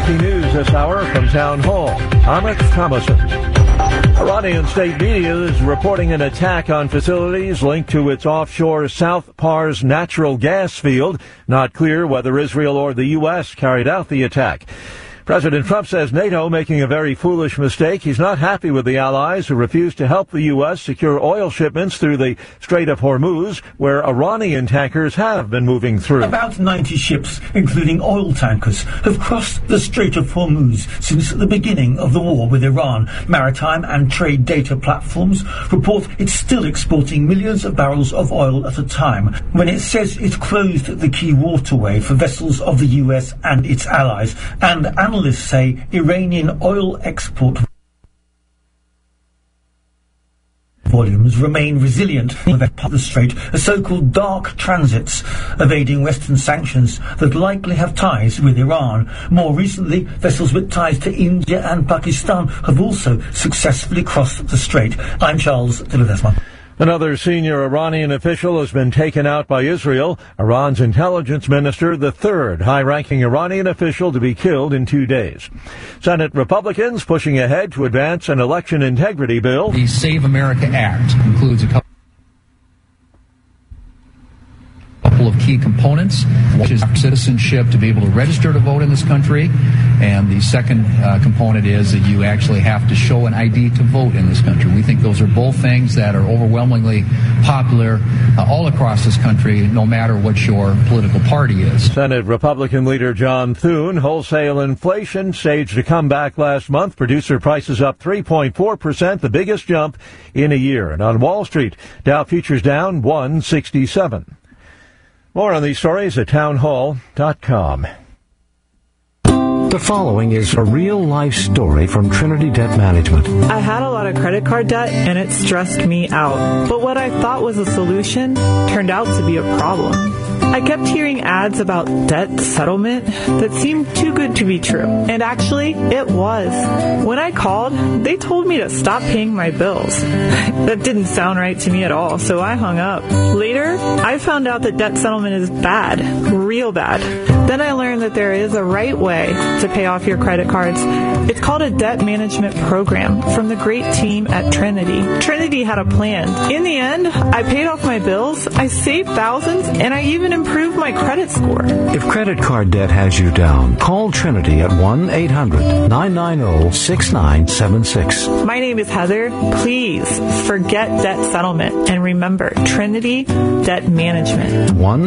Breaking news this hour from Town Hall. Amit Thomason. Iranian state media is reporting an attack on facilities linked to its offshore South Pars natural gas field. Not clear whether Israel or the U.S. carried out the attack. President Trump says NATO making a very foolish mistake. He's not happy with the allies who refused to help the U.S. secure oil shipments through the Strait of Hormuz, where Iranian tankers have been moving through. About 90 ships, including oil tankers, have crossed the Strait of Hormuz since the beginning of the war with Iran. Maritime and trade data platforms report it's still exporting millions of barrels of oil at a time, when it says it closed the key waterway for vessels of the U.S. and its allies. And analysts say Iranian oil export volumes remain resilient in the strait, a so-called dark transits, evading Western sanctions that likely have ties with Iran. More recently, vessels with ties to India and Pakistan have also successfully crossed the strait. I'm Charles de Ledesma. Another senior Iranian official has been taken out by Israel. Iran's intelligence minister, the third high-ranking Iranian official to be killed in 2 days. Senate Republicans pushing ahead to advance an election integrity bill. The Save America Act includes a couple of key components, which is citizenship to be able to register to vote in this country, and the second component is that you actually have to show an ID to vote in this country. We think those are both things that are overwhelmingly popular all across this country, no matter what your political party is. Senate Republican leader John Thune, wholesale inflation staged a comeback last month. Producer prices up 3.4%, the biggest jump in a year. And on Wall Street, Dow futures down 167. More on these stories at townhall.com. The following is a real-life story from Trinity Debt Management. I had a lot of credit card debt, and it stressed me out. But what I thought was a solution turned out to be a problem. I kept hearing ads about debt settlement that seemed too good to be true. And actually, it was. When I called, they told me to stop paying my bills. That didn't sound right to me at all, so I hung up. Later, I found out that debt settlement is bad, real bad. Then I learned that there is a right way to pay off your credit cards. It's called a debt management program from the great team at Trinity. Trinity had a plan. In the end, I paid off my bills, I saved thousands, and I even improved my credit score. If credit card debt has you down, call Trinity at 1-800-990-6976. My name is Heather. Please forget debt settlement and remember Trinity Debt Management.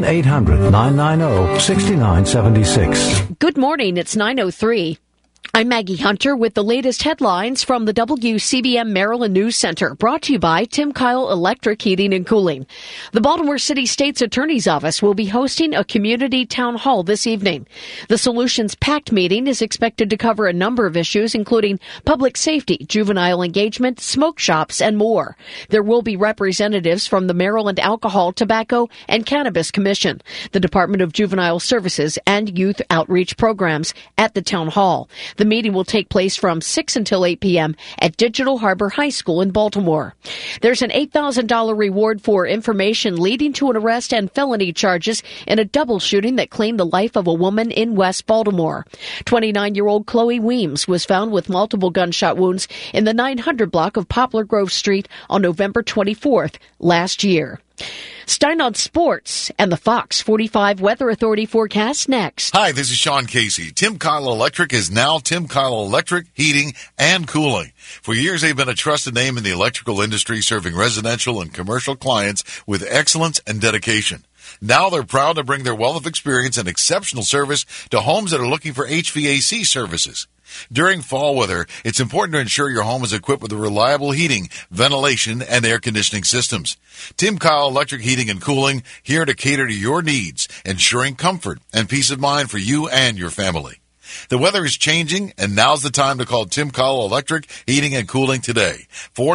1-800-990-6976. Good morning. It's 9:03. I'm Maggie Hunter with the latest headlines from the WCBM Maryland News Center, brought to you by Tim Kyle Electric Heating and Cooling. The Baltimore City State's Attorney's Office will be hosting a community town hall this evening. The Solutions-packed meeting is expected to cover a number of issues, including public safety, juvenile engagement, smoke shops, and more. There will be representatives from the Maryland Alcohol, Tobacco, and Cannabis Commission, the Department of Juvenile Services, and Youth Outreach Programs at the town hall. The meeting will take place from 6 until 8 p.m. at Digital Harbor High School in Baltimore. There's an $8,000 reward for information leading to an arrest and felony charges in a double shooting that claimed the life of a woman in West Baltimore. 29-year-old Chloe Weems was found with multiple gunshot wounds in the 900 block of Poplar Grove Street on November 24th last year. Stein on sports and the Fox 45 Weather Authority forecast next. Hi, this is Sean Casey. Tim Kyle Electric is now Tim Kyle Electric Heating and Cooling. For years, they've been a trusted name in the electrical industry, serving residential and commercial clients with excellence and dedication. Now they're proud to bring their wealth of experience and exceptional service to homes that are looking for HVAC services. During fall weather, it's important to ensure your home is equipped with reliable heating, ventilation, and air conditioning systems. Tim Kyle Electric Heating and Cooling, here to cater to your needs, ensuring comfort and peace of mind for you and your family. The weather is changing, and now's the time to call Tim Kyle Electric Heating and Cooling today,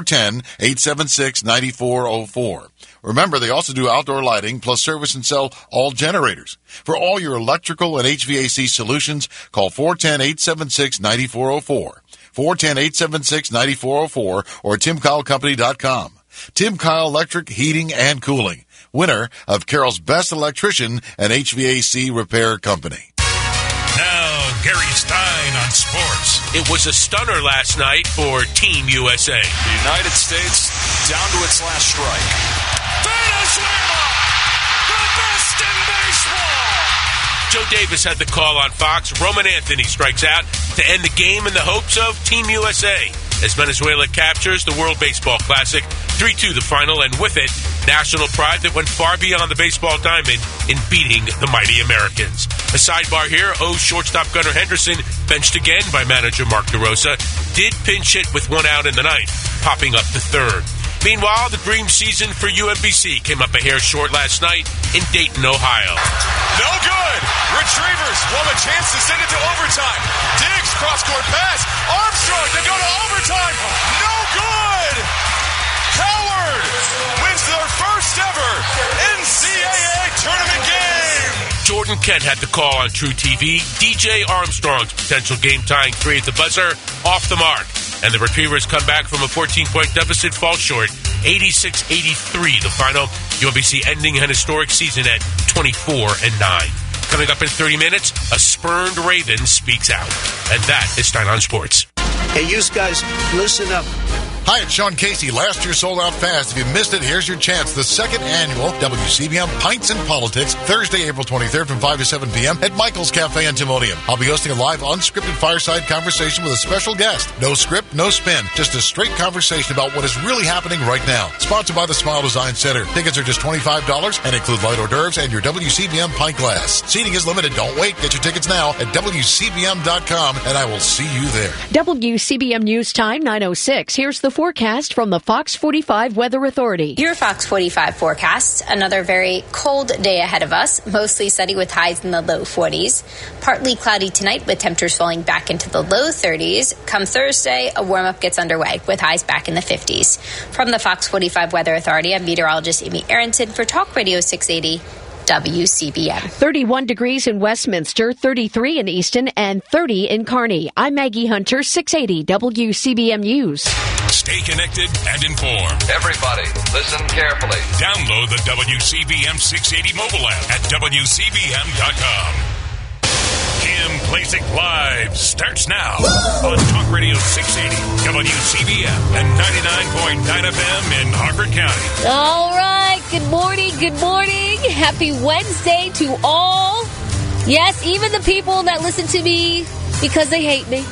410-876-9404. Remember, they also do outdoor lighting, plus service and sell all generators. For all your electrical and HVAC solutions, call 410-876-9404, 410-876-9404, or timkylecompany.com. Tim Kyle Electric Heating and Cooling, winner of Carroll's Best Electrician and HVAC Repair Company. Now, Gary Stein on sports. It was a stunner last night for Team USA. The United States down to its last strike. Venezuela, the best in baseball. Joe Davis had the call on Fox. Roman Anthony strikes out to end the game in the hopes of Team USA as Venezuela captures the World Baseball Classic. 3-2 the final, and with it, national pride that went far beyond the baseball diamond in beating the mighty Americans. A sidebar here, shortstop Gunnar Henderson, benched again by manager Mark DeRosa, did pinch hit with one out in the ninth, popping up the third. Meanwhile, the dream season for UMBC came up a hair short last night in Dayton, Ohio. No good! Retrievers will have a chance to send it to overtime. Diggs, cross-court pass. Armstrong to go to overtime. No good! Howard wins their first ever NCAA tournament game. Jordan Kent had the call on True TV. DJ Armstrong's potential game-tying three at the buzzer off the mark. And the Retrievers come back from a 14-point deficit, fall short, 86-83 the final. UMBC ending an historic season at 24-9. Coming up in 30 minutes, a spurned Raven speaks out. And that is Stein on Sports. Hey, you guys, listen up. Hi, it's Sean Casey. Last year sold out fast. If you missed it, here's your chance. The second annual WCBM Pints and Politics, Thursday, April 23rd from 5 to 7 p.m. at Michael's Cafe in Timonium. I'll be hosting a live, unscripted fireside conversation with a special guest. No script, no spin, just a straight conversation about what is really happening right now. Sponsored by the Smile Design Center. Tickets are just $25 and include light hors d'oeuvres and your WCBM pint glass. Seating is limited. Don't wait. Get your tickets now at WCBM.com, and I will see you there. WCBM News Time, 9:06. Here's the forecast from the Fox 45 Weather Authority. Your Fox 45 forecast. Another very cold day ahead of us. Mostly sunny with highs in the low 40s. Partly cloudy tonight with temperatures falling back into the low 30s. Come Thursday, a warm-up gets underway with highs back in the 50s. From the Fox 45 Weather Authority, I'm meteorologist Amy Aronson for Talk Radio 680. WCBM. 31 degrees in Westminster, 33 in Easton, and 30 in Kearney. I'm Maggie Hunter, 680 WCBM News. Stay connected and informed. Everybody, listen carefully. Download the WCBM 680 mobile app at WCBM.com. Kim Klacik Live starts now on Talk Radio 680, WCBM, and 99.9 FM in Harford County. All right. Good morning. Good morning. Happy Wednesday to all. Yes, even the people that listen to me because they hate me.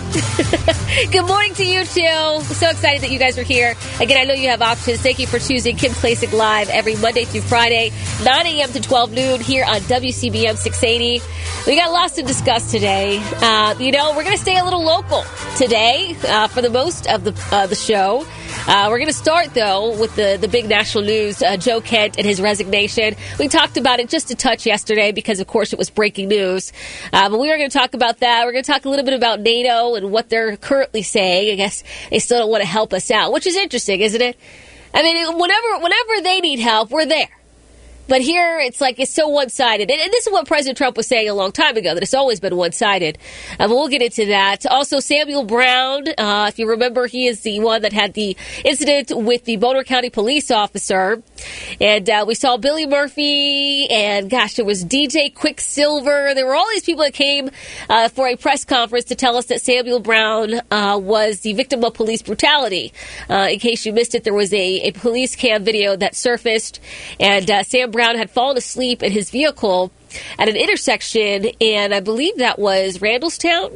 Good morning to you, too. I'm so excited that you guys are here. Again, I know you have options. Thank you for choosing Kim Klacik Live every Monday through Friday, 9 a.m. to 12 noon here on WCBM 680. We got lots to discuss today. We're going to stay a little local today for the most of the show. We're going to start, though, with the big national news, Joe Kent and his resignation. We talked about it just a touch yesterday because, of course, it was breaking news. But we are going to talk about that. We're going to talk a little bit about NATO and what they're currently saying. I guess they still don't want to help us out, which is interesting, isn't it? I mean, whenever they need help, we're there. But here, it's like it's so one-sided. And this is what President Trump was saying a long time ago, that it's always been one-sided. But we'll get into that. Also, Samuel Brown, if you remember, he is the one that had the incident with the Boulder County police officer. And we saw Billy Murphy, and gosh, there was DJ Quicksilver. There were all these people that came for a press conference to tell us that Samuel Brown was the victim of police brutality. In case you missed it, there was a police cam video that surfaced, and Sam Brown had fallen asleep in his vehicle at an intersection, and I believe that was Randallstown.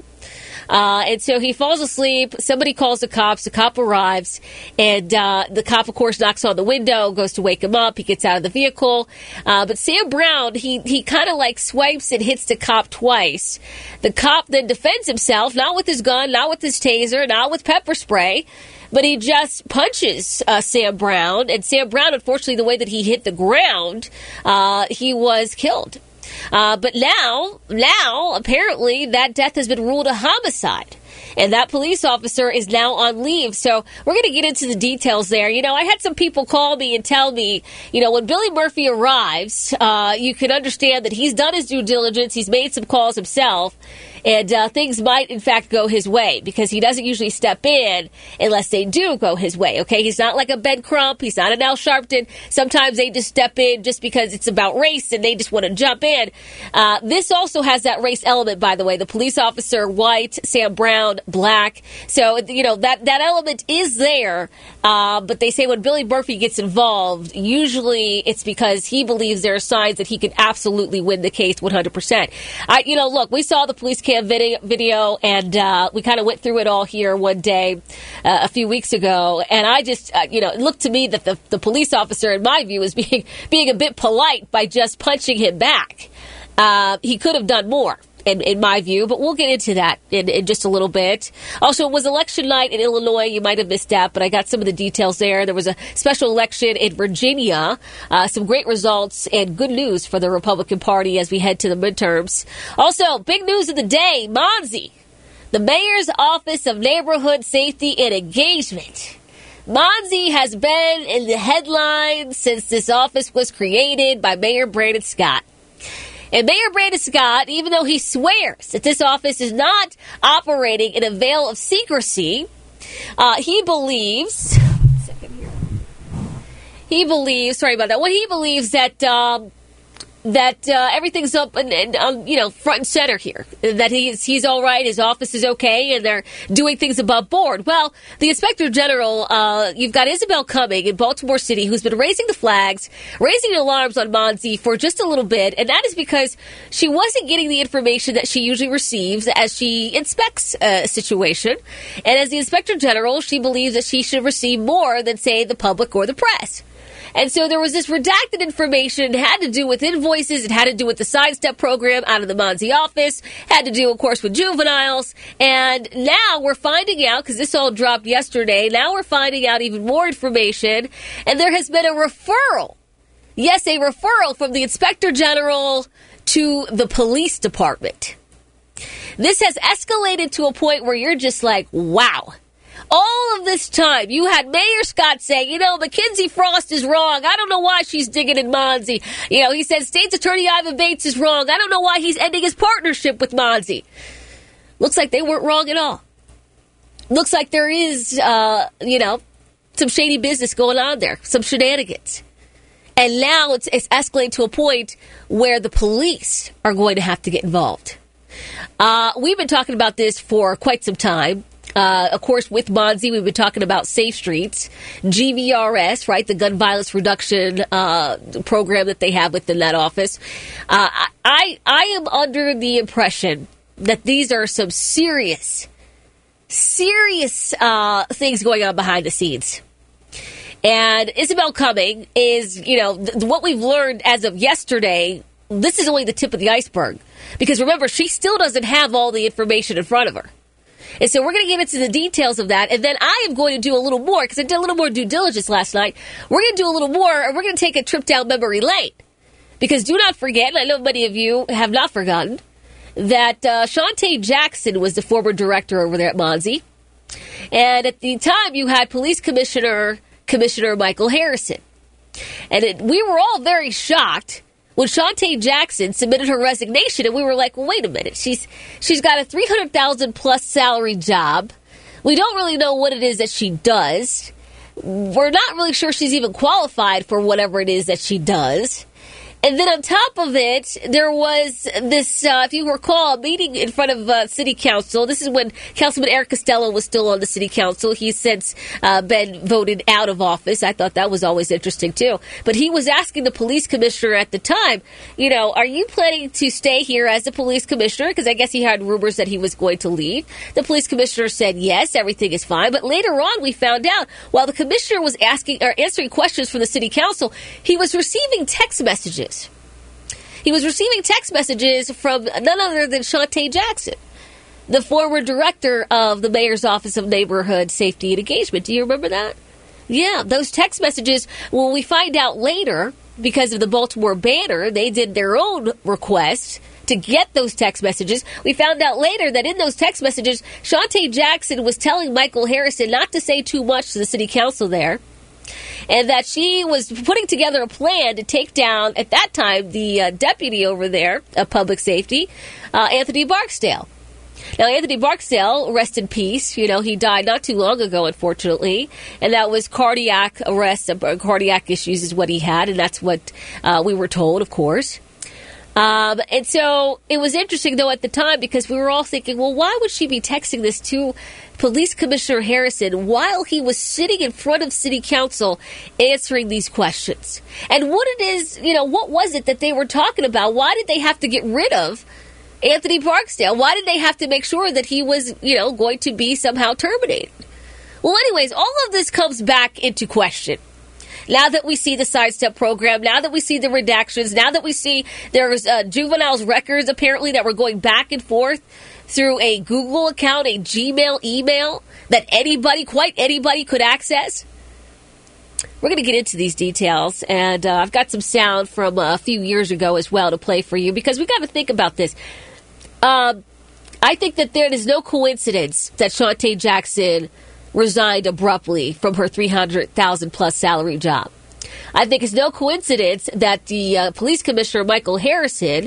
And so he falls asleep. Somebody calls the cops. The cop arrives, and the cop, of course, knocks on the window, goes to wake him up. He gets out of the vehicle. But Sam Brown, he kind of like swipes and hits the cop twice. The cop then defends himself, not with his gun, not with his taser, not with pepper spray, but he just punches Sam Brown. And Sam Brown, unfortunately, the way that he hit the ground, he was killed. But now, apparently, that death has been ruled a homicide. And that police officer is now on leave. So we're going to get into the details there. You know, I had some people call me and tell me, you know, when Billy Murphy arrives, you can understand that he's done his due diligence. He's made some calls himself. And things might, in fact, go his way because he doesn't usually step in unless they do go his way, okay? He's not like a Ben Crump. He's not an Al Sharpton. Sometimes they just step in just because it's about race and they just want to jump in. This also has that race element, by the way. The police officer, white, Sam Brown, black. So, that element is there. But they say when Billy Murphy gets involved, usually it's because he believes there are signs that he can absolutely win the case 100%. Look, we saw the police cam video and we kind of went through it all here one day a few weeks ago. And I just, it looked to me that the police officer, in my view, was being a bit polite by just punching him back. He could have done more. In my view, but we'll get into that in just a little bit. Also, it was election night in Illinois. You might have missed that, but I got some of the details there. There was a special election in Virginia. Some great results and good news for the Republican Party as we head to the midterms. Also, big news of the day, Monzi, the mayor's office of neighborhood safety and engagement. Monzi has been in the headlines since this office was created by Mayor Brandon Scott. And Mayor Brandon Scott, even though he swears that this office is not operating in a veil of secrecy, he believes that everything's up and front and center here. That he's all right, his office is okay, and they're doing things above board. Well, the Inspector General, you've got Isabel Cumming in Baltimore City, who's been raising the flags, raising alarms on Monzi for just a little bit, and that is because she wasn't getting the information that she usually receives as she inspects a situation. And as the Inspector General, she believes that she should receive more than, say, the public or the press. And so there was this redacted information. It had to do with invoices. It had to do with the sidestep program out of the Monzi office. Had to do, of course, with juveniles. And now we're finding out, because this all dropped yesterday, now we're finding out even more information. And there has been a referral. Yes, a referral from the Inspector General to the police department. This has escalated to a point where you're just like, wow. All of this time, you had Mayor Scott saying, Mackenzie Frost is wrong. I don't know why she's digging in Monzi. He said State's Attorney Ivan Bates is wrong. I don't know why he's ending his partnership with Monzi. Looks like they weren't wrong at all. Looks like there is, some shady business going on there, some shenanigans. And now it's escalating to a point where the police are going to have to get involved. We've been talking about this for quite some time. Of course, with Monzi, we've been talking about Safe Streets, GVRS, right, the gun violence reduction program that they have within that office. I am under the impression that these are some serious things going on behind the scenes. And Isabel Cumming is, what we've learned as of yesterday, this is only the tip of the iceberg. Because remember, she still doesn't have all the information in front of her. And so we're going to get into the details of that. And then I am going to do a little more, because I did a little more due diligence last night. We're going to do a little more, and we're going to take a trip down memory lane. Because do not forget, and I know many of you have not forgotten, that Shante Jackson was the former director over there at Monzi. And at the time, you had Police Commissioner Michael Harrison. And we were all very shocked when Shante Jackson submitted her resignation, and we were like, well, wait a minute. She's got a $300,000 plus salary job. We don't really know what it is that she does. We're not really sure she's even qualified for whatever it is that she does. And then on top of it, there was this, if you recall, a meeting in front of City Council. This is when Councilman Eric Costello was still on the City Council. He's since been voted out of office. I thought that was always interesting, too. But he was asking the police commissioner at the time, are you planning to stay here as the police commissioner? Because I guess he had rumors that he was going to leave. The police commissioner said, yes, everything is fine. But later on, we found out, while the commissioner was answering questions from the City Council, he was receiving text messages. He was receiving text messages from none other than Shante Jackson, the former director of the Mayor's Office of Neighborhood Safety and Engagement. Do you remember that? Yeah, those text messages, when we find out later, because of the Baltimore Banner, they did their own request to get those text messages. We found out later that in those text messages, Shante Jackson was telling Michael Harrison not to say too much to the City Council there. And that she was putting together a plan to take down, at that time, the deputy over there of public safety, Anthony Barksdale. Now, Anthony Barksdale, rest in peace. He died not too long ago, unfortunately, and that was cardiac arrest, cardiac issues is what he had, and that's what we were told, of course. And so it was interesting, though, at the time, because we were all thinking, well, why would she be texting this to Police Commissioner Harrison while he was sitting in front of City Council answering these questions? And what was it that they were talking about? Why did they have to get rid of Anthony Barksdale? Why did they have to make sure that he was, going to be somehow terminated? Well, anyways, all of this comes back into question. Now that we see the sidestep program, now that we see the redactions, now that we see there's juveniles records apparently that were going back and forth through a Google account, a Gmail email that quite anybody could access. We're going to get into these details, and I've got some sound from a few years ago as well to play for you, because we've got to think about this. I think that there is no coincidence that Shantae Jackson resigned abruptly from her $300,000+ salary job. I think it's no coincidence that the police commissioner, Michael Harrison,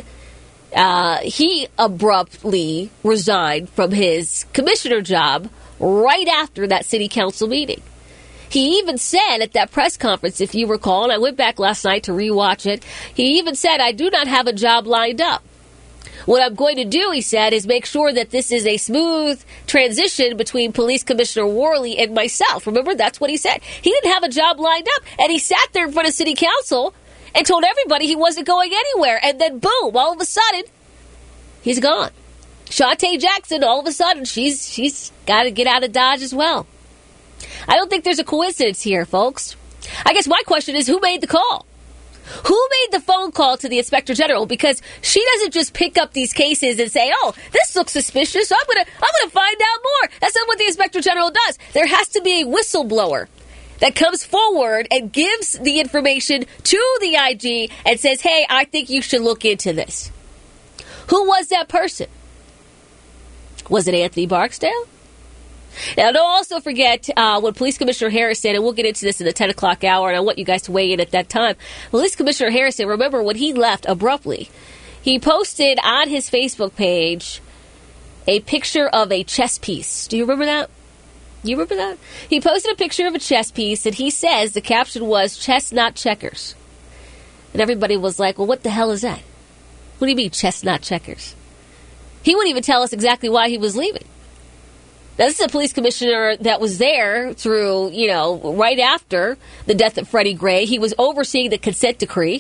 he abruptly resigned from his commissioner job right after that city council meeting. He even said at that press conference, if you recall, and I went back last night to rewatch it, he even said, I do not have a job lined up. What I'm going to do, he said, is make sure that this is a smooth transition between Police Commissioner Worley and myself. Remember, that's what he said. He didn't have a job lined up, and he sat there in front of City Council and told everybody he wasn't going anywhere. And then, boom, all of a sudden, he's gone. Shantae Jackson, all of a sudden, she's got to get out of Dodge as well. I don't think there's a coincidence here, folks. I guess my question is, who made the call? Who made the phone call to the Inspector General? Because she doesn't just pick up these cases and say, oh, this looks suspicious, so I'm gonna find out more. That's not what the Inspector General does. There has to be a whistleblower that comes forward and gives the information to the IG and says, hey, I think you should look into this. Who was that person? Was it Anthony Barksdale? Now, don't also forget when Police Commissioner Harrison, and we'll get into this in the 10 o'clock hour, and I want you guys to weigh in at that time. Police Commissioner Harrison, remember when he left abruptly, he posted on his Facebook page a picture of a chess piece. Do you remember that? You remember that? He posted a picture of a chess piece, and he says the caption was, chess, not checkers. And everybody was like, well, what the hell is that? What do you mean, chess, not checkers? He wouldn't even tell us exactly why he was leaving. Now, this is a police commissioner that was there through, right after the death of Freddie Gray. He was overseeing the consent decree.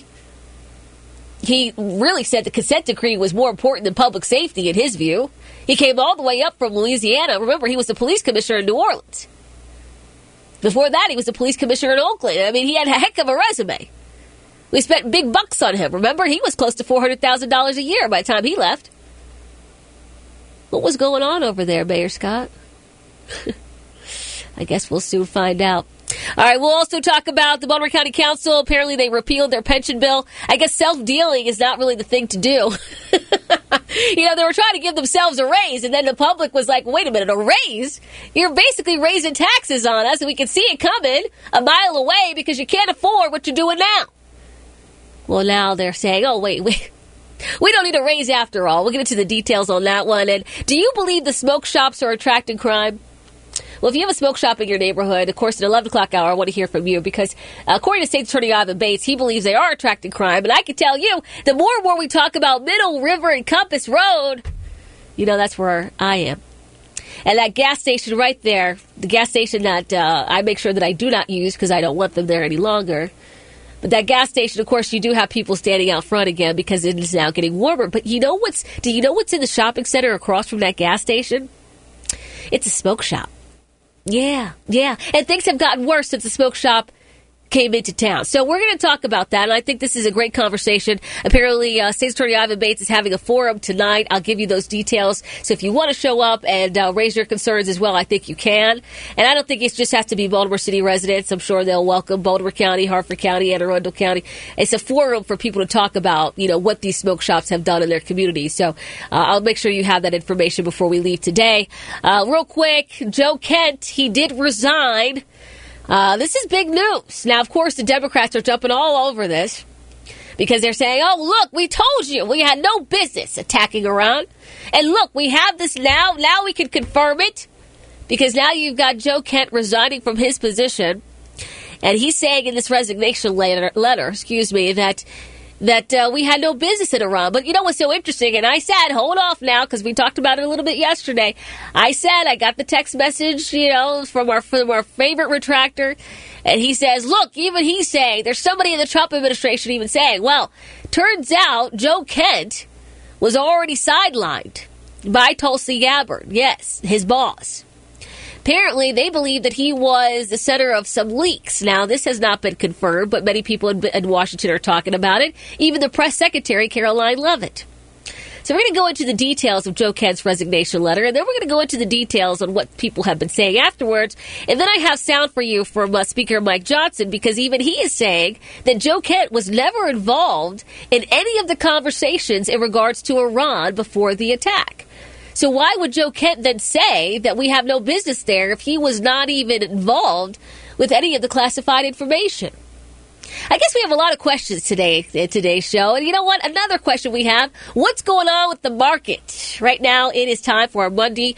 He really said the consent decree was more important than public safety in his view. He came all the way up from Louisiana. Remember, he was the police commissioner in New Orleans. Before that, he was the police commissioner in Oakland. I mean, he had a heck of a resume. We spent big bucks on him. Remember, he was close to $400,000 a year by the time he left. What was going on over there, Mayor Scott? I guess we'll soon find out. All right, we'll also talk about the Baltimore County Council. Apparently they repealed their pension bill. I guess self-dealing is not really the thing to do. They were trying to give themselves a raise, and then the public was like, wait a minute, a raise? You're basically raising taxes on us, and we can see it coming a mile away because you can't afford what you're doing now. Well, now they're saying, oh, wait. We don't need a raise after all. We'll get into the details on that one. And do you believe the smoke shops are attracting crime? Well, if you have a smoke shop in your neighborhood, of course, at 11 o'clock hour, I want to hear from you because according to State Attorney Ivan Bates, he believes they are attracting crime. And I can tell you, the more and more we talk about Middle River and Compass Road, that's where I am. And that gas station right there, the gas station that I make sure that I do not use because I don't want them there any longer. But that gas station, of course, you do have people standing out front again because it is now getting warmer. But do you know what's in the shopping center across from that gas station? It's a smoke shop. Yeah. And things have gotten worse since the smoke shop came into town. So we're going to talk about that, and I think this is a great conversation. Apparently, State Attorney Ivan Bates is having a forum tonight. I'll give you those details. So if you want to show up and raise your concerns as well, I think you can. And I don't think it just has to be Baltimore City residents. I'm sure they'll welcome Baltimore County, Harford County, Anne Arundel County. It's a forum for people to talk about, what these smoke shops have done in their community. So I'll make sure you have that information before we leave today. Real quick, Joe Kent, he did resign. This is big news. Now, of course, the Democrats are jumping all over this. because they're saying, oh, look, we told you we had no business attacking Iran. And look, we have this now. Now we can confirm it because now you've got Joe Kent resigning from his position. And he's saying in this resignation letter, that we had no business in Iran. But you know what's so interesting? And I said, hold off now, because we talked about it a little bit yesterday. I said, I got the text message, from our favorite retractor. And he says, look, even he's saying, there's somebody in the Trump administration even saying, well, turns out Joe Kent was already sidelined by Tulsi Gabbard. Yes, his boss. Apparently, they believe that he was the center of some leaks. Now, this has not been confirmed, but many people in Washington are talking about it. Even the press secretary, Caroline Leavitt. So we're going to go into the details of Joe Kent's resignation letter, and then we're going to go into the details on what people have been saying afterwards. And then I have sound for you from Speaker Mike Johnson, because even he is saying that Joe Kent was never involved in any of the conversations in regards to Iran before the attack. So why would Joe Kent then say that we have no business there if he was not even involved with any of the classified information? I guess we have a lot of questions today in today's show. And you know what? Another question we have, what's going on with the market? Right now, it is time for our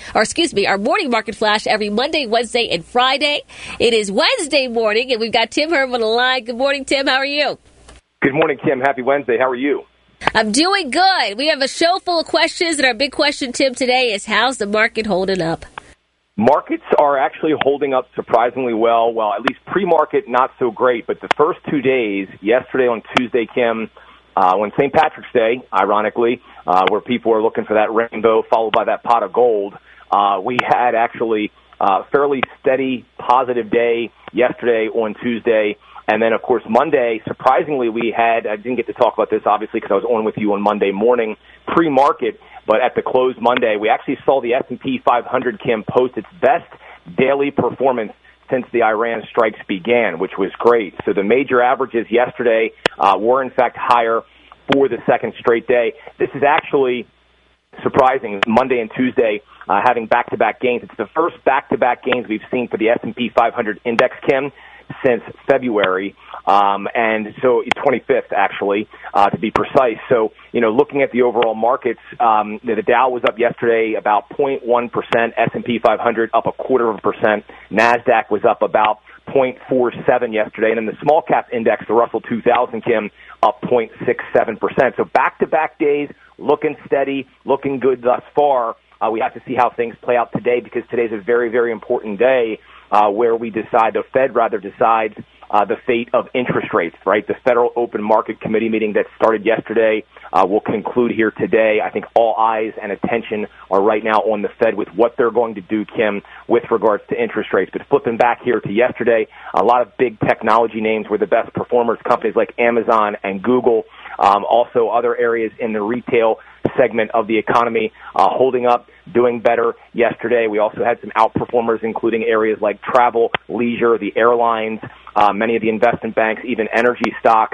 morning market flash every Monday, Wednesday, and Friday. It is Wednesday morning, and we've got Tim Herman on the line. Good morning, Tim. How are you? Good morning, Kim. Happy Wednesday. How are you? I'm doing good. We have a show full of questions, and our big question, Tim, today is how's the market holding up? Markets are actually holding up surprisingly well. Well, at least pre-market, not so great. But the first 2 days, yesterday on Tuesday, Kim, on St. Patrick's Day, ironically, where people are looking for that rainbow followed by that pot of gold, we had actually a fairly steady, positive day yesterday on Tuesday. And then, of course, Monday, surprisingly, I didn't get to talk about this, obviously, because I was on with you on Monday morning, pre-market, but at the close Monday, we actually saw the S&P 500, Kim, post its best daily performance since the Iran strikes began, which was great. So the major averages yesterday were, in fact, higher for the second straight day. This is actually surprising, Monday and Tuesday having back-to-back gains. It's the first back-to-back gains we've seen for the S&P 500 index, Kim, since February, and so 25th, actually, to be precise. So, looking at the overall markets, the Dow was up yesterday about 0.1%, S&P 500 up 0.25%, NASDAQ was up about 0.47 yesterday, and then the small cap index, the Russell 2000, Kim, up 0.67%. So back-to-back days, looking steady, looking good thus far. We have to see how things play out today, because today's a very, very important day where the Fed decides the fate of interest rates, right? The Federal Open Market Committee meeting that started yesterday will conclude here today. I think all eyes and attention are right now on the Fed with what they're going to do, Kim, with regards to interest rates. But flipping back here to yesterday, a lot of big technology names were the best performers, companies like Amazon and Google, also other areas in the retail segment of the economy holding up, doing better yesterday. We also had some outperformers, including areas like travel, leisure, the airlines, many of the investment banks, even energy stocks.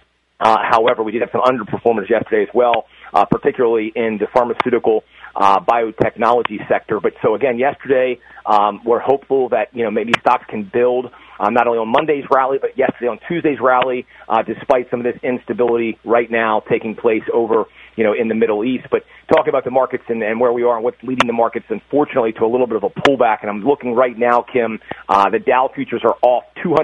However, we did have some underperformers yesterday as well, particularly in the pharmaceutical biotechnology sector. But so again, yesterday, we're hopeful that, maybe stocks can build not only on Monday's rally, but yesterday on Tuesday's rally, despite some of this instability right now taking place over, in the Middle East. But talking about the markets and where we are and what's leading the markets, unfortunately, to a little bit of a pullback. And I'm looking right now, Kim, the Dow futures are off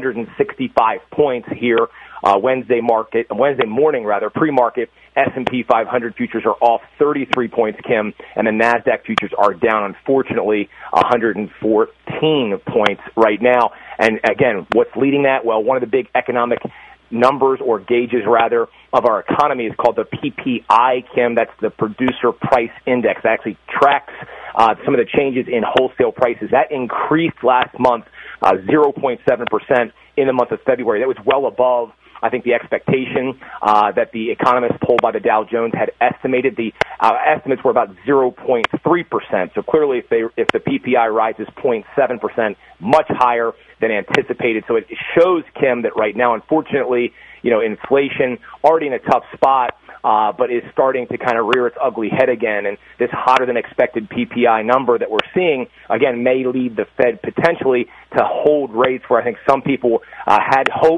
265 points here. Wednesday morning, pre-market, S&P 500 futures are off 33 points, Kim, and the NASDAQ futures are down, unfortunately, 114 points right now. And again, what's leading that? Well, one of the big economic numbers or gauges, rather, of our economy is called the PPI, Kim. That's the Producer Price Index. That actually tracks some of the changes in wholesale prices. That increased last month 0.7% in the month of February. That was well above, I think, the expectation that the economists polled by the Dow Jones had estimated. The estimates were about 0.3%. So clearly, if the PPI rises 0.7%, much higher than anticipated. So it shows, Kim, that right now, unfortunately, inflation already in a tough spot, but is starting to kind of rear its ugly head again. And this hotter than expected PPI number that we're seeing, again, may lead the Fed potentially to hold rates where I think some people had hopes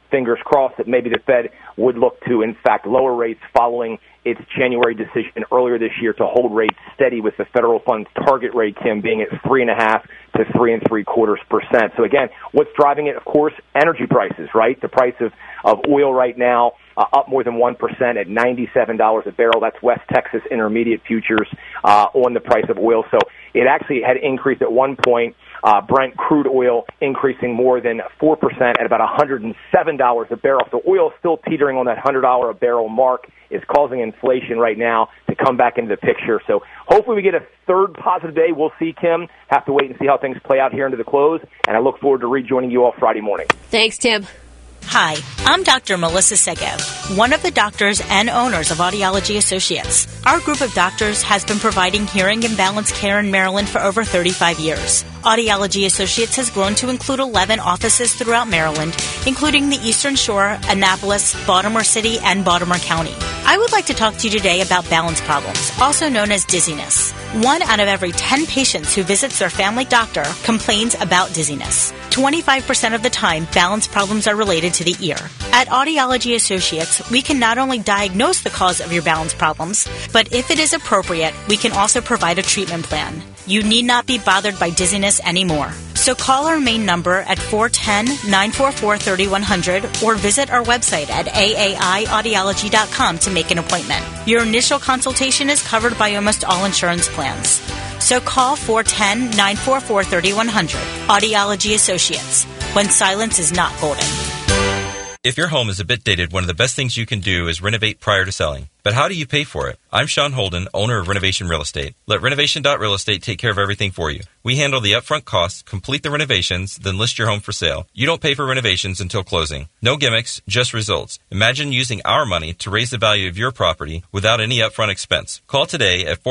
fingers crossed that maybe the Fed would look to, in fact, lower rates following its January decision earlier this year to hold rates steady, with the federal funds target rate, Kim, being at 3.5% to 3.75%. So again, what's driving it? Of course, energy prices, right? The price of oil right now up more than 1% at $97 a barrel. That's West Texas Intermediate futures on the price of oil. So it actually had increased at one point. Brent crude oil increasing more than 4% at about $107 a barrel. So oil still teetering on that $100 a barrel mark is causing inflation right now to come back into the picture. So hopefully we get a third positive day. We'll see, Kim. Have to wait and see how things play out here into the close. And I look forward to rejoining you all Friday morning. Thanks, Tim. Hi, I'm Dr. Melissa Sego, one of the doctors and owners of Audiology Associates. Our group of doctors has been providing hearing and balance care in Maryland for over 35 years. Audiology Associates has grown to include 11 offices throughout Maryland, including the Eastern Shore, Annapolis, Baltimore City, and Baltimore County. I would like to talk to you today about balance problems, also known as dizziness. 1 out of every 10 patients who visits their family doctor complains about dizziness. 25% of the time, balance problems are related to the ear. At Audiology Associates, we can not only diagnose the cause of your balance problems, but if it is appropriate, we can also provide a treatment plan. You need not be bothered by dizziness anymore. So call our main number at 410-944-3100 or visit our website at aaiaudiology.com to make an appointment. Your initial consultation is covered by almost all insurance plans. So call 410-944-3100. Audiology Associates. When silence is not golden. If your home is a bit dated, one of the best things you can do is renovate prior to selling. But how do you pay for it? I'm Sean Holden, owner of Renovation Real Estate. Let Renovation.Real Estate take care of everything for you. We handle the upfront costs, complete the renovations, then list your home for sale. You don't pay for renovations until closing. No gimmicks, just results. Imagine using our money to raise the value of your property without any upfront expense. Call today at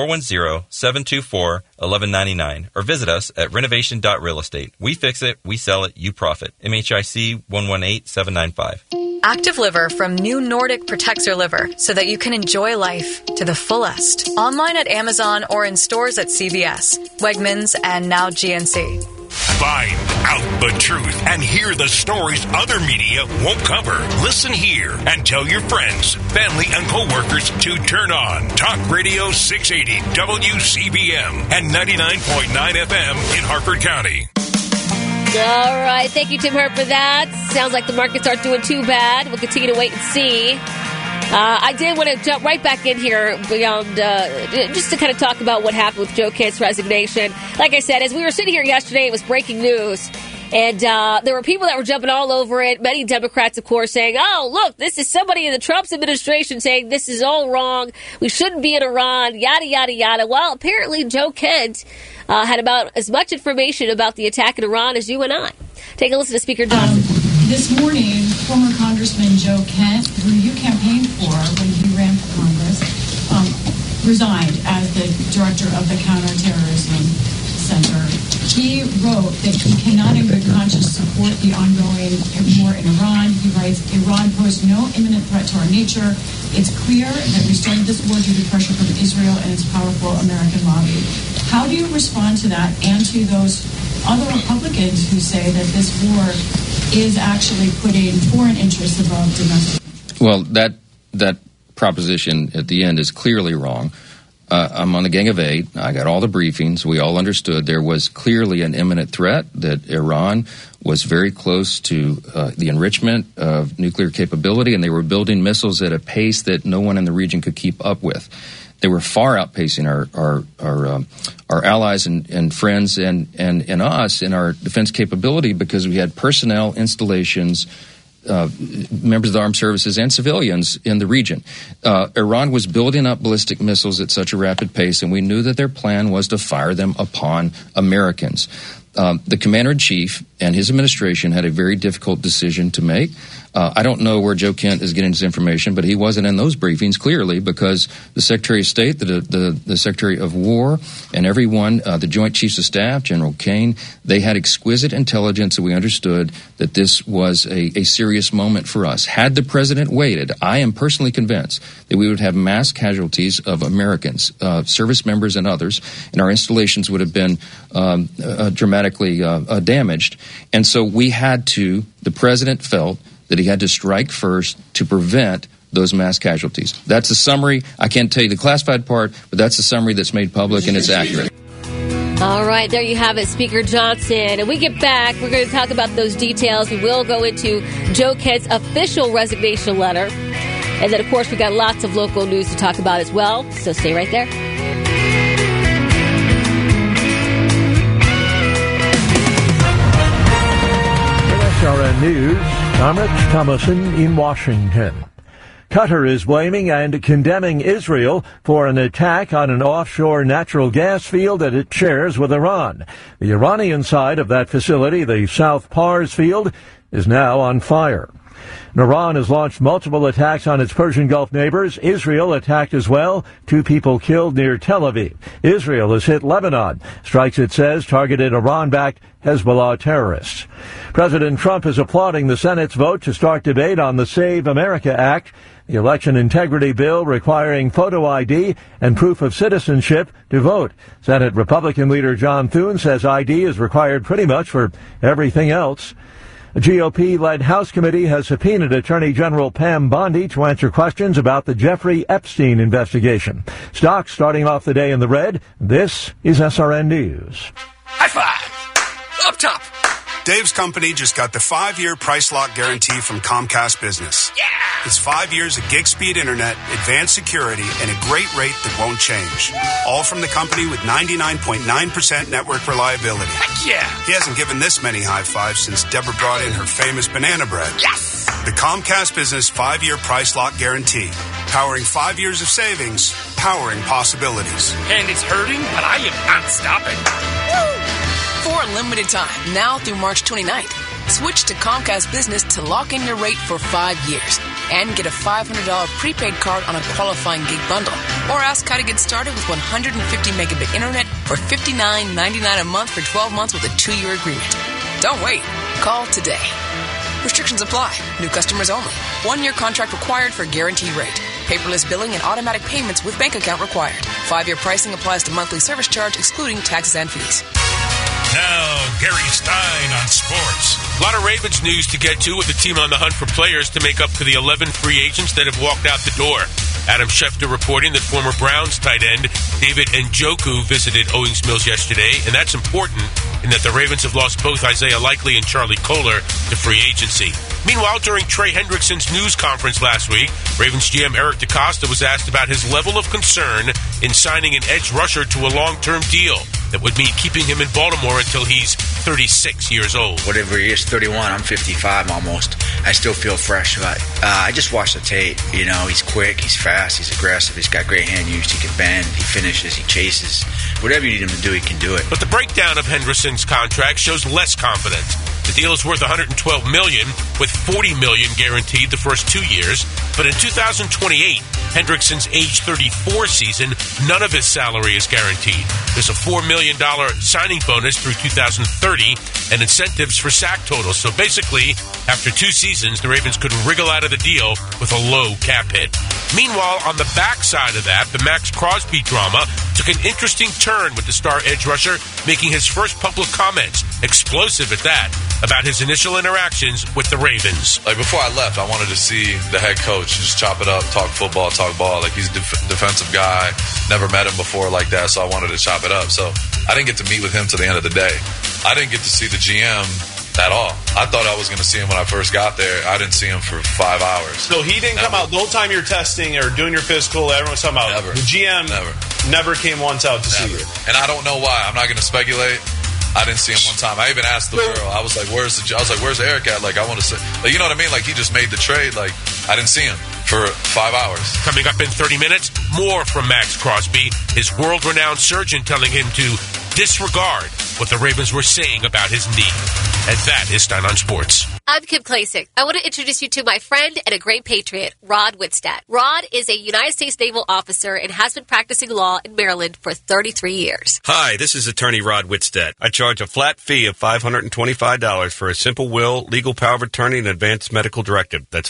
410-724-1199 or visit us at Renovation.Real Estate. We fix it, we sell it, you profit. MHIC 118795. Active Liver from New Nordic protects your liver so that you can enjoy life to the fullest. Online at Amazon or in stores at CVS, Wegmans, and now GNC. Find out the truth and hear the stories other media won't cover. Listen here and tell your friends, family, and coworkers to turn on Talk Radio 680 WCBM and 99.9 FM in Harford County. All right. Thank you, Tim Hurt, for that. Sounds like the markets aren't doing too bad. We'll continue to wait and see. I did want to jump right back in here beyond just to kind of talk about what happened with Joe Kent's resignation. Like I said, as we were sitting here yesterday, it was breaking news. And there were people that were jumping all over it. Many Democrats, of course, saying, oh, look, this is somebody in the Trump's administration saying this is all wrong. We shouldn't be in Iran, yada, yada, yada. Well, apparently Joe Kent had about as much information about the attack in Iran as you and I. Take a listen to Speaker Johnson. This morning, former Congressman Joe Kent, who you campaigned for when he ran for Congress, resigned as the director of the Counterterrorism Center. He wrote that he cannot in good conscience support the ongoing war in Iran. He writes, Iran posed no imminent threat to our nature. It's clear that we started this war due to pressure from Israel and its powerful American lobby. How do you respond to that and to those other Republicans who say that this war is actually putting foreign interests above domestic? Well, that proposition at the end is clearly wrong. I'm on the Gang of Eight. I got all the briefings. We all understood there was clearly an imminent threat, that Iran was very close to the enrichment of nuclear capability, and they were building missiles at a pace that no one in the region could keep up with. They were far outpacing our allies and friends and us in our defense capability, because we had personnel, installations, members of the armed services, and civilians in the region. Iran was building up ballistic missiles at such a rapid pace, and we knew that their plan was to fire them upon Americans. The commander-in-chief and his administration had a very difficult decision to make. I don't know where Joe Kent is getting his information, but he wasn't in those briefings, clearly, because the Secretary of State, the Secretary of War, and everyone, the Joint Chiefs of Staff, General Kane, they had exquisite intelligence, and we understood that this was a serious moment for us. Had the president waited, I am personally convinced that we would have mass casualties of Americans, service members and others, and our installations would have been dramatically damaged. And so we had to, the president felt that he had to strike first to prevent those mass casualties. That's a summary. I can't tell you the classified part, but that's a summary that's made public, and it's accurate. All right, there you have it, Speaker Johnson. And we get back, we're going to talk about those details. We will go into Joe Kent's official resignation letter. And then, of course, we got lots of local news to talk about as well. So stay right there. SRN News, I'm Rich Thomason in Washington. Qatar is blaming and condemning Israel for an attack on an offshore natural gas field that it shares with Iran. The Iranian side of that facility, the South Pars field, is now on fire. Iran has launched multiple attacks on its Persian Gulf neighbors. Israel attacked as well. 2 people killed near Tel Aviv. Israel has hit Lebanon. Strikes, it says, targeted Iran-backed Hezbollah terrorists. President Trump is applauding the Senate's vote to start debate on the Save America Act, the election integrity bill requiring photo ID and proof of citizenship to vote. Senate Republican leader John Thune says ID is required pretty much for everything else. A GOP-led House committee has subpoenaed Attorney General Pam Bondi to answer questions about the Jeffrey Epstein investigation. Stocks starting off the day in the red. This is SRN News. High five! Up top! Dave's company just got the 5-year price lock guarantee from Comcast Business. Yeah! It's 5 years of gig speed internet, advanced security, and a great rate that won't change. All from the company with 99.9% network reliability. Heck yeah! He hasn't given this many high fives since Deborah brought in her famous banana bread. Yes! The Comcast Business 5-year price lock guarantee. Powering 5 years of savings, powering possibilities. And it's hurting, but I am not stopping. Woo! For a limited time, now through March 29th, switch to Comcast Business to lock in your rate for 5 years and get a $500 prepaid card on a qualifying gig bundle. Or ask how to get started with 150 megabit internet for $59.99 a month for 12 months with a 2-year agreement. Don't wait. Call today. Restrictions apply. New customers only. 1-year contract required for guaranteed rate. Paperless billing and automatic payments with bank account required. 5-year pricing applies to monthly service charge excluding taxes and fees. Now, Gary Stein on sports. A lot of Ravens news to get to with the team on the hunt for players to make up to the 11 free agents that have walked out the door. Adam Schefter reporting that former Browns tight end David Njoku visited Owings Mills yesterday, and that's important in that the Ravens have lost both Isaiah Likely and Charlie Kohler to free agency. Meanwhile, during Trey Hendrickson's news conference last week, Ravens GM Eric DeCosta was asked about his level of concern in signing an edge rusher to a long-term deal that would mean keeping him in Baltimore until he's 36 years old. Whatever he is, 31, I'm 55 almost. I still feel fresh, but I just watched the tape. You know, he's quick, he's fast, he's aggressive, he's got great hand use, he can bend, he finishes, he chases. Whatever you need him to do, he can do it. But the breakdown of Hendrickson's contract shows less confidence. The deal is worth $112 million, with $40 million guaranteed the first 2 years. But in 2028, Hendrickson's age 34 season, none of his salary is guaranteed. There's a $4 million signing bonus through 2030 and incentives for sack totals. So basically, after 2 seasons, the Ravens could wriggle out of the deal with a low cap hit. Meanwhile, on the backside of that, the Max Crosby drama took an interesting turn with the star edge rusher making his first public comments, explosive at that, about his initial interactions with the Ravens. Like, before I left, I wanted to see the head coach just chop it up, talk football, talk ball. Like, he's a defensive guy, never met him before like that, so I wanted to chop it up. So I didn't get to meet with him till the end of the day. I didn't get to see the GM at all. I thought I was going to see him when I first got there. I didn't see him for 5 hours. So he didn't come out the whole time you're testing or doing your physical, everyone's talking about never. The GM never came once out to see you. And I don't know why. I'm not going to speculate. I didn't see him one time. I even asked the girl. I was like, "Where's Eric at?" Like, I want to say, like, you know what I mean? Like, he just made the trade. Like, I didn't see him for 5 hours. Coming up in 30 minutes, more from Max Crosby, his world-renowned surgeon telling him to disregard what the Ravens were saying about his knee. And that is Stein on Sports. I'm Kim Klasick. I want to introduce you to my friend and a great patriot, Rod Whitstadt. Rod is a United States Naval officer and has been practicing law in Maryland for 33 years. Hi, this is attorney Rod Whitstadt. I charge a flat fee of $525 for a simple will, legal power of attorney, and advanced medical directive. That's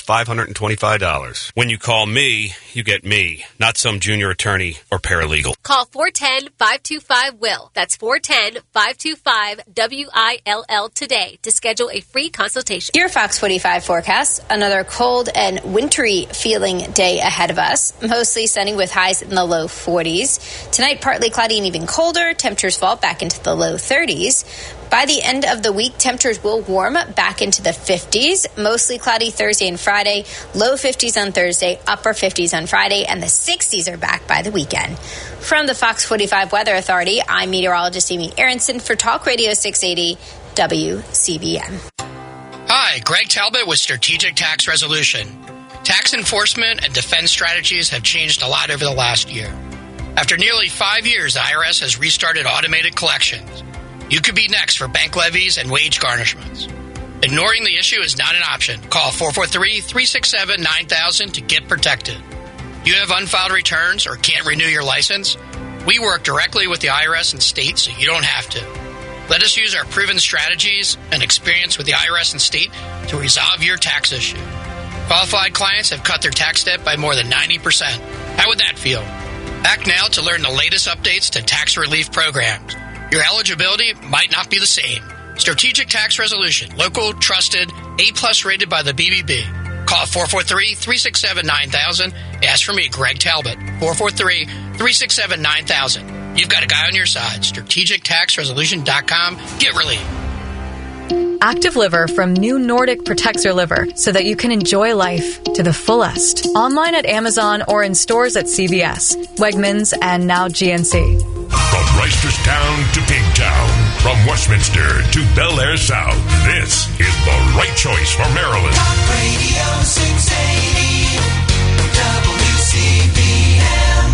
$525. When you call me, you get me, not some junior attorney or paralegal. Call 410-525-WILL. That's 410-525-WILL. 1-800-525-WILL today to schedule a free consultation. Your Fox 45 forecast. Another cold and wintry feeling day ahead of us. Mostly sunny with highs in the low 40s. Tonight, partly cloudy and even colder. Temperatures fall back into the low 30s. By the end of the week, temperatures will warm back into the 50s. Mostly cloudy Thursday and Friday. Low 50s on Thursday, upper 50s on Friday, and the 60s are back by the weekend. From the Fox 45 Weather Authority, I'm meteorologist Amy Aronson for Talk Radio 680 WCBM. Hi, Greg Talbot with Strategic Tax Resolution. Tax enforcement and defense strategies have changed a lot over the last year. After nearly 5 years, the IRS has restarted automated collections. You could be next for bank levies and wage garnishments. Ignoring the issue is not an option. Call 443-367-9000 to get protected. You have unfiled returns or can't renew your license? We work directly with the IRS and state so you don't have to. Let us use our proven strategies and experience with the IRS and state to resolve your tax issue. Qualified clients have cut their tax debt by more than 90%. How would that feel? Act now to learn the latest updates to tax relief programs. Your eligibility might not be the same. Strategic Tax Resolution. Local, trusted, A+ rated by the BBB. Call 443-367-9000. Ask for me, Greg Talbot. 443-367-9000. You've got a guy on your side. StrategicTaxResolution.com. Get relief. Active Liver from New Nordic protects your liver so that you can enjoy life to the fullest. Online at Amazon or in stores at CVS, Wegmans, and now GNC. From Reisterstown to Pigtown, from Westminster to Bel Air South, this is the right choice for Maryland. Talk Radio 680 WCBM.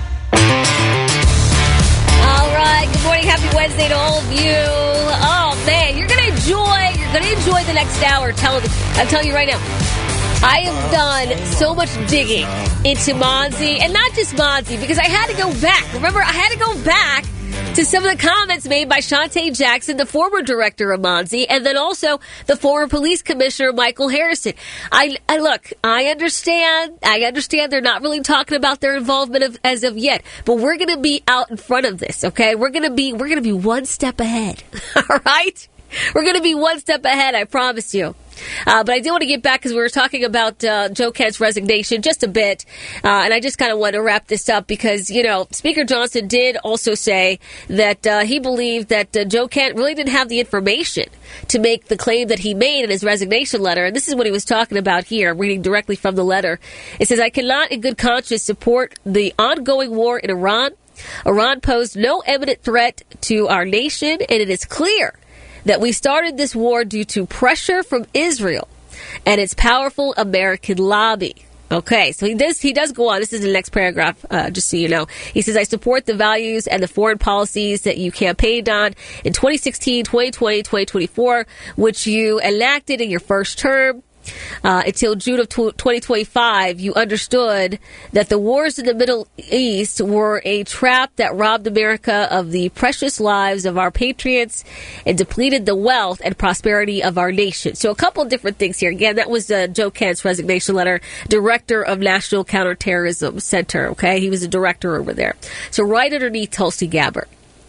All right, good morning, happy Wednesday to all of you. Oh man, you're gonna enjoy the next hour. I'm telling you right now. I have done so much digging into Monzi, and not just Monzi, because I had to go back. Remember, I had to go back to some of the comments made by Shantae Jackson, the former director of Monzi, and then also the former police commissioner, Michael Harrison. I understand they're not really talking about their involvement as of yet, but we're going to be out in front of this, okay? We're going to be one step ahead, all right? We're going to be one step ahead, I promise you. But I do want to get back because we were talking about Joe Kent's resignation just a bit. And I just kind of want to wrap this up because, Speaker Johnson did also say that he believed that Joe Kent really didn't have the information to make the claim that he made in his resignation letter. And this is what he was talking about here. I'm reading directly from the letter. It says, I cannot in good conscience support the ongoing war in Iran. Iran posed no imminent threat to our nation, and it is clear that we started this war due to pressure from Israel and its powerful American lobby. Okay, so he does go on. This is the next paragraph, just so you know. He says, I support the values and the foreign policies that you campaigned on in 2016, 2020, 2024, which you enacted in your first term. Until June of 2025, you understood that the wars in the Middle East were a trap that robbed America of the precious lives of our patriots and depleted the wealth and prosperity of our nation. So a couple of different things here. Again, that was Joe Kent's resignation letter, director of National Counterterrorism Center. Okay, he was a director over there. So right underneath Tulsi Gabbard.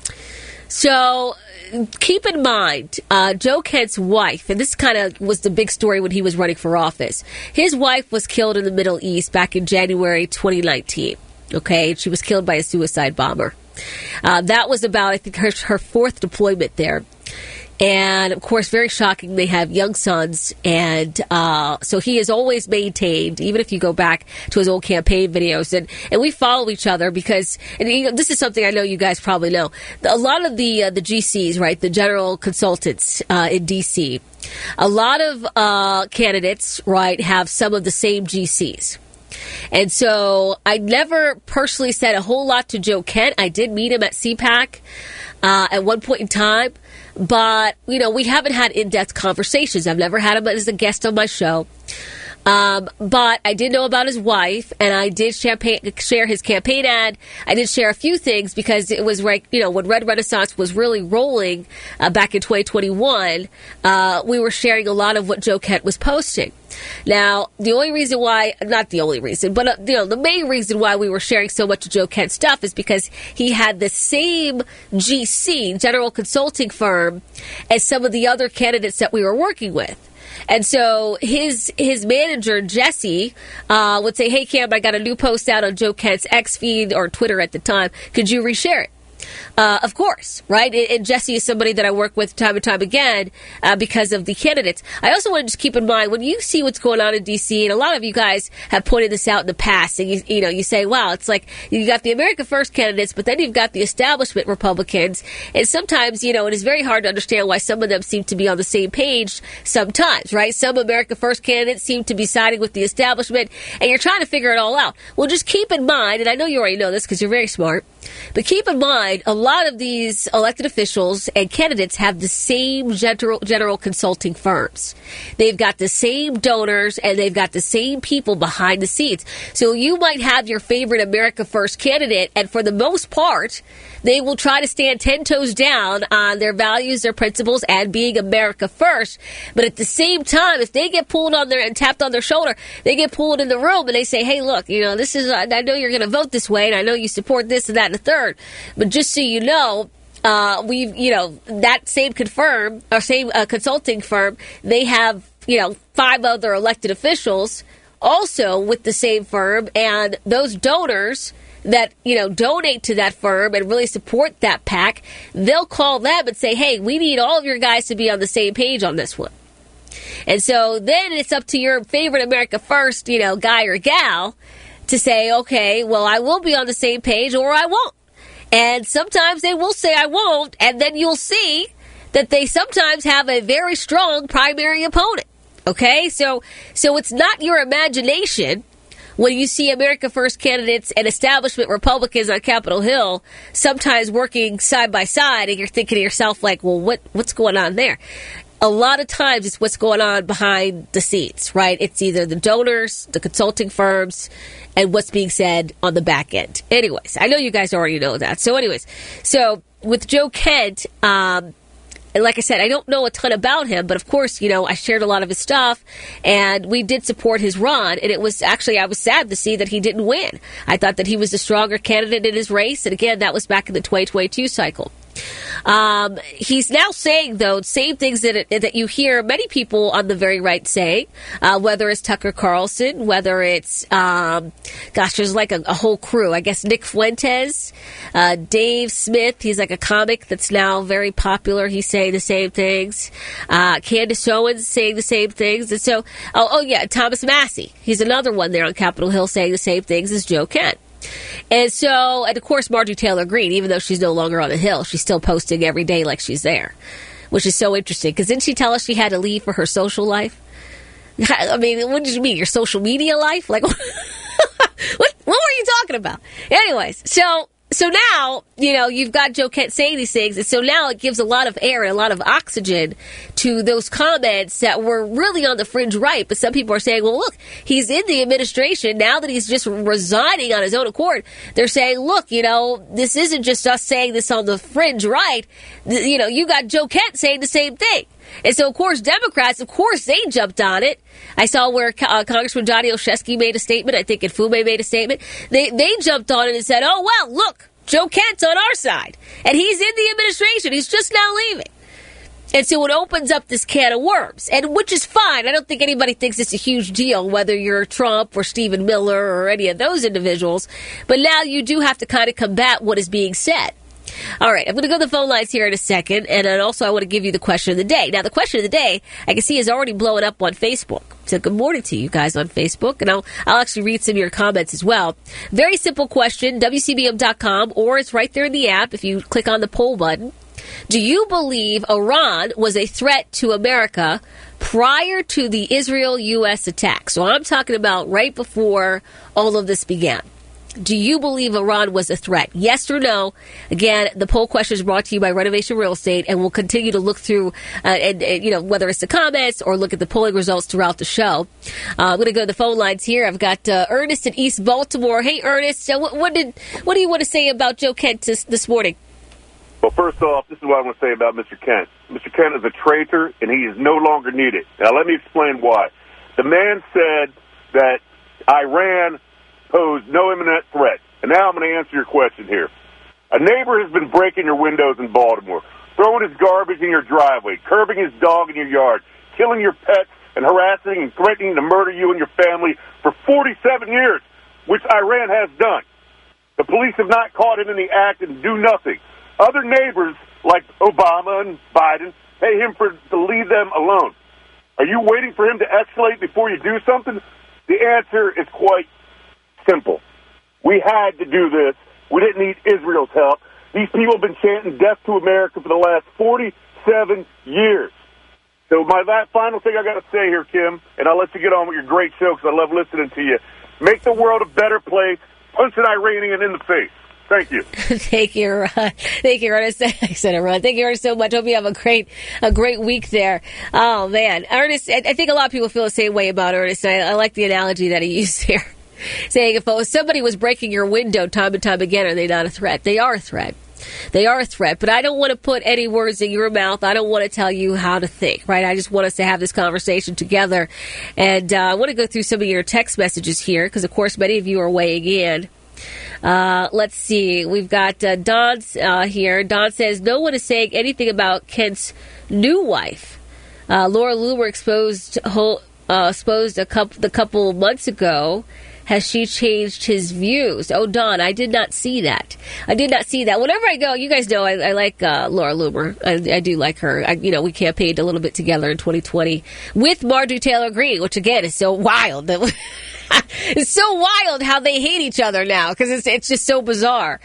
So keep in mind, Joe Kent's wife, and this kind of was the big story when he was running for office. His wife was killed in the Middle East back in January 2019. Okay, she was killed by a suicide bomber. That was about, I think, her fourth deployment there. And, of course, very shocking. They have young sons. And so he has always maintained, even if you go back to his old campaign videos, and we follow each other because, and this is something I know you guys probably know, a lot of the GCs, right, the general consultants in D.C., a lot of candidates, right, have some of the same GCs. And so I never personally said a whole lot to Joe Kent. I did meet him at CPAC at one point in time. But, we haven't had in-depth conversations. I've never had him as a guest on my show. But I did know about his wife, and I did share his campaign ad. I did share a few things because it was like, when Red Renaissance was really rolling back in 2021, we were sharing a lot of what Joe Kent was posting. Now, the only reason why, not the only reason, but the main reason why we were sharing so much of Joe Kent stuff is because he had the same GC, general consulting firm, as some of the other candidates that we were working with. And so his manager, Jesse, would say, hey, Cam, I got a new post out on Joe Kent's X feed or Twitter at the time. Could you reshare it? Of course, right? And Jesse is somebody that I work with time and time again because of the candidates. I also want to just keep in mind, when you see what's going on in D.C., and a lot of you guys have pointed this out in the past, and you say, wow, it's like you got the America First candidates, but then you've got the establishment Republicans, and sometimes, it is very hard to understand why some of them seem to be on the same page sometimes, right? Some America First candidates seem to be siding with the establishment, and you're trying to figure it all out. Well, just keep in mind, and I know you already know this because you're very smart, but keep in mind, a lot of these elected officials and candidates have the same general consulting firms. They've got the same donors, and they've got the same people behind the scenes. So you might have your favorite America First candidate, and for the most part, they will try to stand 10 toes down on their values, their principles, and being America First. But at the same time, if they get pulled on and tapped on their shoulder, they get pulled in the room and they say, hey, look, this is, I know you're going to vote this way, and I know you support this and that and the third. But just so you know, that same consulting firm, they have, 5 other elected officials also with the same firm, and those donors that, donate to that firm and really support that PAC, they'll call them and say, hey, we need all of your guys to be on the same page on this one. And so then it's up to your favorite America First, guy or gal to say, okay, well, I will be on the same page or I won't. And sometimes they will say I won't, and then you'll see that they sometimes have a very strong primary opponent. Okay? So it's not your imagination when you see America First candidates and establishment Republicans on Capitol Hill sometimes working side by side, and you're thinking to yourself, like, well, what's going on there? A lot of times it's what's going on behind the scenes, right? It's either the donors, the consulting firms, and what's being said on the back end. Anyways, I know you guys already know that. So with Joe Kent, like I said, I don't know a ton about him, but of course, I shared a lot of his stuff, and we did support his run, and it was actually, I was sad to see that he didn't win. I thought that he was the stronger candidate in his race, and again, that was back in the 2022 cycle. He's now saying, though, same things that you hear many people on the very right say, whether it's Tucker Carlson, whether it's, there's like a whole crew. I guess Nick Fuentes, Dave Smith, he's like a comic that's now very popular. He's saying the same things. Candace Owens saying the same things. And so, Thomas Massey, he's another one there on Capitol Hill saying the same things as Joe Kent. And of course, Marjorie Taylor Greene, even though she's no longer on the Hill, she's still posting every day like she's there, which is so interesting. Because didn't she tell us she had to leave for her social life? I mean, what did you mean? Your social media life? Like, what were you talking about? Anyways, so now, you've got Joe Kent saying these things, and so now it gives a lot of air and a lot of oxygen to those comments that were really on the fringe right. But some people are saying, well, look, he's in the administration now that he's just resigning on his own accord. They're saying, look, this isn't just us saying this on the fringe right. You got Joe Kent saying the same thing. And so, of course, Democrats, they jumped on it. I saw where Congressman Johnny Olszewski made a statement. I think Infume made a statement. They jumped on it and said, oh, well, look, Joe Kent's on our side. And he's in the administration. He's just now leaving. And so it opens up this can of worms, and which is fine. I don't think anybody thinks it's a huge deal, whether you're Trump or Stephen Miller or any of those individuals. But now you do have to kind of combat what is being said. All right, I'm going to go to the phone lines here in a second, and then also I want to give you the question of the day. Now, the question of the day, I can see, is already blowing up on Facebook. So good morning to you guys on Facebook, and I'll actually read some of your comments as well. Very simple question, WCBM.com, or it's right there in the app if you click on the poll button. Do you believe Iran was a threat to America prior to the Israel-U.S. attack? So I'm talking about right before all of this began. Do you believe Iran was a threat? Yes or no? Again, the poll question is brought to you by Renovation Real Estate, and we'll continue to look through, whether it's the comments or look at the polling results throughout the show. I'm going to go to the phone lines here. I've got Ernest in East Baltimore. Hey, Ernest, what do you want to say about Joe Kent this morning? Well, first off, this is what I want to say about Mr. Kent. Mr. Kent is a traitor, and he is no longer needed. Now, let me explain why. The man said that Iran posed no imminent threat. And now I'm going to answer your question here. A neighbor has been breaking your windows in Baltimore, throwing his garbage in your driveway, curbing his dog in your yard, killing your pets, and harassing and threatening to murder you and your family for 47 years, which Iran has done. The police have not caught him in the act and do nothing. Other neighbors, like Obama and Biden, pay him to leave them alone. Are you waiting for him to escalate before you do something? The answer is quite simple. We had to do this. We didn't need Israel's help. These people have been chanting death to America for the last 47 years. So that final thing I got to say here, Kim, and I'll let you get on with your great show because I love listening to you. Make the world a better place. Punch an Iranian in the face. Thank you. Thank you, Ron. Thank you, Ernest. I said it, Ron. Thank you, Ernest, so much. Hope you have a great week there. Oh, man. Ernest, I think a lot of people feel the same way about Ernest. I like the analogy that he used here. Saying if somebody was breaking your window time and time again, are they not a threat? They are a threat. They are a threat, but I don't want to put any words in your mouth. I don't want to tell you how to think, right? I just want us to have this conversation together. And I want to go through some of your text messages here because, of course, many of you are weighing in. Let's see. We've got Don here. Don says, no one is saying anything about Kent's new wife. Laura Loomer exposed a couple months ago. Has she changed his views? Oh, Don, I did not see that. Whenever I go, you guys know I like Laura Loomer. I do like her. We campaigned a little bit together in 2020 with Marjorie Taylor Greene, which, again, is so wild. It's so wild how they hate each other now because it's just so bizarre.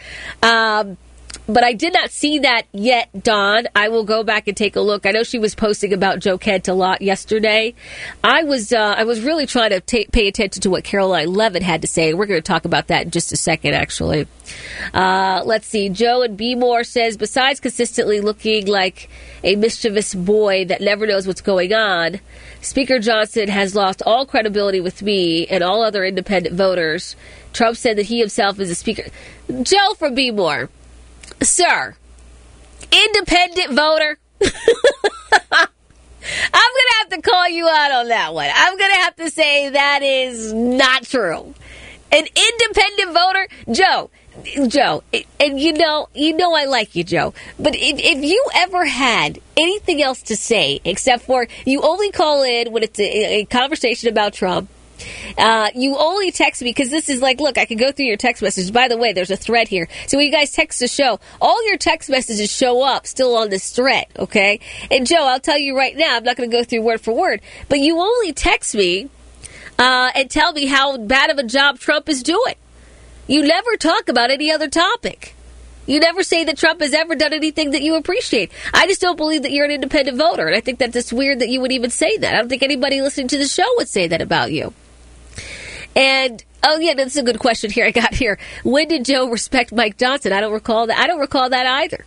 But I did not see that yet, Dawn. I will go back and take a look. I know she was posting about Joe Kent a lot yesterday. I was really trying to pay attention to what Caroline Levitt had to say. We're going to talk about that in just a second, actually. Let's see. Joe and B-More says, besides consistently looking like a mischievous boy that never knows what's going on, Speaker Johnson has lost all credibility with me and all other independent voters. Trump said that he himself is a speaker. Joe from B-More. Sir, independent voter. I'm going to have to call you out on that one. I'm going to have to say that is not true. An independent voter? Joe, and you know I like you, Joe, but if you ever had anything else to say except for you only call in when it's a conversation about Trump, you only text me because this is like, look, I can go through your text messages. By the way, there's a thread here. So when you guys text the show, all your text messages show up still on this thread, okay? And Joe, I'll tell you right now, I'm not going to go through word for word, but you only text me and tell me how bad of a job Trump is doing. You never talk about any other topic. You never say that Trump has ever done anything that you appreciate. I just don't believe that you're an independent voter, and I think that's just weird that you would even say that. I don't think anybody listening to the show would say that about you. And, oh yeah, that's a good question here I got here. When did Joe respect Mike Johnson? I don't recall that. I don't recall that either.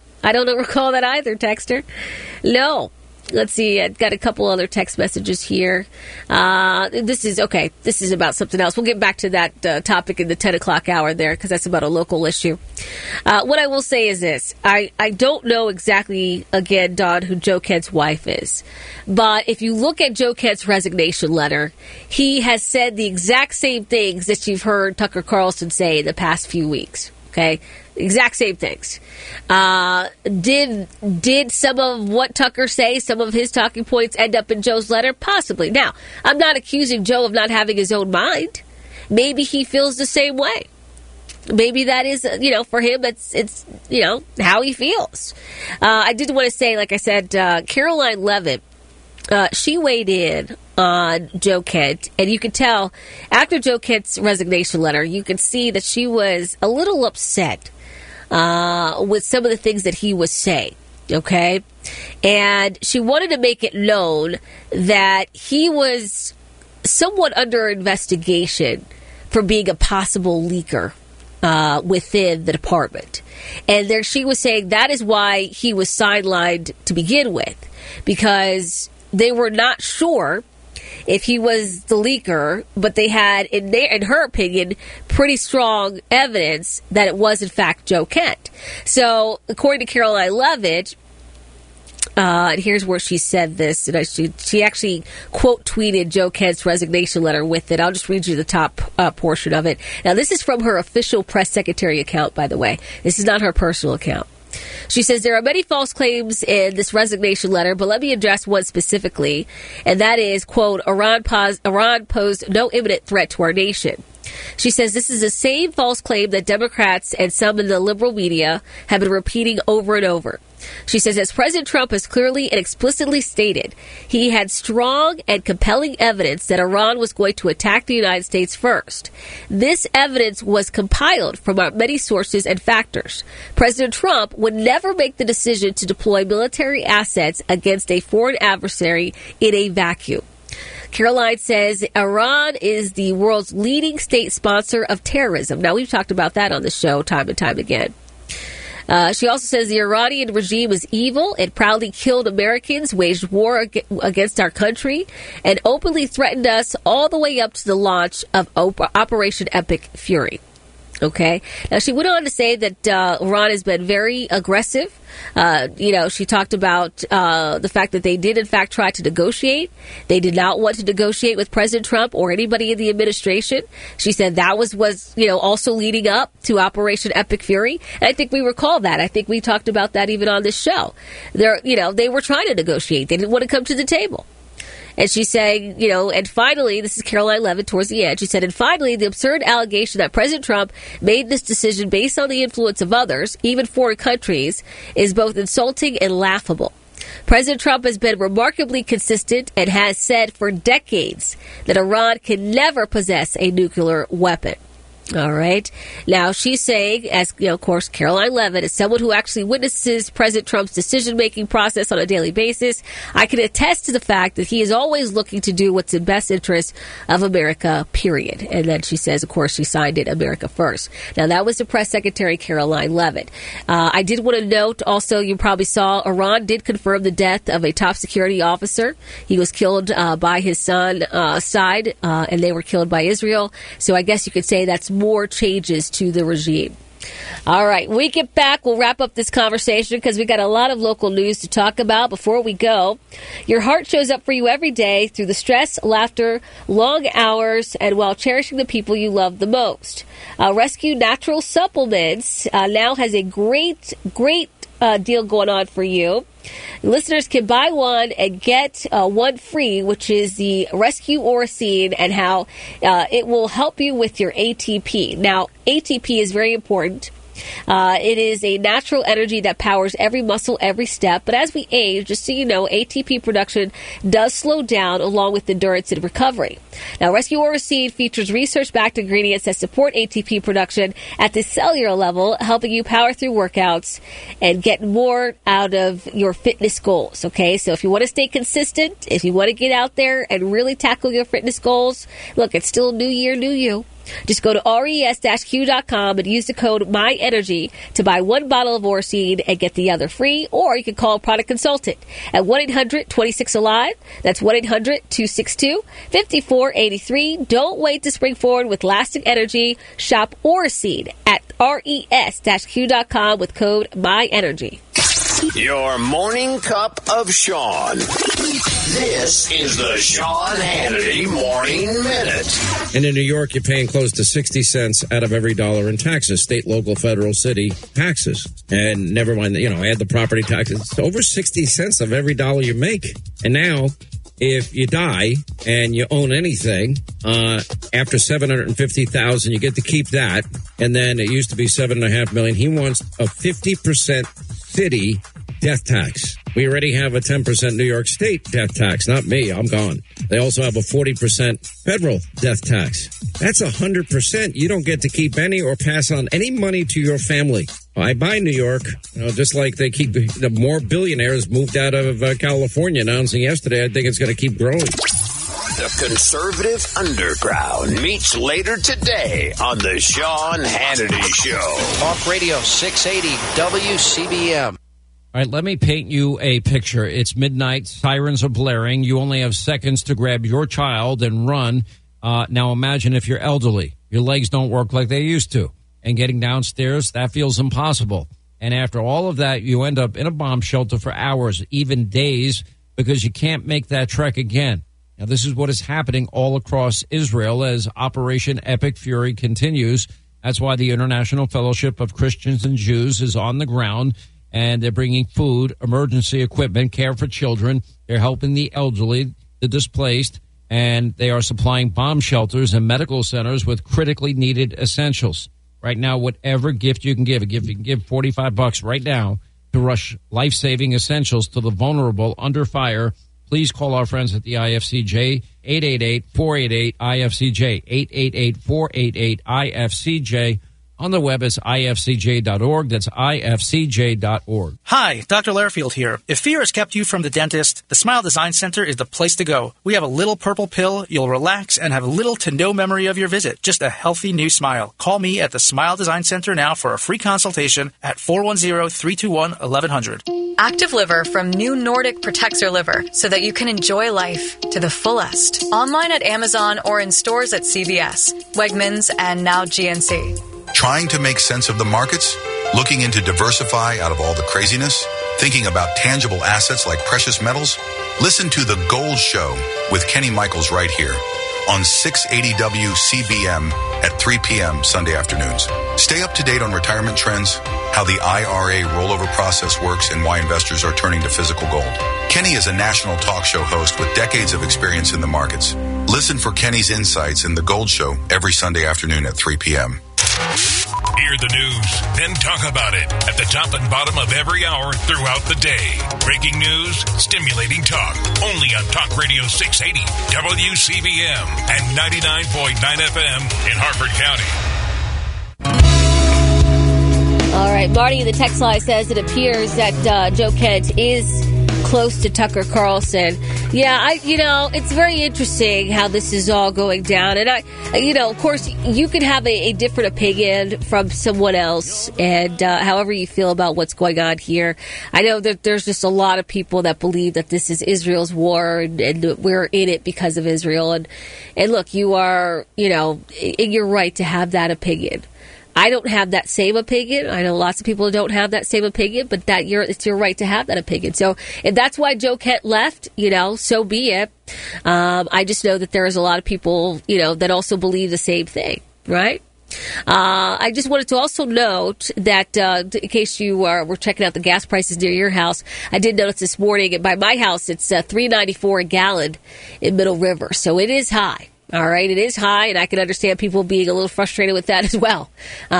Texter. No. Let's see. I've got a couple other text messages here. This is about something else. We'll get back to that topic in the 10 o'clock hour there because that's about a local issue. What I will say is this. I don't know exactly, again, Don, who Joe Kent's wife is. But if you look at Joe Kent's resignation letter, he has said the exact same things that you've heard Tucker Carlson say in the past few weeks. Okay? Exact same things. Did some of what Tucker say, some of his talking points end up in Joe's letter? Possibly. Now, I'm not accusing Joe of not having his own mind. Maybe he feels the same way. Maybe that is, for him, it's how he feels. I did want to say, like I said, Caroline Levitt, she weighed in on Joe Kent, and you could tell after Joe Kent's resignation letter, you could see that she was a little upset with some of the things that he was saying, okay? And she wanted to make it known that he was somewhat under investigation for being a possible leaker within the department. And there she was saying that is why he was sidelined to begin with, because they were not sure if he was the leaker, but they had, in her opinion, pretty strong evidence that it was, in fact, Joe Kent. So, according to Caroline Levitt, And here's where she said this. And she actually quote tweeted Joe Kent's resignation letter with it. I'll just read you the top portion of it. Now, this is from her official press secretary account, by the way. This is not her personal account. She says there are many false claims in this resignation letter, but let me address one specifically, and that is, quote, Iran posed no imminent threat to our nation. She says this is the same false claim that Democrats and some in the liberal media have been repeating over and over. She says, as President Trump has clearly and explicitly stated, he had strong and compelling evidence that Iran was going to attack the United States first. This evidence was compiled from many sources and factors. President Trump would never make the decision to deploy military assets against a foreign adversary in a vacuum. Caroline says Iran is the world's leading state sponsor of terrorism. Now, we've talked about that on the show time and time again. She also says the Iranian regime is evil. It proudly killed Americans, waged war against our country, and openly threatened us all the way up to the launch of Operation Epic Fury. Okay. Now, she went on to say that Iran has been very aggressive. She talked about the fact that they did, in fact, try to negotiate. They did not want to negotiate with President Trump or anybody in the administration. She said that was also leading up to Operation Epic Fury. And I think we recall that. I think we talked about that even on this show. They were trying to negotiate. They didn't want to come to the table. And she's saying, and finally, this is Caroline Levitt towards the end, she said, and finally, the absurd allegation that President Trump made this decision based on the influence of others, even foreign countries, is both insulting and laughable. President Trump has been remarkably consistent and has said for decades that Iran can never possess a nuclear weapon. All right. Now, she's saying, as of course, Caroline Levitt, as someone who actually witnesses President Trump's decision-making process on a daily basis, I can attest to the fact that he is always looking to do what's in best interest of America, period. And then she says, of course, she signed it, America First. Now, that was the press secretary, Caroline Levitt. I did want to note also, you probably saw, Iran did confirm the death of a top security officer. He was killed by his son, Said, and they were killed by Israel. So I guess you could say that's more changes to the regime. All right, when we get back, we'll wrap up this conversation because we got a lot of local news to talk about. Before we go, your heart shows up for you every day through the stress, laughter, long hours, and while cherishing the people you love the most. Rescue Natural Supplements now has a great deal going on for you. Listeners can buy one and get one free, which is the Rescue Oracene, and how it will help you with your ATP. Now, ATP is very important. It is a natural energy that powers every muscle, every step. But as we age, just so you know, ATP production does slow down along with endurance and recovery. Now, Rescue Oracene features research-backed ingredients that support ATP production at the cellular level, helping you power through workouts and get more out of your fitness goals. Okay, so if you want to stay consistent, if you want to get out there and really tackle your fitness goals, look, it's still new year, new you. Just go to res-q.com and use the code MyEnergy to buy one bottle of Oracene and get the other free, or you can call a product consultant at 1-800-26-ALIVE. That's 1-800-262-5483. Don't wait to spring forward with lasting energy. Shop Oracene at res-q.com with code MyEnergy. Your morning cup of Sean. This is the Sean Hannity Morning Minute. And in New York, you're paying close to 60 cents out of every dollar in taxes, state, local, federal, city taxes. And never mind, add the property taxes. It's over 60 cents of every dollar you make. And now, if you die and you own anything, after $750,000, you get to keep that. And then it used to be $7.5 million. He wants a 50% city death tax. We already have a 10% New York State death tax. Not me. I'm gone. They also have a 40% federal death tax. That's 100%. You don't get to keep any or pass on any money to your family. I buy New York, just like they keep the more billionaires moved out of California, announcing yesterday. I think it's going to keep growing. The Conservative Underground meets later today on the Sean Hannity Show. Talk Radio 680 WCBM. All right, let me paint you a picture. It's midnight. Sirens are blaring. You only have seconds to grab your child and run. Now imagine if you're elderly. Your legs don't work like they used to. And getting downstairs, that feels impossible. And after all of that, you end up in a bomb shelter for hours, even days, because you can't make that trek again. Now, this is what is happening all across Israel as Operation Epic Fury continues. That's why the International Fellowship of Christians and Jews is on the ground, and they're bringing food, emergency equipment, care for children. They're helping the elderly, the displaced, and they are supplying bomb shelters and medical centers with critically needed essentials. Right now, whatever gift you can give, you can give $45 right now to rush life-saving essentials to the vulnerable under fire. Please call our friends at the IFCJ, 888-488-IFCJ, 888-488-IFCJ. On the web is ifcj.org. That's ifcj.org. Hi, Dr. Lairfield here. If fear has kept you from the dentist, the Smile Design Center is the place to go. We have a little purple pill. You'll relax and have little to no memory of your visit. Just a healthy new smile. Call me at the Smile Design Center now for a free consultation at 410-321-1100. Active Liver from New Nordic protects your liver so that you can enjoy life to the fullest. Online at Amazon or in stores at CVS, Wegmans, and now GNC. Trying to make sense of the markets? Looking into diversify out of all the craziness? Thinking about tangible assets like precious metals? Listen to The Gold Show with Kenny Michaels right here on 680 WCBM at 3 p.m. Sunday afternoons. Stay up to date on retirement trends, how the IRA rollover process works, and why investors are turning to physical gold. Kenny is a national talk show host with decades of experience in the markets. Listen for Kenny's insights in The Gold Show every Sunday afternoon at 3 p.m. Hear the news, then talk about it at the top and bottom of every hour throughout the day. Breaking news, stimulating talk, only on Talk Radio 680, WCBM, and 99.9 FM in Harford County. All right, Marty in the text line says it appears that Joe Kent is close to Tucker Carlson. Yeah, it's very interesting how this is all going down. And of course, you could have a different opinion from someone else, and however you feel about what's going on here. I know that there's just a lot of people that believe that this is Israel's war, and we're in it because of Israel. And look, you are, in your right to have that opinion. I don't have that same opinion. I know lots of people don't have that same opinion, but it's your right to have that opinion. So if that's why Joe Kent left, so be it. I just know that there is a lot of people, that also believe the same thing, right? I just wanted to also note that in case you were checking out the gas prices near your house, I did notice this morning by my house it's $3.94 a gallon in Middle River, so it is high. All right, it is high, and I can understand people being a little frustrated with that as well.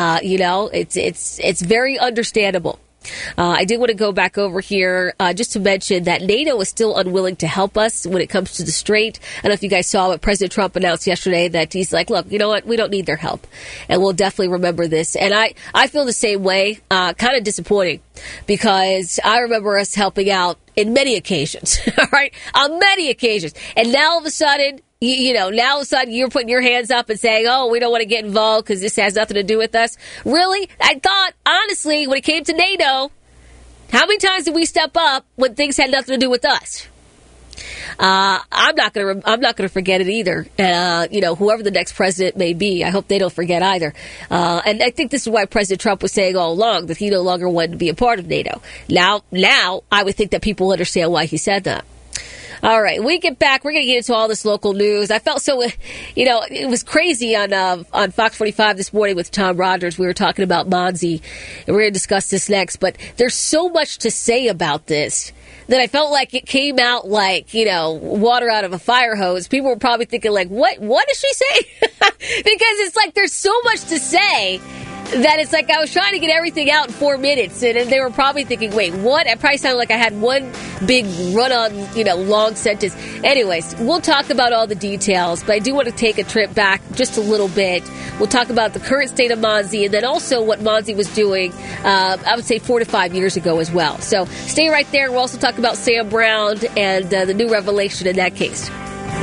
It's very understandable. I did want to go back over here just to mention that NATO is still unwilling to help us when it comes to the Strait. I don't know if you guys saw what President Trump announced yesterday, that he's like, look, you know what? We don't need their help. And we'll definitely remember this. And I feel the same way, kind of disappointing, because I remember us helping out in many occasions, all right? On many occasions. And now all of a sudden, now all of a sudden you're putting your hands up and saying, oh, we don't want to get involved because this has nothing to do with us. Really? I thought, honestly, when it came to NATO, how many times did we step up when things had nothing to do with us? I'm not gonna forget it either. Whoever the next president may be, I hope they don't forget either. And I think this is why President Trump was saying all along that he no longer wanted to be a part of NATO. Now I would think that people understand why he said that. All right, when we get back, we're going to get into all this local news. I felt so, it was crazy on Fox 45 this morning with Tom Rogers. We were talking about Monzi, and we're going to discuss this next. But there's so much to say about this that I felt like it came out like, water out of a fire hose. People were probably thinking like, what did she say? Because it's like there's so much to say that it's like I was trying to get everything out in 4 minutes, and they were probably thinking, wait, what? I probably sounded like I had one big run-on, long sentence. Anyways, we'll talk about all the details, but I do want to take a trip back just a little bit. We'll talk about the current state of Monzi, and then also what Monzi was doing, I would say 4 to 5 years ago as well. So stay right there. We'll also talk about Sam Brown and the new revelation in that case.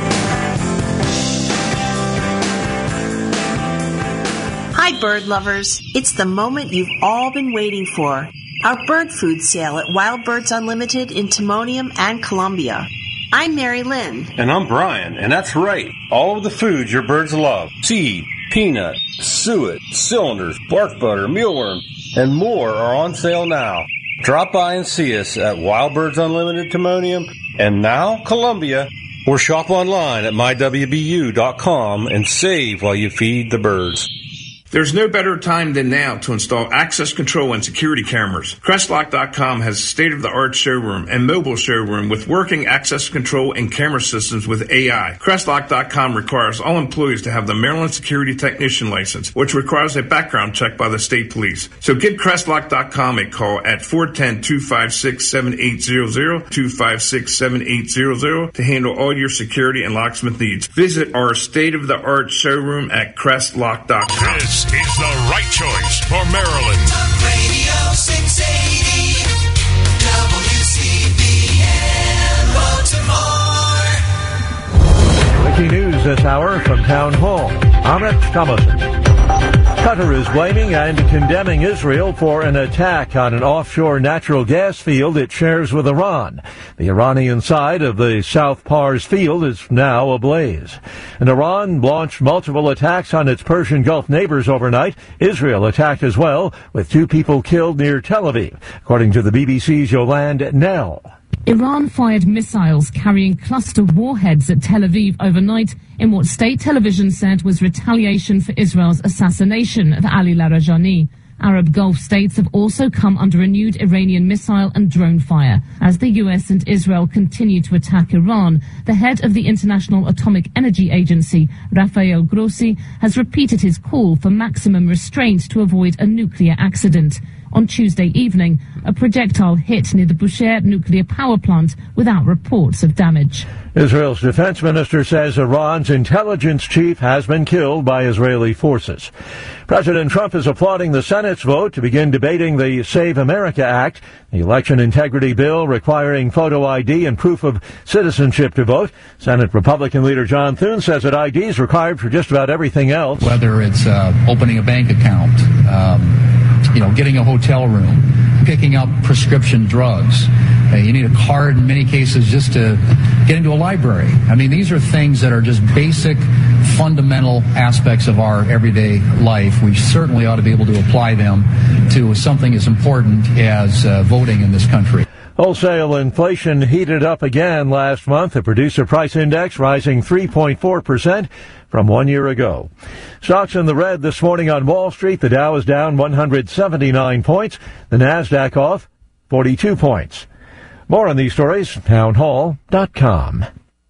Hi, bird lovers. It's the moment you've all been waiting for. Our bird food sale at Wild Birds Unlimited in Timonium and Columbia. I'm Mary Lynn. And I'm Brian, and that's right. All of the foods your birds love. Seed, peanut, suet, cylinders, bark butter, mealworm. and more are on sale now. Drop by and see us at Wild Birds Unlimited Timonium and now Columbia, or shop online at mywbu.com and save while you feed the birds. There's no better time than now to install access control and security cameras. Crestlock.com has a state-of-the-art showroom and mobile showroom with working access control and camera systems with AI. Crestlock.com requires all employees to have the Maryland Security Technician license, which requires a background check by the state police. So give Crestlock.com a call at 410-256-7800, 256-7800 to handle all your security and locksmith needs. Visit our state-of-the-art showroom at Crestlock.com. This is the right choice for Maryland. Talk Radio 680 WCBM Baltimore. Breaking news this hour from Town Hall. I'm Rich Thomason. Qatar is blaming and condemning Israel for an attack on an offshore natural gas field it shares with Iran. The Iranian side of the South Pars field is now ablaze. And Iran launched multiple attacks on its Persian Gulf neighbors overnight. Israel attacked as well, with 2 people killed near Tel Aviv, according to the BBC's Yolande Nell. Iran fired missiles carrying cluster warheads at Tel Aviv overnight in what state television said was retaliation for Israel's assassination of Ali Larijani. Arab Gulf states have also come under renewed Iranian missile and drone fire as the US and Israel continue to attack Iran. The head of the International Atomic Energy Agency, Rafael Grossi, has repeated his call for maximum restraint to avoid a nuclear accident. On Tuesday evening, a projectile hit near the Bushehr nuclear power plant without reports of damage. Israel's defense minister says Iran's intelligence chief has been killed by Israeli forces. President Trump is applauding the Senate's vote to begin debating the Save America Act, the election integrity bill requiring photo ID and proof of citizenship to vote. Senate Republican leader John Thune says that ID is required for just about everything else. Whether it's opening a bank account, getting a hotel room, picking up prescription drugs. You need a card in many cases just to get into a library. I mean, these are things that are just basic, fundamental aspects of our everyday life. We certainly ought to be able to apply them to something as important as voting in this country. Wholesale inflation heated up again last month, the producer price index rising 3.4% from 1 year ago. Stocks in the red this morning on Wall Street. The Dow is down 179 points. The Nasdaq off 42 points. More on these stories, townhall.com.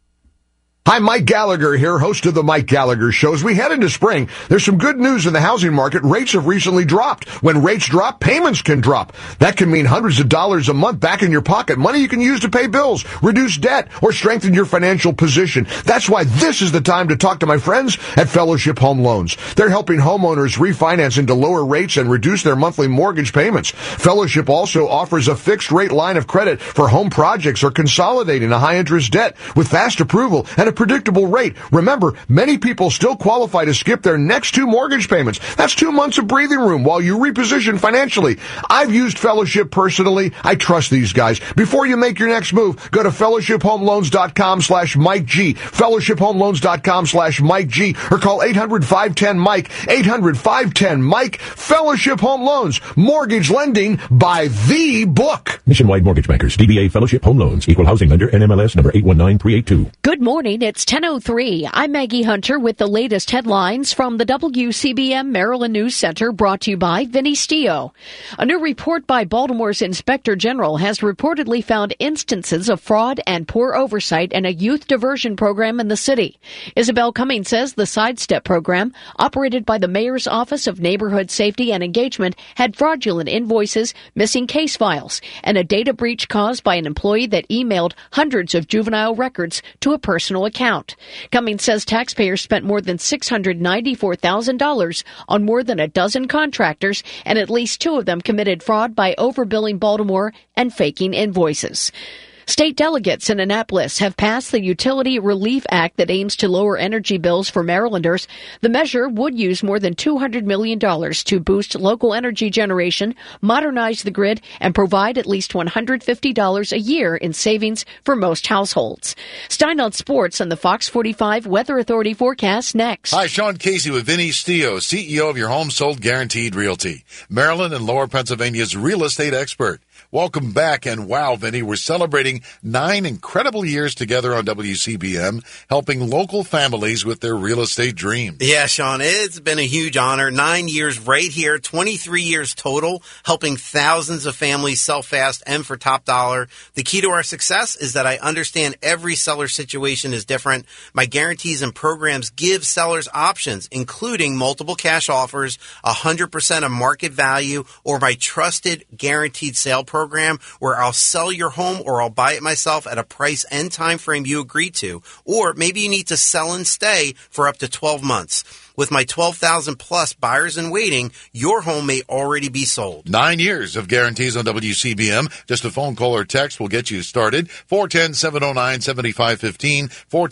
Hi, Mike Gallagher here, host of the Mike Gallagher Show. As we head into spring, there's some good news in the housing market. Rates have recently dropped. When rates drop, payments can drop. That can mean hundreds of dollars a month back in your pocket, money you can use to pay bills, reduce debt, or strengthen your financial position. That's why this is the time to talk to my friends at Fellowship Home Loans. They're helping homeowners refinance into lower rates and reduce their monthly mortgage payments. Fellowship also offers a fixed rate line of credit for home projects or consolidating a high interest debt with fast approval and a predictable rate. Remember, many people still qualify to skip their next 2 mortgage payments. That's 2 months of breathing room while you reposition financially. I've used Fellowship personally. I trust these guys. Before you make your next move, go to fellowshiphomeloans.com/Mike G, fellowshiphomeloans.com/Mike G, or call 800-510-MIKE, 800-510-MIKE. Fellowship Home Loans, mortgage lending by the book. Nationwide Mortgage Bankers, DBA Fellowship Home Loans, Equal Housing Lender, NMLS number 819382. Good morning. It's 10:03. I'm Maggie Hunter with the latest headlines from the WCBM Maryland News Center, brought to you by Vinny Stio. A new report by Baltimore's Inspector General has reportedly found instances of fraud and poor oversight in a youth diversion program in the city. Isabel Cummings says the Sidestep program, operated by the Mayor's Office of Neighborhood Safety and Engagement, had fraudulent invoices, missing case files, and a data breach caused by an employee that emailed hundreds of juvenile records to a personal account. Cummings says taxpayers spent more than $694,000 on more than a dozen contractors, and at least 2 of them committed fraud by overbilling Baltimore and faking invoices. State delegates in Annapolis have passed the Utility Relief Act that aims to lower energy bills for Marylanders. The measure would use more than $200 million to boost local energy generation, modernize the grid, and provide at least $150 a year in savings for most households. Stein on Sports on the Fox 45 Weather Authority forecast next. Hi, Sean Casey with Vinny Stio, CEO of your Home Sold Guaranteed Realty, Maryland and Lower Pennsylvania's real estate expert. Welcome back, and wow, Vinny, we're celebrating 9 incredible years together on WCBM, helping local families with their real estate dreams. Yeah, Sean, it's been a huge honor. 9 years right here, 23 years total, helping thousands of families sell fast and for top dollar. The key to our success is that I understand every seller situation is different. My guarantees and programs give sellers options, including multiple cash offers, 100% of market value, or my trusted guaranteed sale program where I'll sell your home or I'll buy it myself at a price and time frame you agree to. Or maybe you need to sell and stay for up to 12 months. With my 12,000 plus buyers in waiting, your home may already be sold. 9 years of guarantees on WCBM. Just a phone call or text will get you started. 410-709-7515.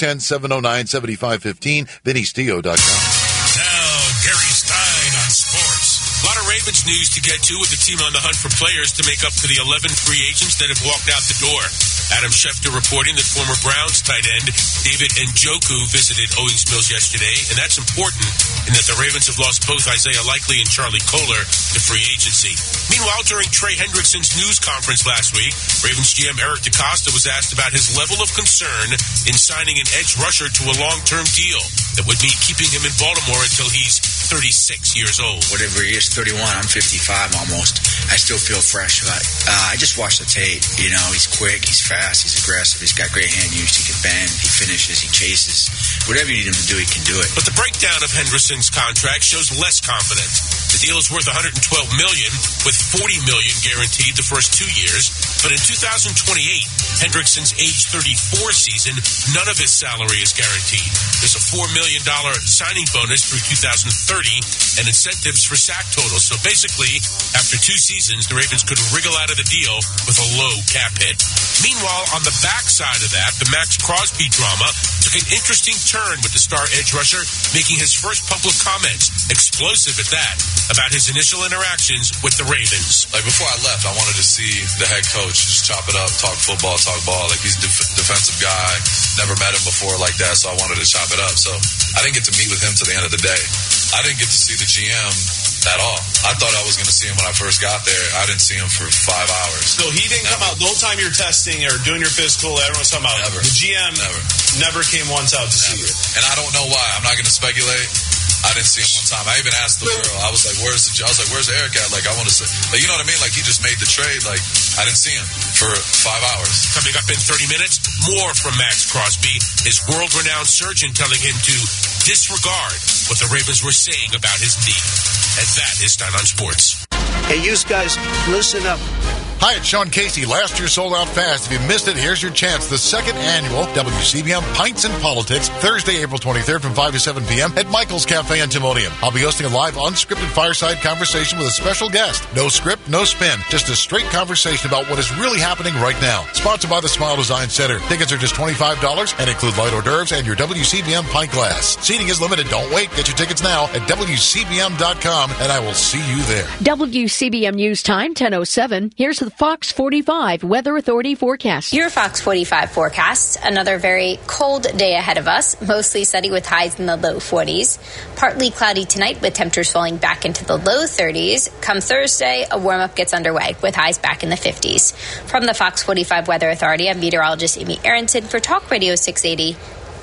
410-709-7515. VinnyStio.com. Now, Gary Stein on sports. A lot of Ravens news to get to with the team on the hunt for players to make up for the 11 free agents that have walked out the door. Adam Schefter reporting that former Browns tight end David Njoku visited Owings Mills yesterday, and that's important in that the Ravens have lost both Isaiah Likely and Charlie Kohler to free agency. Meanwhile, during Trey Hendrickson's news conference last week, Ravens GM Eric DeCosta was asked about his level of concern in signing an edge rusher to a long-term deal that would be keeping him in Baltimore until he's 36 years old. Whatever he is, 31, I'm 55 almost. I still feel fresh, but I just watched the tape. You know, he's quick, he's fast, he's aggressive, he's got great hand use, he can bend, he finishes, he chases. Whatever you need him to do, he can do it. But the breakdown of Hendrickson's contract shows less confidence. The deal is worth $112 million, with $40 million guaranteed the first 2 years. But in 2028, Hendrickson's age 34 season, none of his salary is guaranteed. There's a $4 million signing bonus through 2030 and incentives for sack totals. So basically, after 2 seasons, the Ravens could wriggle out of the deal with a low cap hit. Meanwhile, on the backside of that, the Max Crosby drama took an interesting turn with the star edge rusher making his first public comments, explosive at that, about his initial interactions with the Ravens. Like, before I left, I wanted to see the head coach just chop it up, talk football, talk ball. Like, he's a defensive guy, never met him before like that, so I wanted to chop it up. So I didn't get to meet with him till the end of the day. I didn't get to see the GM at all. I thought I was going to see him when I first got there. I didn't see him for 5 hours. So he didn't come out the whole time you're testing or doing your physical, everyone's talking about never. The GM never came once out to see you. And I don't know why. I'm not going to speculate. I didn't see him one time. I even asked the girl. I was like, "Where's Eric at?" Like, I want to say, like, you know what I mean? Like, he just made the trade. Like, I didn't see him for 5 hours. Coming up in 30 minutes, more from Max Crosby, his world-renowned surgeon telling him to disregard what the Ravens were saying about his knee. And that is Stein on Sports. Hey, you guys, listen up. Hi, it's Sean Casey. Last year sold out fast. If you missed it, here's your chance. The second annual WCBM Pints and Politics, Thursday, April 23rd from 5 to 7 p.m. at Michael's Cafe in Timonium. I'll be hosting a live unscripted fireside conversation with a special guest. No script, no spin, just a straight conversation about what is really happening right now. Sponsored by the Smile Design Center. Tickets are just $25 and include light hors d'oeuvres and your WCBM pint glass. Seating is limited. Don't wait. Get your tickets now at WCBM.com, and I will see you there. WCBM News Time, 10:07. Here's the Fox 45 Weather Authority forecast. Your Fox 45 forecast. Another very cold day ahead of us. Mostly sunny with highs in the low 40s. Partly cloudy tonight with temperatures falling back into the low 30s. Come Thursday, a warm-up gets underway with highs back in the 50s. From the Fox 45 Weather Authority, I'm meteorologist Amy Aronson for Talk Radio 680.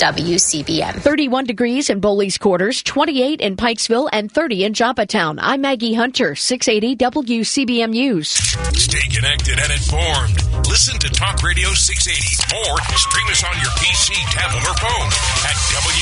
WCBM. 31 degrees in Bowley's Quarters, 28 in Pikesville, and 30 in Joppatown. I'm Maggie Hunter, 680 WCBM News. Stay connected and informed. Listen to Talk Radio 680 or stream us on your PC, tablet, or phone at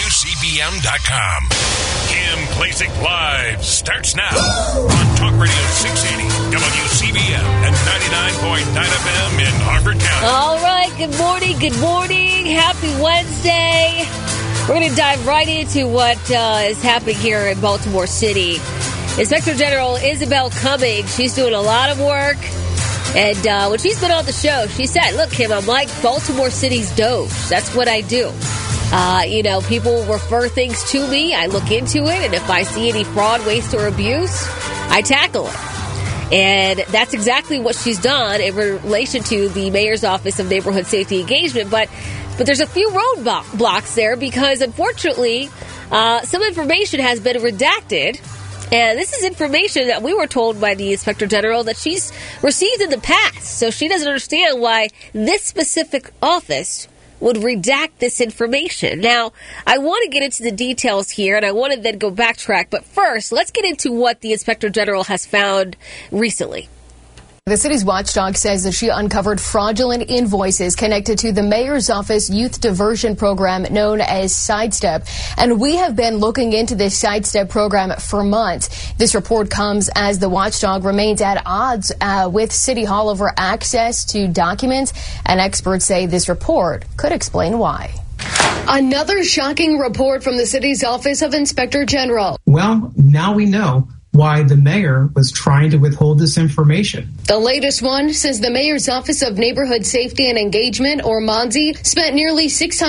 WCBM.com. Kim Klacik Live starts now on Talk Radio 680 WCBM and 99.9 FM in Harford County. All right, good morning, happy Wednesday. We're going to dive right into what is happening here in Baltimore City. Inspector General Isabel Cummings, she's doing a lot of work And when she's been on the show, she said, look, Kim, I'm like Baltimore City's Doge. That's what I do. People refer things to me. I look into it. And if I see any fraud, waste, or abuse, I tackle it. And that's exactly what she's done in relation to the Mayor's Office of Neighborhood Safety Engagement. But there's a few roadblocks there because, unfortunately, some information has been redacted. And this is information that we were told by the Inspector General that she's received in the past. So she doesn't understand why this specific office would redact this information. Now, I want to get into the details here, and I want to then go backtrack. But first, let's get into what the Inspector General has found recently. The city's watchdog says that she uncovered fraudulent invoices connected to the Mayor's Office youth diversion program known as Sidestep. And we have been looking into this Sidestep program for months. This report comes as the watchdog remains at odds with City Hall over access to documents. And experts say this report could explain why. Another shocking report from the city's Office of Inspector General. Well, now we know why the mayor was trying to withhold this information. The latest one says the Mayor's Office of Neighborhood Safety and Engagement, or MONSE, spent nearly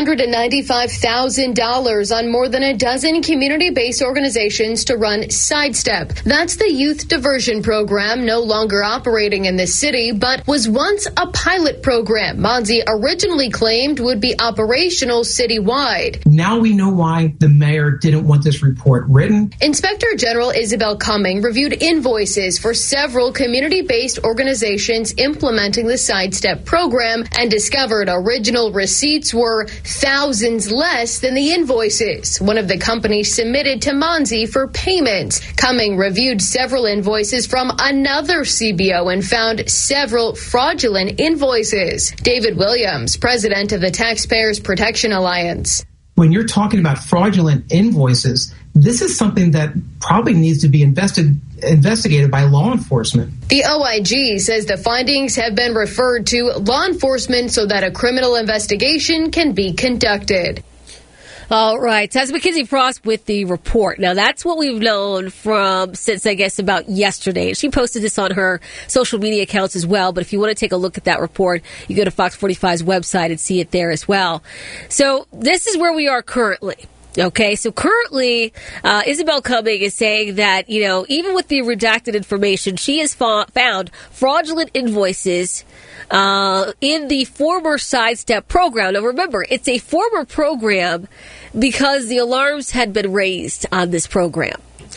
$695,000 on more than a dozen community-based organizations to run Sidestep. That's the youth diversion program no longer operating in the city, but was once a pilot program MONSE originally claimed would be operational citywide. Now we know why the mayor didn't want this report written. Inspector General Isabel Cumming reviewed invoices for several community-based organizations implementing the Sidestep program and discovered original receipts were thousands less than the invoices one of the companies submitted to MONSE for payments. Cumming reviewed several invoices from another CBO and found several fraudulent invoices. David Williams, president of the Taxpayers Protection Alliance. When you're talking about fraudulent invoices, this is something that probably needs to be investigated by law enforcement. The OIG says the findings have been referred to law enforcement so that a criminal investigation can be conducted. All right. So that's Mackenzie Frost with the report. Now, that's what we've known since, I guess, about yesterday. She posted this on her social media accounts as well. But if you want to take a look at that report, you go to Fox 45's website and see it there as well. So this is where we are currently. Okay, so currently, Isabel Cumming is saying that, even with the redacted information, she has found fraudulent invoices in the former Sidestep program. Now, remember, it's a former program because the alarms had been raised on this program.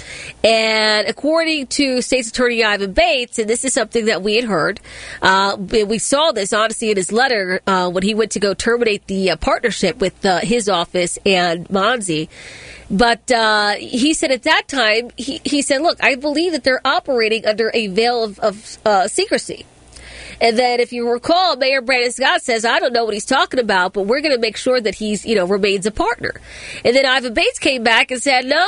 And according to State's Attorney Ivan Bates, and this is something that we had heard, we saw this, honestly, in his letter when he went to go terminate the partnership with his office and MONSE. But he said at that time, he said, look, I believe that they're operating under a veil of secrecy. And then, if you recall, Mayor Brandon Scott says, I don't know what he's talking about, but we're going to make sure that he's, remains a partner. And then Ivan Bates came back and said, no,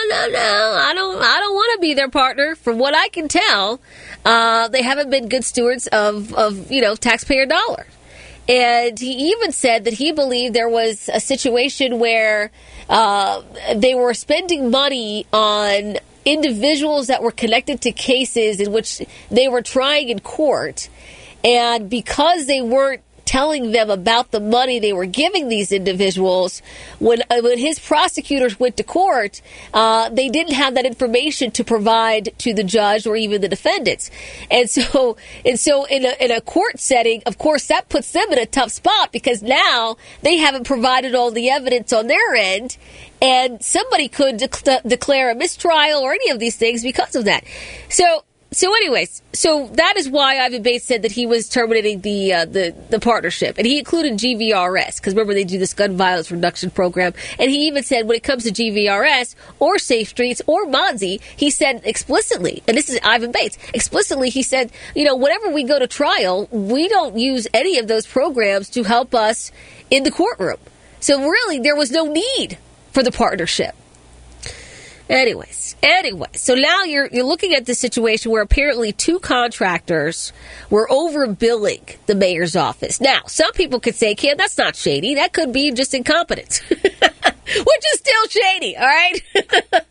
I don't want to be their partner. From what I can tell, they haven't been good stewards of taxpayer dollars. And he even said that he believed there was a situation where they were spending money on individuals that were connected to cases in which they were trying in court. And because they weren't telling them about the money they were giving these individuals, when his prosecutors went to court, they didn't have that information to provide to the judge or even the defendants. And so in a court setting, of course, that puts them in a tough spot because now they haven't provided all the evidence on their end, and somebody could declare a mistrial or any of these things because of that. So anyways, that is why Ivan Bates said that he was terminating the partnership. And he included GVRS, because remember they do this gun violence reduction program. And he even said when it comes to GVRS or Safe Streets or MONSE, he said explicitly, and this is Ivan Bates, explicitly he said, whenever we go to trial, we don't use any of those programs to help us in the courtroom. So really, there was no need for the partnership. Anyway, so now you're looking at the situation where apparently two contractors were overbilling the mayor's office. Now, some people could say, Kim, that's not shady. That could be just incompetence, which is still shady, all right?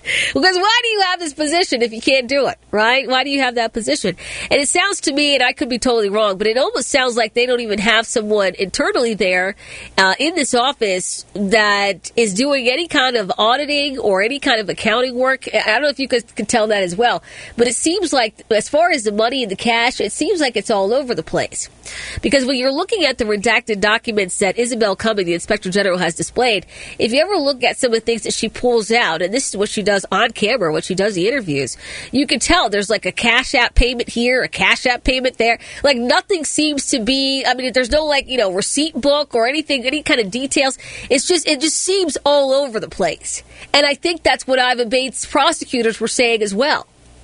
Because why do you have this position if you can't do it, right? Why do you have that position? And it sounds to me, and I could be totally wrong, but it almost sounds like they don't even have someone internally there in this office that is doing any kind of auditing or any kind of accounting work. I don't know if you could tell that as well, but it seems like as far as the money and the cash, it seems like it's all over the place. Because when you're looking at the redacted documents that Isabel Cumming, the Inspector General, has displayed, if you ever look at some of the things that she pulls out, and this is what she does on camera, when she does the interviews, you can tell there's like a Cash App payment here, a Cash App payment there. Like nothing seems to be, I mean, there's no receipt book or anything, any kind of details. It just seems all over the place. And I think that's what Ivan Bates' prosecutors were saying as well.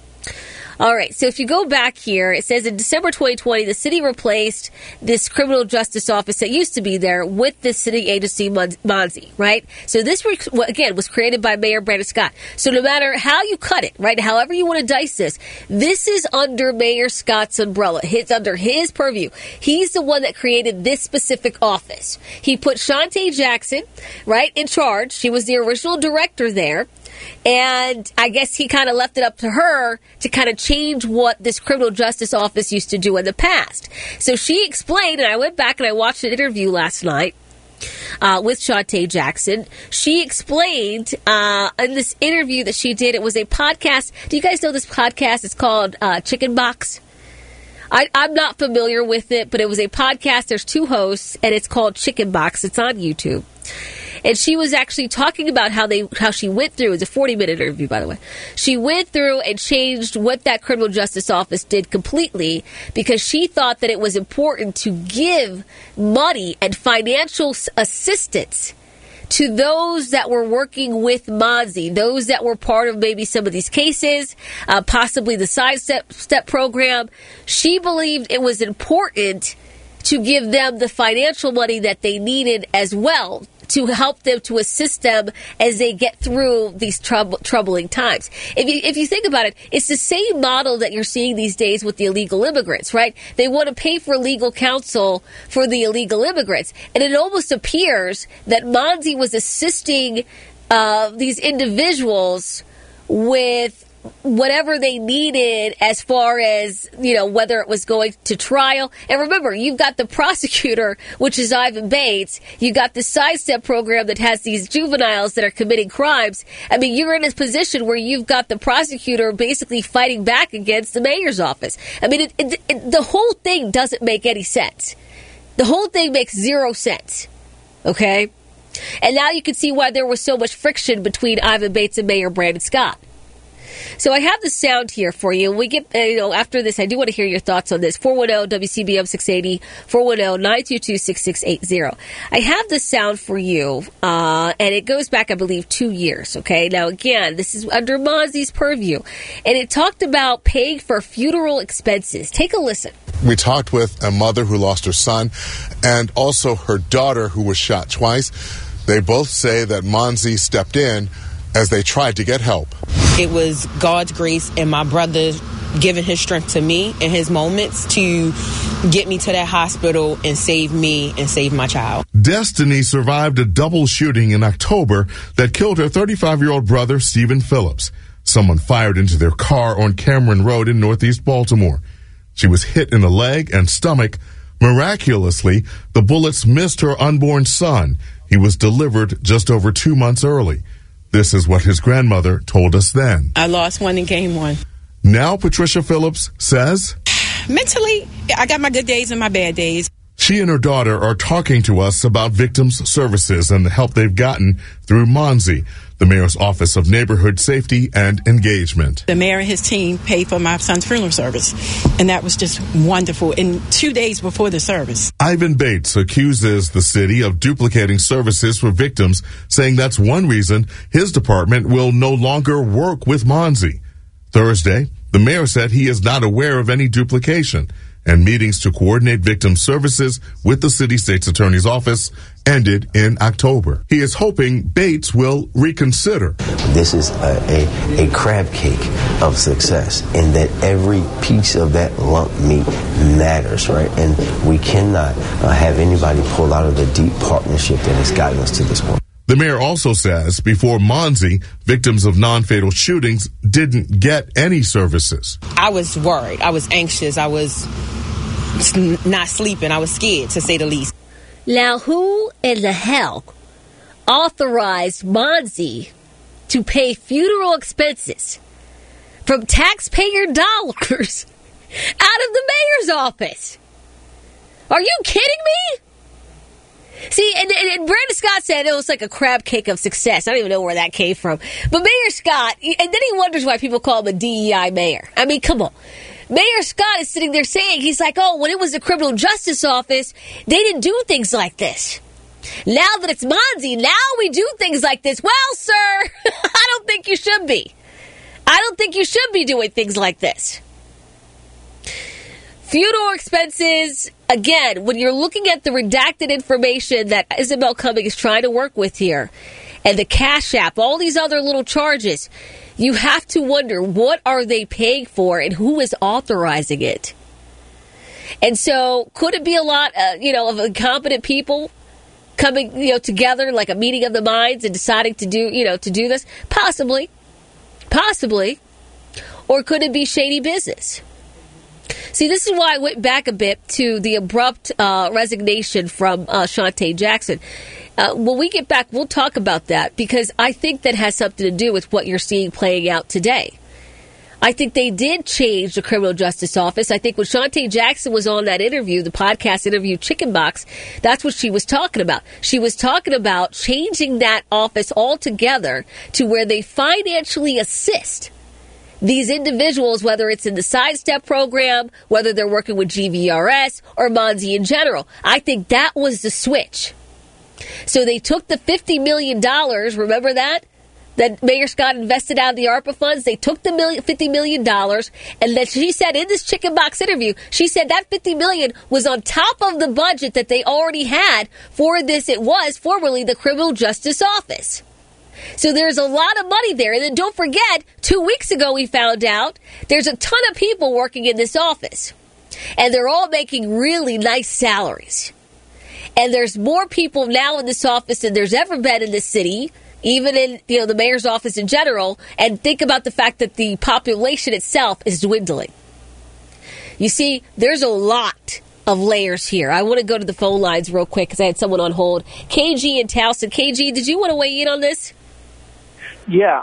All right, so if you go back here, it says in December 2020, the city replaced this criminal justice office that used to be there with the city agency Monzi, right? So this, again, was created by Mayor Brandon Scott. So no matter how you cut it, right, however you want to dice this is under Mayor Scott's umbrella. It's under his purview. He's the one that created this specific office. He put Shantae Jackson, right, in charge. She was the original director there. And I guess he kind of left it up to her to kind of change what this criminal justice office used to do in the past. So she explained, and I went back and I watched an interview last night with Shantae Jackson. She explained in this interview that she did, it was a podcast. Do you guys know this podcast? It's called Chicken Box. I'm not familiar with it, but it was a podcast. There's two hosts, and it's called Chicken Box. It's on YouTube. And she was actually talking about how she went through. It was a 40-minute interview, by the way. She went through and changed what that criminal justice office did completely because she thought that it was important to give money and financial assistance to those that were working with Monzi, those that were part of maybe some of these cases, possibly the sidestep program. She believed it was important to give them the financial money that they needed as well to help them, to assist them as they get through these troubling times. If you think about it, it's the same model that you're seeing these days with the illegal immigrants, right? They want to pay for legal counsel for the illegal immigrants. And it almost appears that Monzi was assisting these individuals with whatever they needed as far as, whether it was going to trial. And remember, you've got the prosecutor, which is Ivan Bates. You got the sidestep program that has these juveniles that are committing crimes. I mean, you're in a position where you've got the prosecutor basically fighting back against the mayor's office. I mean, the whole thing doesn't make any sense. The whole thing makes zero sense. Okay? And now you can see why there was so much friction between Ivan Bates and Mayor Brandon Scott. So I have the sound here for you. We get, after this, I do want to hear your thoughts on this. 410-WCBM 680, 410-922-6680. I have the sound for you, and it goes back, I believe, 2 years, okay? Now, again, this is under Monzi's purview, and it talked about paying for funeral expenses. Take a listen. We talked with a mother who lost her son and also her daughter who was shot twice. They both say that Monzi stepped in as they tried to get help. It was God's grace and my brother giving his strength to me in his moments to get me to that hospital and save me and save my child. Destiny survived a double shooting in October that killed her 35-year-old brother, Stephen Phillips. Someone fired into their car on Cameron Road in Northeast Baltimore. She was hit in the leg and stomach. Miraculously, the bullets missed her unborn son. He was delivered just over 2 months early. This is what his grandmother told us then. I lost one and gained one. Now Patricia Phillips says, mentally, I got my good days and my bad days. She and her daughter are talking to us about victims' services and the help they've gotten through Monzi, the mayor's Office of Neighborhood Safety and Engagement. The mayor and his team paid for my son's funeral service, and that was just wonderful. And 2 days before the service, Ivan Bates accuses the city of duplicating services for victims, saying that's one reason his department will no longer work with Monzi. Thursday, the mayor said he is not aware of any duplication, and meetings to coordinate victim services with the city state's attorney's office ended in October. He is hoping Bates will reconsider. This is a crab cake of success in that every piece of that lump meat matters, right? And we cannot have anybody pull out of the deep partnership that has gotten us to this point. The mayor also says before Monsey, victims of non-fatal shootings didn't get any services. I was worried. I was anxious. I was not sleeping. I was scared, to say the least. Now, who in the hell authorized Monsey to pay funeral expenses from taxpayer dollars out of the mayor's office? Are you kidding me? See, and Brandon Scott said it was like a crab cake of success. I don't even know where that came from. But Mayor Scott, and then he wonders why people call him a DEI mayor. I mean, come on. Mayor Scott is sitting there saying, he's like, oh, when it was the criminal justice office, they didn't do things like this. Now that it's Monsey, now we do things like this. Well, sir, I don't think you should be. I don't think you should be doing things like this. Funeral expenses, again, when you're looking at the redacted information that Isabel Cumming is trying to work with here, and the Cash App, all these other little charges, you have to wonder, what are they paying for and who is authorizing it? And so, could it be a lot, of incompetent people coming, together, like a meeting of the minds and deciding to do this? Possibly. Or could it be shady business? See, this is why I went back a bit to the abrupt resignation from Shantae Jackson. When we get back, we'll talk about that, because I think that has something to do with what you're seeing playing out today. I think they did change the criminal justice office. I think when Shantae Jackson was on that interview, the podcast interview Chicken Box, that's what she was talking about. She was talking about changing that office altogether to where they financially assist these individuals, whether it's in the sidestep program, whether they're working with GVRS or Monsey in general. I think that was the switch. So they took the $50 million, remember that Mayor Scott invested out of the ARPA funds? They took the $50 million, and then she said in this Chicken Box interview, she said that $50 million was on top of the budget that they already had for this. It was formerly the Criminal Justice Office. So there's a lot of money there. And then don't forget, 2 weeks ago we found out there's a ton of people working in this office. And they're all making really nice salaries. And there's more people now in this office than there's ever been in this city, even in the mayor's office in general. And think about the fact that the population itself is dwindling. You see, there's a lot of layers here. I want to go to the phone lines real quick because I had someone on hold. KG in Towson. KG, did you want to weigh in on this? Yeah,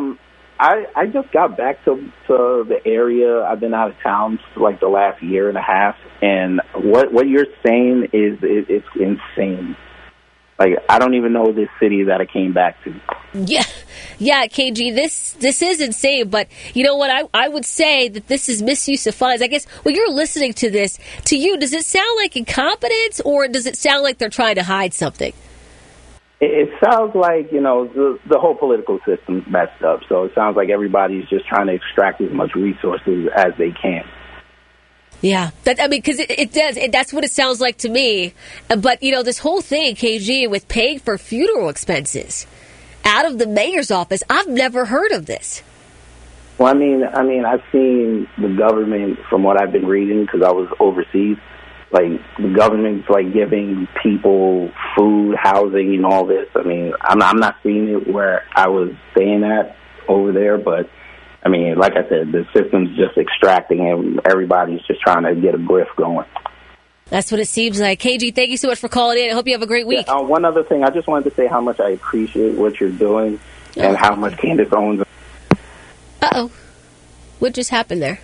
I just got back to the area. I've been out of town for like the last year and a half, and what you're saying is it's insane. Like, I don't even know this city that I came back to. Yeah, KG, this is insane. But you know what? I would say that this is misuse of funds. I guess when you're listening to this, to you, does it sound like incompetence, or does it sound like they're trying to hide something? It sounds like, the whole political system's messed up. So it sounds like everybody's just trying to extract as much resources as they can. Yeah, because it does. That's what it sounds like to me. But, this whole thing, KG, with paying for funeral expenses out of the mayor's office, I've never heard of this. Well, I mean, I've seen the government, from what I've been reading, because I was overseas, like, the government's, like, giving people food, housing, and all this. I mean, I'm not seeing it where I was staying at over there, but, I mean, like I said, the system's just extracting, and everybody's just trying to get a grift going. That's what it seems like. KG, thank you so much for calling in. I hope you have a great week. One other thing, I just wanted to say how much I appreciate what you're doing and how much Candace Owens. Uh-oh. What just happened there?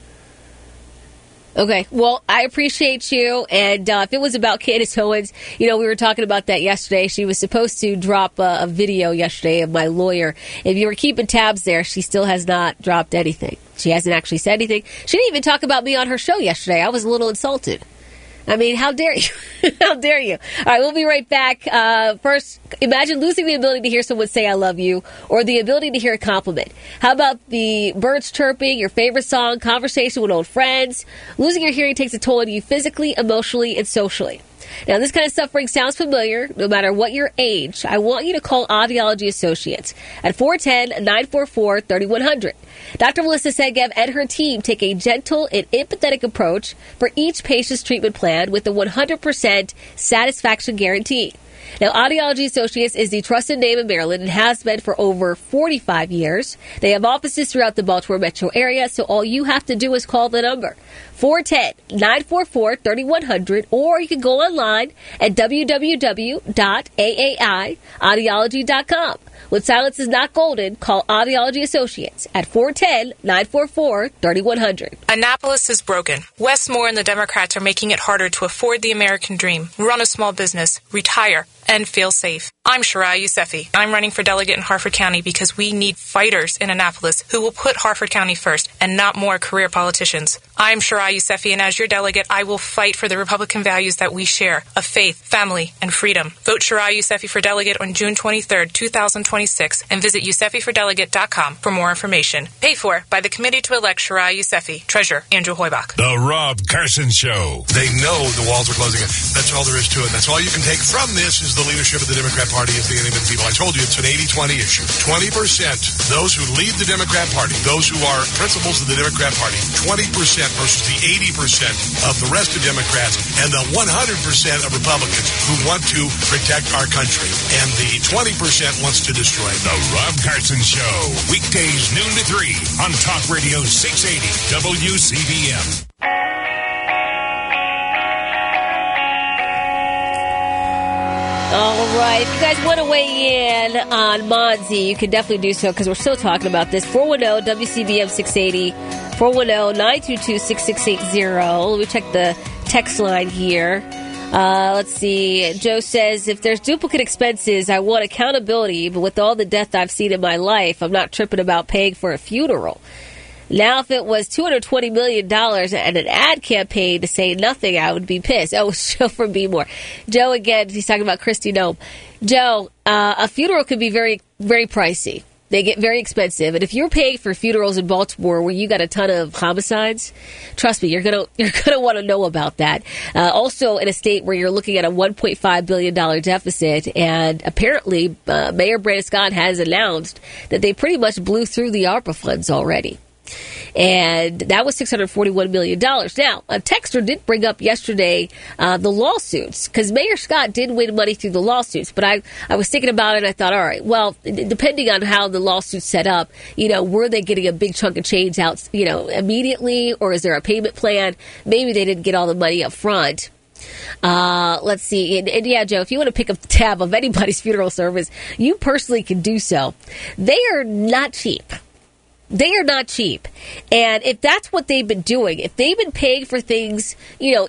Okay, well, I appreciate you, and if it was about Candace Owens, we were talking about that yesterday. She was supposed to drop a video yesterday of my lawyer. If you were keeping tabs there, she still has not dropped anything. She hasn't actually said anything. She didn't even talk about me on her show yesterday. I was a little insulted. I mean, how dare you? How dare you? All right, we'll be right back. First, imagine losing the ability to hear someone say I love you, or the ability to hear a compliment. How about the birds chirping, your favorite song, conversation with old friends? Losing your hearing takes a toll on you physically, emotionally, and socially. Now, this kind of suffering sounds familiar, no matter what your age. I want you to call Audiology Associates at 410-944-3100. Dr. Melissa Sengev and her team take a gentle and empathetic approach for each patient's treatment plan with a 100% satisfaction guarantee. Now, Audiology Associates is the trusted name in Maryland and has been for over 45 years. They have offices throughout the Baltimore metro area, so all you have to do is call the number 410-944-3100, or you can go online at www.aaiaudiology.com. When silence is not golden, call Audiology Associates at 410-944-3100. Annapolis is broken. Westmore and the Democrats are making it harder to afford the American dream, run a small business, retire, and feel safe. I'm Shariah Yousefi. I'm running for delegate in Harford County because we need fighters in Annapolis who will put Harford County first and not more career politicians. I'm Shariah Yousefi, and as your delegate, I will fight for the Republican values that we share of faith, family, and freedom. Vote Shariah Yousefi for delegate on June 23rd, 2026, and visit yousefifordelegate.com for more information. Paid for by the Committee to Elect Shariah Yousefi. Treasurer, Andrew Hoybach. The Rob Carson Show. They know the walls are closing in. That's all there is to it. That's all you can take from this is the leadership of the Democrat Party is the enemy of the people. I told you it's an 80-20 issue. 20%, those who lead the Democrat Party, those who are principals of the Democrat Party, 20% versus the 80% of the rest of Democrats and the 100% of Republicans who want to protect our country. And the 20% wants to destroy it. The Rob Carson Show. Weekdays noon to 3 on Talk Radio 680 WCBM. All right. If you guys want to weigh in on Monzi, you can definitely do so because we're still talking about this. 410-WCBM 680, 410-922-6680. Let me check the text line here. Let's see. Joe says, if there's duplicate expenses, I want accountability, but with all the death I've seen in my life, I'm not tripping about paying for a funeral. Now, if it was $220 million and an ad campaign to say nothing, I would be pissed. Oh, Joe from Be-More. Joe, again, he's talking about Kristi Noem. Joe, a funeral could be very, very pricey. They get very expensive. And if you're paying for funerals in Baltimore where you got a ton of homicides, trust me, you're gonna want to know about that. Also, in a state where you're looking at a $1.5 billion deficit, and apparently Mayor Brandon Scott has announced that they pretty much blew through the ARPA funds already. And that was $641 million. Now, a texter did bring up yesterday the lawsuits, because Mayor Scott did win money through the lawsuits. But I was thinking about it, and I thought, all right, well, depending on how the lawsuit's set up, were they getting a big chunk of change out, immediately, or is there a payment plan? Maybe they didn't get all the money up front. Let's see. And yeah, Joe, if you want to pick up the tab of anybody's funeral service, you personally can do so. They are not cheap. They are not cheap. And if that's what they've been doing, if they've been paying for things, even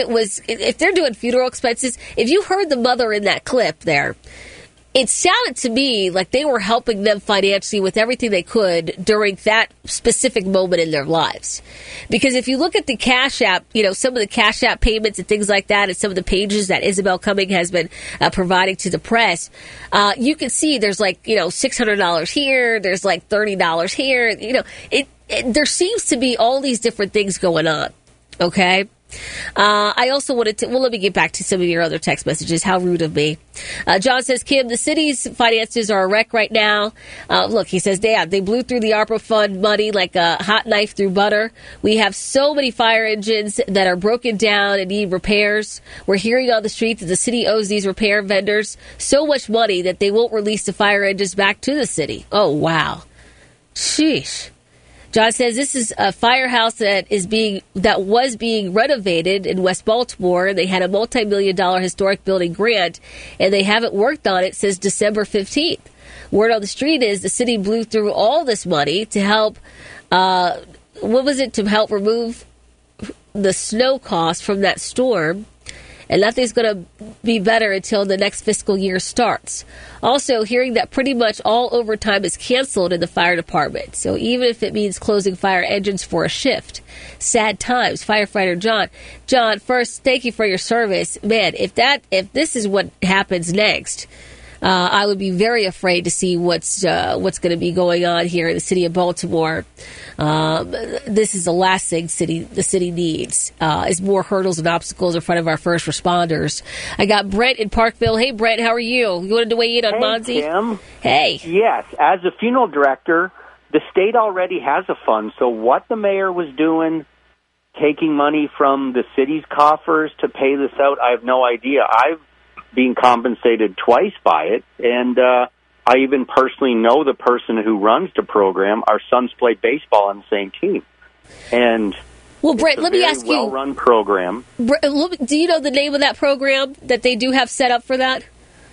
if they're doing funeral expenses, if you heard the mother in that clip there, it sounded to me like they were helping them financially with everything they could during that specific moment in their lives. Because if you look at the Cash App, some of the Cash App payments and things like that, and some of the pages that Isabel Cumming has been providing to the press, you can see there's $600 here, there's $30 here. There seems to be all these different things going on. Okay. I also wanted to, let me get back to some of your other text messages. How rude of me. John says, Kim, the city's finances are a wreck right now. Look, he says, Dad, they blew through the ARPA fund money like a hot knife through butter. We have so many fire engines that are broken down and need repairs. We're hearing on the street that the city owes these repair vendors so much money that they won't release the fire engines back to the city. Oh, wow. Sheesh. John says this is a firehouse that was being renovated in West Baltimore. They had a multi-million-dollar historic building grant, and they haven't worked on it since December 15th. Word on the street is the city blew through all this money to help, to help remove the snow costs from that storm. And nothing's going to be better until the next fiscal year starts. Also, hearing that pretty much all overtime is canceled in the fire department. So even if it means closing fire engines for a shift. Sad times. Firefighter John. John, first, thank you for your service. Man, if this is what happens next, I would be very afraid to see what's going to be going on here in the city of Baltimore. This is the last thing the city needs is more hurdles and obstacles in front of our first responders. I got Brent in Parkville. Hey, Brent, how are you? You wanted to weigh in on Monzi? Kim. Hey. Yes, as a funeral director, the state already has a fund. So what the mayor was doing, taking money from the city's coffers to pay this out, I have no idea. being compensated twice by it. And I even personally know the person who runs the program. Our sons play baseball on the same team. And well, Brett, let me ask you. Well-run program. Do you know the name of that program that they do have set up for that?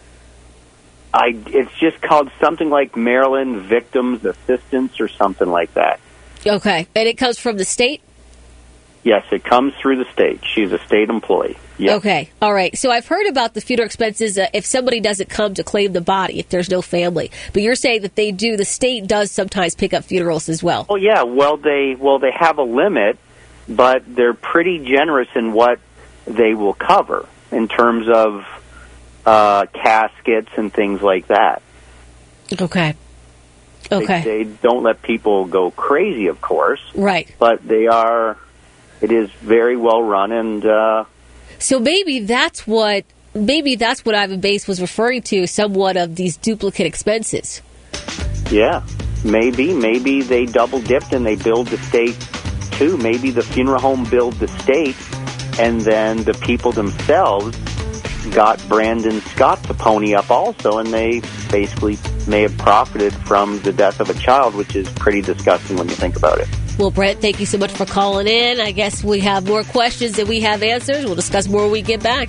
It's just called something like Maryland Victims Assistance or something like that. Okay. And it comes from the state? Yes, it comes through the state. She's a state employee. Yes. Okay. All right. So I've heard about the funeral expenses if somebody doesn't come to claim the body, if there's no family. But you're saying that the state does sometimes pick up funerals as well. Oh, yeah. Well, they have a limit, but they're pretty generous in what they will cover in terms of caskets and things like that. Okay. Okay. They don't let people go crazy, of course. Right. But it is very well run, and so maybe that's what Ivan Bates was referring to, somewhat of these duplicate expenses. Yeah, maybe they double dipped and they billed the state too. Maybe the funeral home billed the state, and then the people themselves got Brandon Scott to pony up also, and they basically may have profited from the death of a child, which is pretty disgusting when you think about it. Well, Brett, thank you so much for calling in. I guess we have more questions than we have answers. We'll discuss more when we get back.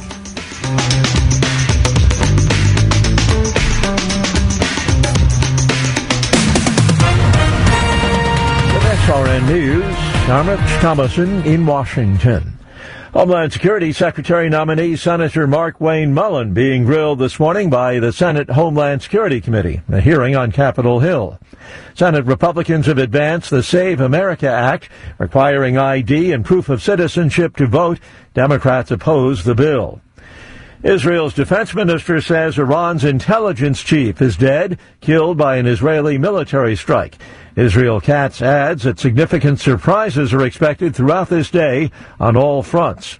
With SRN News, I'm Rich Thomason in Washington. Homeland Security Secretary nominee Senator Mark Wayne Mullen being grilled this morning by the Senate Homeland Security Committee, a hearing on Capitol Hill. Senate Republicans have advanced the Save America Act, requiring ID and proof of citizenship to vote. Democrats oppose the bill. Israel's defense minister says Iran's intelligence chief is dead, killed by an Israeli military strike. Israel Katz adds that significant surprises are expected throughout this day on all fronts.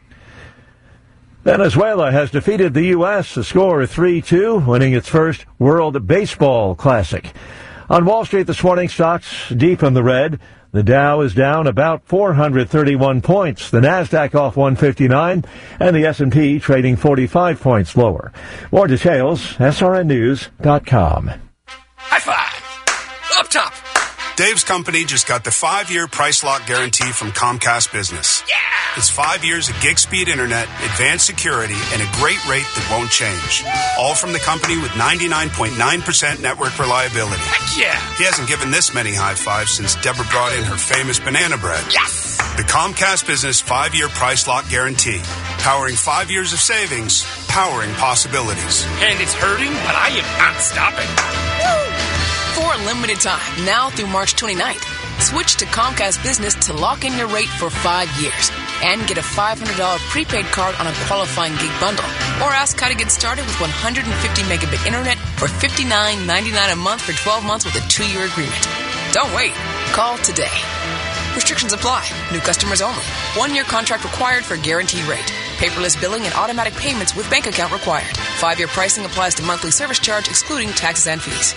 Venezuela has defeated the U.S. a score of 3-2, winning its first World Baseball Classic. On Wall Street this morning, stocks deep in the red. The Dow is down about 431 points. The Nasdaq off 159, and the S&P trading 45 points lower. More details, srnnews.com. High five! Up top! Dave's company just got the 5-year price lock guarantee from Comcast Business. Yeah! It's 5 years of gig speed internet, advanced security, and a great rate that won't change. All from the company with 99.9% network reliability. Heck yeah! He hasn't given this many high fives since Deborah brought in her famous banana bread. Yes! The Comcast Business 5-year price lock guarantee. Powering 5 years of savings, powering possibilities. And it's hurting, but I am not stopping. Woo! For a limited time, now through March 29th, switch to Comcast Business to lock in your rate for 5 years and get a $500 prepaid card on a qualifying gig bundle. Or ask how to get started with 150 megabit internet for $59.99 a month for 12 months with a 2-year agreement. Don't wait. Call today. Restrictions apply. New customers only. 1-year contract required for guaranteed rate. Paperless billing and automatic payments with bank account required. 5-year pricing applies to monthly service charge, excluding taxes and fees.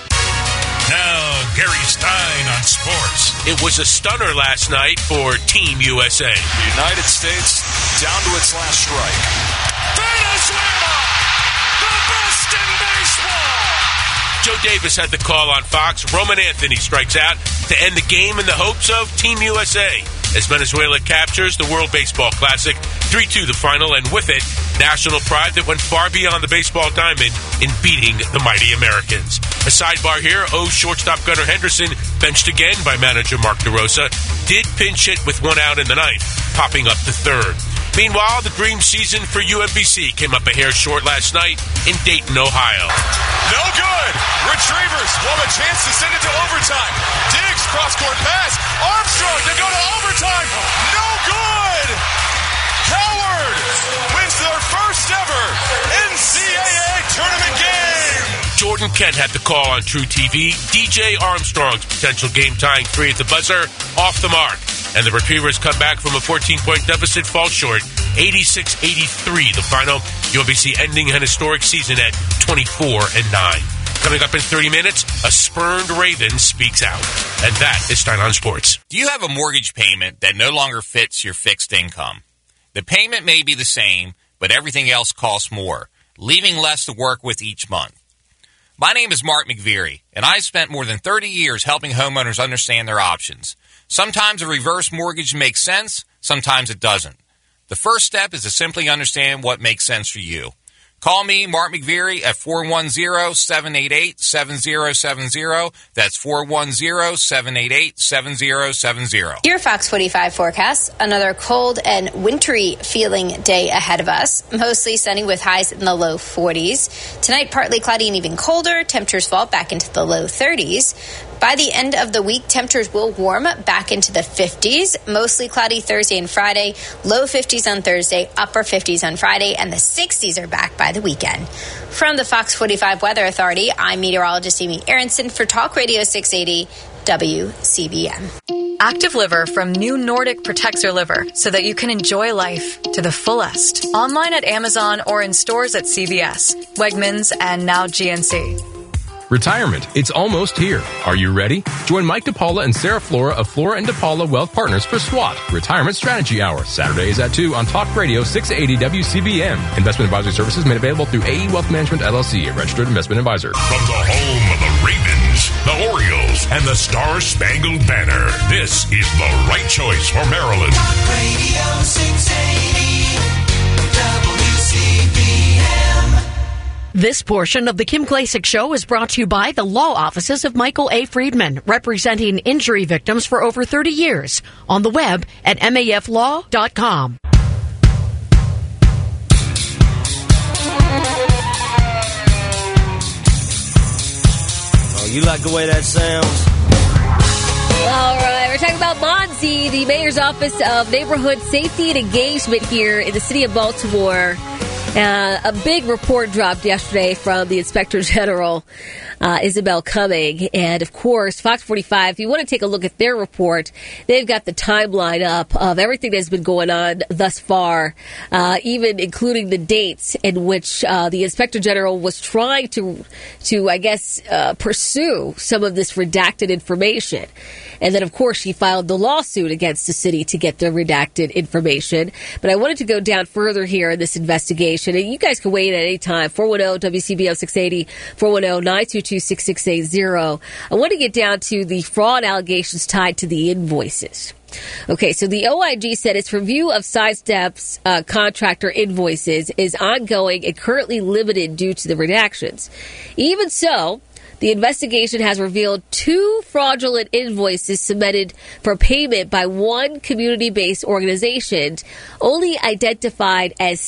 Now, Gary Stein on sports. It was a stunner last night for Team USA. The United States down to its last strike. Venezuela, the best in baseball. Joe Davis had the call on Fox. Roman Anthony strikes out to end the game in the hopes of Team USA as Venezuela captures the World Baseball Classic. 3-2 the final, and with it, national pride that went far beyond the baseball diamond in beating the mighty Americans. A sidebar here, shortstop Gunnar Henderson, benched again by manager Mark DeRosa, did pinch hit with 1 out in the ninth, popping up to third. Meanwhile, the dream season for UMBC came up a hair short last night in Dayton, Ohio. No good! Retrievers will have a chance to send it to overtime. Diggs, cross-court pass. Armstrong to go to overtime. No good! Howard wins their first ever NCAA tournament game. Jordan Kent had the call on True TV. DJ Armstrong's potential game-tying 3 at the buzzer, off the mark. And the Retrievers come back from a 14-point deficit, fall short, 86-83 the final. UMBC ending an historic season at 24-9. Coming up in 30 minutes, a spurned Raven speaks out. And that is Stein on Sports. Do you have a mortgage payment that no longer fits your fixed income? The payment may be the same, but everything else costs more. leaving less to work with each month. My name is Mark McVeary, and I've spent more than 30 years helping homeowners understand their options. Sometimes a reverse mortgage makes sense, sometimes it doesn't. The first step is to simply understand what makes sense for you. Call me, Mark McVeary, at 410-788-7070. That's 410-788-7070. Your Fox 45 forecast. Another cold and wintry feeling day ahead of us. Mostly sunny with highs in the low 40s. Tonight, partly cloudy and even colder. Temperatures fall back into the low 30s. By the end of the week, temperatures will warm back into the 50s. Mostly cloudy Thursday and Friday. Low 50s on Thursday, upper 50s on Friday, and the 60s are back by the weekend. From the Fox 45 Weather Authority, I'm meteorologist Amy Aronson for Talk Radio 680 WCBM. Active Liver from New Nordic protects your liver so that you can enjoy life to the fullest. Online at Amazon or in stores at CVS, Wegmans, and now GNC. Retirement. It's almost here. Are you ready? Join Mike DePaula and Sarah Flora of Flora & DePaula Wealth Partners for SWAT, Retirement Strategy Hour, Saturdays at 2 on Talk Radio 680 WCBM. Investment advisory services made available through AE Wealth Management, LLC, a registered investment advisor. From the home of the Ravens, the Orioles, and the Star-Spangled Banner, this is the right choice for Maryland. Talk Radio 680 WCBM. This portion of the Kim Klacik Show is brought to you by the law offices of Michael A. Friedman, representing injury victims for over 30 years. On the web at maflaw.com. Oh, you like the way that sounds? All right, we're talking about Monzi, the mayor's office of neighborhood safety and engagement here in the city of Baltimore. A big report dropped yesterday from the Inspector General, Isabel Cumming. And, of course, Fox 45, if you want to take a look at their report, they've got the timeline up of everything that's been going on thus far, even including the dates in which the Inspector General was trying to pursue some of this redacted information. And then, of course, she filed the lawsuit against the city to get the redacted information. But I wanted to go down further here in this investigation. And you guys can weigh in at any time. 410-WCBM-680, 410-922-6680. I want to get down to the fraud allegations tied to the invoices. Okay, so the OIG said its review of Sidestep's contractor invoices is ongoing and currently limited due to the redactions. Even so, the investigation has revealed 2 fraudulent invoices submitted for payment by one community-based organization, only identified as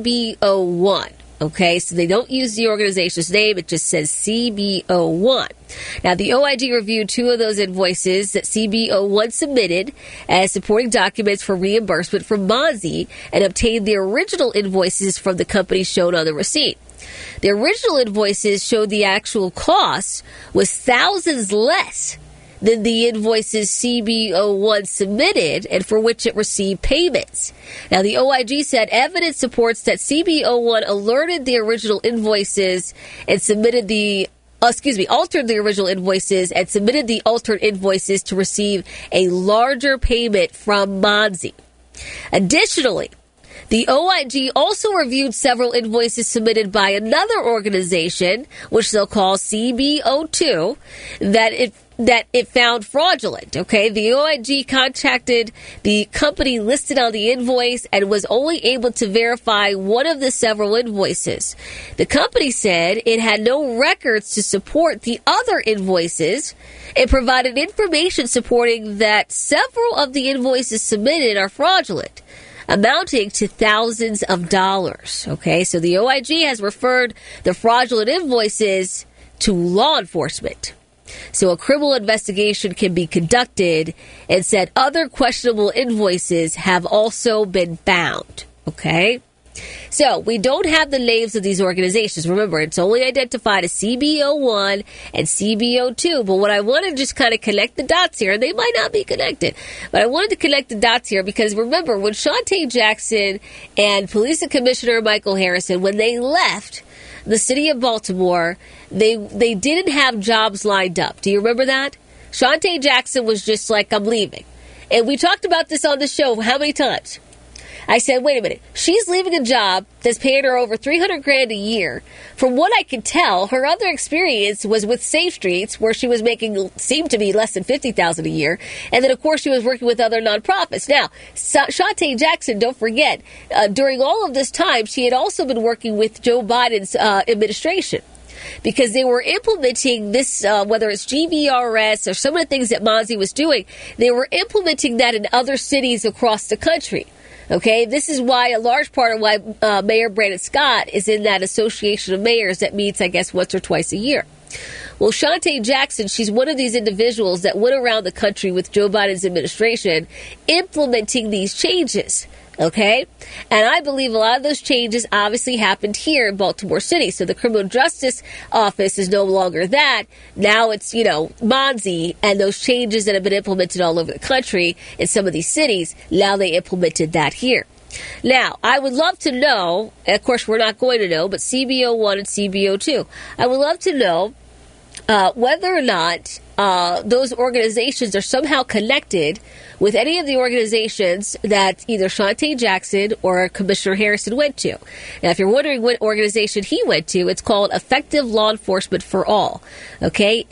CBO1. Okay, so they don't use the organization's name. It just says CBO1. Now, the OIG reviewed 2 of those invoices that CBO1 submitted as supporting documents for reimbursement from Monzi and obtained the original invoices from the company shown on the receipt. The original invoices showed the actual cost was thousands less than the invoices CBO1 submitted and for which it received payments. Now, the OIG said evidence supports that CBO1 alerted the original invoices and altered the original invoices and submitted the altered invoices to receive a larger payment from Monzi. Additionally, the OIG also reviewed several invoices submitted by another organization, which they'll call CBO2, that it found fraudulent. Okay, the OIG contacted the company listed on the invoice and was only able to verify one of the several invoices. The company said it had no records to support the other invoices. It provided information supporting that several of the invoices submitted are fraudulent, amounting to thousands of dollars. Okay, so the OIG has referred the fraudulent invoices to law enforcement. So a criminal investigation can be conducted, and said other questionable invoices have also been found. Okay? So we don't have the names of these organizations. Remember, it's only identified as CBO1 and CBO2. But what I want to just kind of connect the dots here, and they might not be connected, but I wanted to connect the dots here because remember, when Shante Jackson and Police Commissioner Michael Harrison, when they left the city of Baltimore, they didn't have jobs lined up. Do you remember that? Shante Jackson was just like, I'm leaving. And we talked about this on the show how many times? I said, wait a minute. She's leaving a job that's paying her over $300,000 a year. From what I could tell, her other experience was with Safe Streets, where she was making, seemed to be less than $50,000 a year. And then, of course, she was working with other nonprofits. Now, Shante Jackson, don't forget, during all of this time, she had also been working with Joe Biden's administration. Because they were implementing this, whether it's GVRS or some of the things that Monzi was doing, they were implementing that in other cities across the country. Okay, this is why a large part of why Mayor Brandon Scott is in that association of mayors that meets, I guess, once or twice a year. Well, Shante Jackson, she's one of these individuals that went around the country with Joe Biden's administration implementing these changes. Okay? And I believe a lot of those changes obviously happened here in Baltimore City. So the Criminal Justice Office is no longer that. Now it's, Monzi and those changes that have been implemented all over the country in some of these cities. Now they implemented that here. Now, I would love to know, and of course we're not going to know, but CBO1 and CBO2, I would love to know whether or not those organizations are somehow connected with any of the organizations that either Shante Jackson or Commissioner Harrison went to. Now, if you're wondering what organization he went to, it's called Effective Law Enforcement for All. Okay,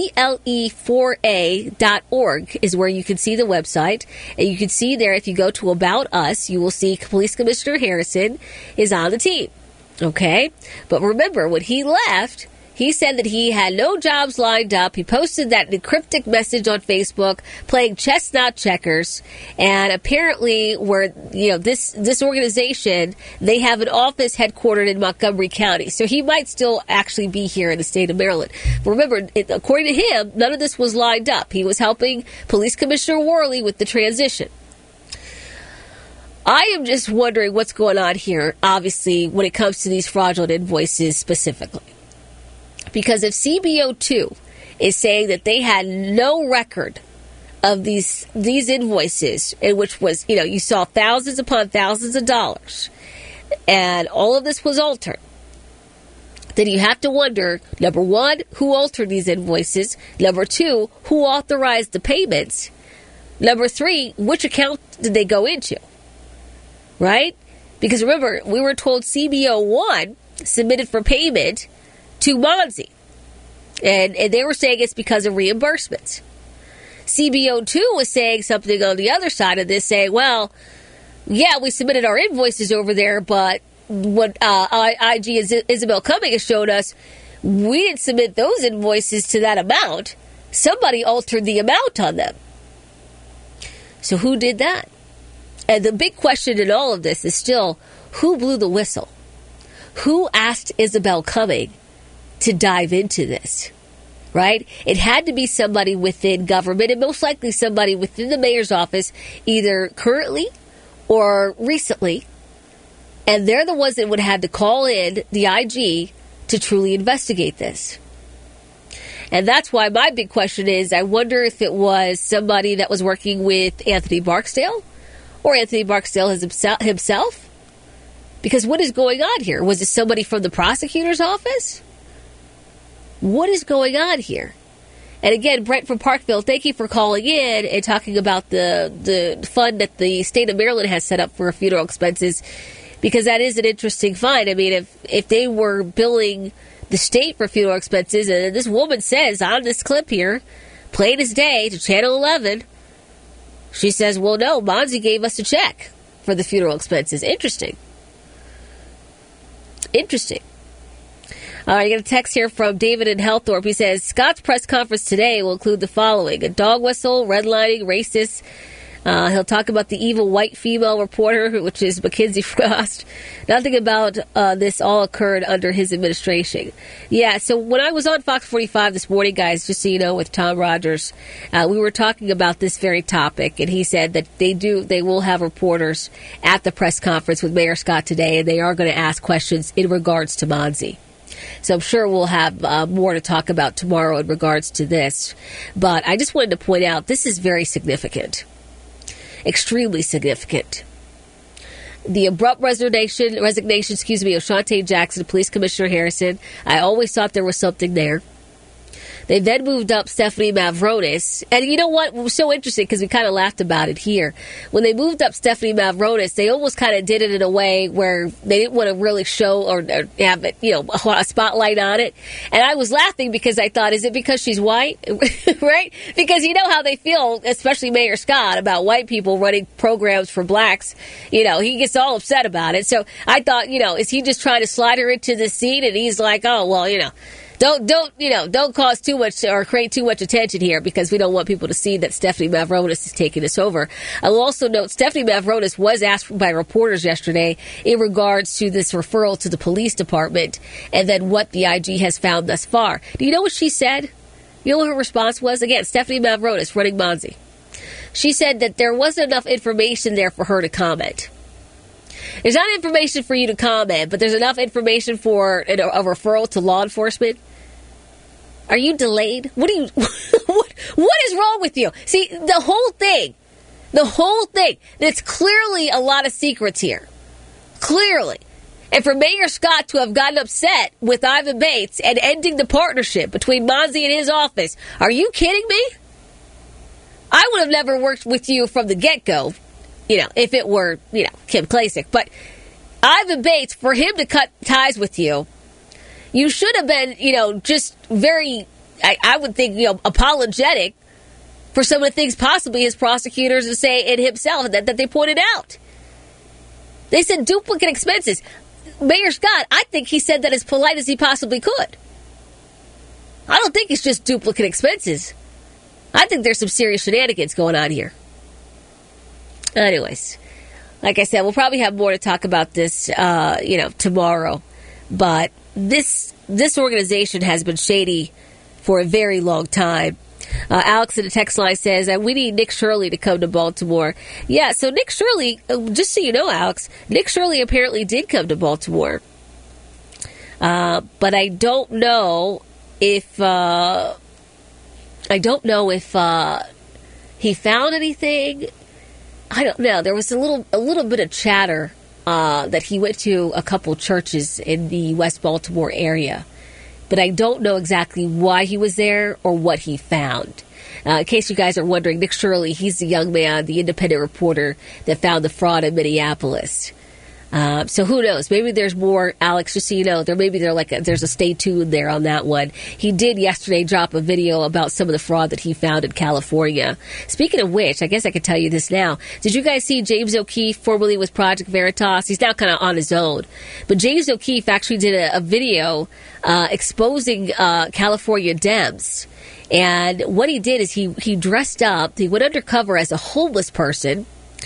LELE4A.org is where you can see the website. And you can see there, if you go to About Us, you will see Police Commissioner Harrison is on the team. Okay, but remember, when he left, he said that he had no jobs lined up. He posted that cryptic message on Facebook, playing chess, not checkers. And apparently, where this organization, they have an office headquartered in Montgomery County, so he might still actually be here in the state of Maryland. But remember, according to him, none of this was lined up. He was helping Police Commissioner Worley with the transition. I am just wondering what's going on here, obviously, when it comes to these fraudulent invoices specifically. Because if CBO2 is saying that they had no record of these invoices, in which was, you saw thousands upon thousands of dollars, and all of this was altered, then you have to wonder, number one, who altered these invoices? Number two, who authorized the payments? Number three, which account did they go into? Right? Because remember, we were told CBO1 submitted for payment to Monzi. And they were saying it's because of reimbursements. CBO2 was saying something on the other side of this, saying, well, yeah, we submitted our invoices over there, but what IG Isabel Cumming has showed us, we didn't submit those invoices to that amount. Somebody altered the amount on them. So who did that? And the big question in all of this is still, who blew the whistle? Who asked Isabel Cumming to dive into this, right? It had to be somebody within government, and most likely somebody within the mayor's office, either currently or recently, and they're the ones that would have to call in the IG to truly investigate this. And that's why my big question is, I wonder if it was somebody that was working with Anthony Barksdale, or Anthony Barksdale himself. Because what is going on here? Was it somebody from the prosecutor's office? What is going on here? And again, Brent from Parkville, thank you for calling in and talking about the fund that the state of Maryland has set up for funeral expenses, because that is an interesting find. I mean, if they were billing the state for funeral expenses, and this woman says on this clip here, plain as day, to Channel 11, she says, well, no, Monzi gave us a check for the funeral expenses. Interesting. I got a text here from David in Hellthorpe. He says, Scott's press conference today will include the following: a dog whistle, redlining, racist. He'll talk about the evil white female reporter, which is Mackenzie Frost. Nothing about this all occurred under his administration. Yeah, so when I was on Fox 45 this morning, guys, just so you know, with Tom Rogers, we were talking about this very topic, and he said that they will have reporters at the press conference with Mayor Scott today, and they are going to ask questions in regards to Monzi. So I'm sure we'll have more to talk about tomorrow in regards to this. But I just wanted to point out, this is very significant. Extremely significant. The abrupt resignation, of Shante Jackson, Police Commissioner Harrison. I always thought there was something there. They then moved up Stephanie Mavronis. And you know what? It was so interesting because we kind of laughed about it here. When they moved up Stephanie Mavronis, they almost kind of did it in a way where they didn't want to really show or have it, a spotlight on it. And I was laughing because I thought, is it because she's white? Right? Because you know how they feel, especially Mayor Scott, about white people running programs for blacks. He gets all upset about it. So I thought, is he just trying to slide her into the scene? And he's like, oh, well, don't cause too much or create too much attention here because we don't want people to see that Stephanie Mavronis is taking this over. I will also note Stephanie Mavronis was asked by reporters yesterday in regards to this referral to the police department and then what the IG has found thus far. Do you know what she said? You know what her response was? Again, Stephanie Mavronis running Monzi. She said that there wasn't enough information there for her to comment. There's not information for you to comment, but there's enough information for a referral to law enforment. Are you delayed? What is wrong with you? See, the whole thing, there's clearly a lot of secrets here. Clearly. And for Mayor Scott to have gotten upset with Ivan Bates and ending the partnership between Monzi and his office, are you kidding me? I would have never worked with you from the get-go, if it were, Kim Klacik. But Ivan Bates, for him to cut ties with you, you should have been, just very, I would think, apologetic for some of the things possibly his prosecutors are saying and himself that they pointed out. They said duplicate expenses. Mayor Scott, I think he said that as polite as he possibly could. I don't think it's just duplicate expenses. I think there's some serious shenanigans going on here. Anyways, like I said, we'll probably have more to talk about this, tomorrow. But this organization has been shady for a very long time. Alex in the text line says, we need Nick Shirley to come to Baltimore. Yeah, so Nick Shirley, just so you know, Alex, Nick Shirley apparently did come to Baltimore. But I don't know if he found anything. I don't know. There was a little bit of chatter that he went to a couple churches in the West Baltimore area. But I don't know exactly why he was there or what he found. In case you guys are wondering, Nick Shirley, he's the young man, the independent reporter that found the fraud in Minneapolis. So who knows? Maybe there's more, Alex, just so you know, there's a stay tuned there on that one. He did yesterday drop a video about some of the fraud that he found in California. Speaking of which, I guess I could tell you this now. Did you guys see James O'Keefe, formerly with Project Veritas? He's now kind of on his own. But James O'Keefe actually did a video exposing California Dems. And what he did is he dressed up, he went undercover as a homeless person.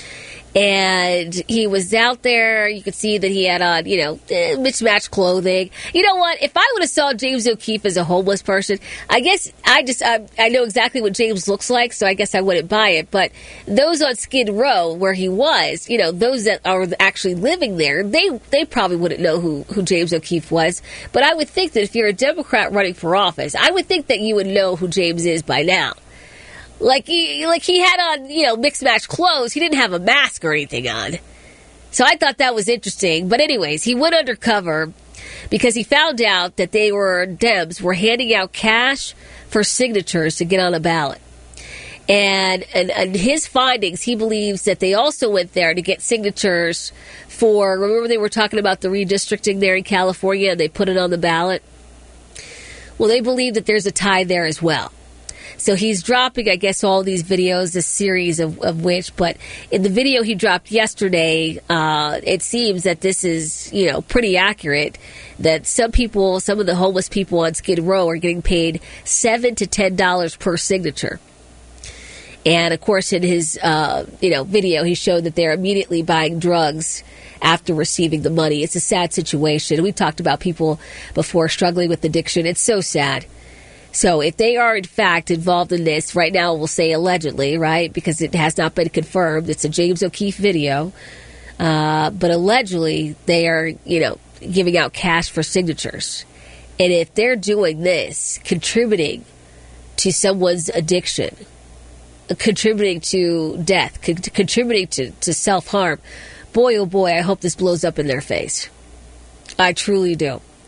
And he was out there. You could see that he had on, mismatched clothing. You know what? If I would have saw James O'Keefe as a homeless person, I guess I know exactly what James looks like, so I guess I wouldn't buy it. But those on Skid Row, where he was, those that are actually living there, they probably wouldn't know who James O'Keefe was. But I would think that if you're a Democrat running for office, I would think that you would know who James is by now. Like he had on, mixed match clothes. He didn't have a mask or anything on. So I thought that was interesting. But anyways, he went undercover because he found out that Dems were handing out cash for signatures to get on a ballot. And his findings, he believes that they also went there to get signatures for, remember they were talking about the redistricting there in California and they put it on the ballot? Well, they believe that there's a tie there as well. So he's dropping, I guess, all these videos, a series of which, but in the video he dropped yesterday, it seems that this is, pretty accurate, that some of the homeless people on Skid Row are getting paid $7 to $10 per signature. And, of course, in his, video, he showed that they're immediately buying drugs after receiving the money. It's a sad situation. We've talked about people before struggling with addiction. It's so sad. So if they are, in fact, involved in this, right now we'll say allegedly, right, because it has not been confirmed. It's a James O'Keefe video. But allegedly they are, giving out cash for signatures. And if they're doing this, contributing to someone's addiction, contributing to death, contributing to self-harm, boy, oh boy, I hope this blows up in their face. I truly do.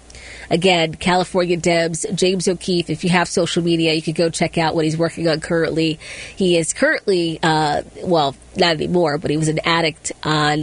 Again, California Dems, James O'Keefe. If you have social media, you can go check out what he's working on currently. He is currently, well, not anymore, but he was an addict on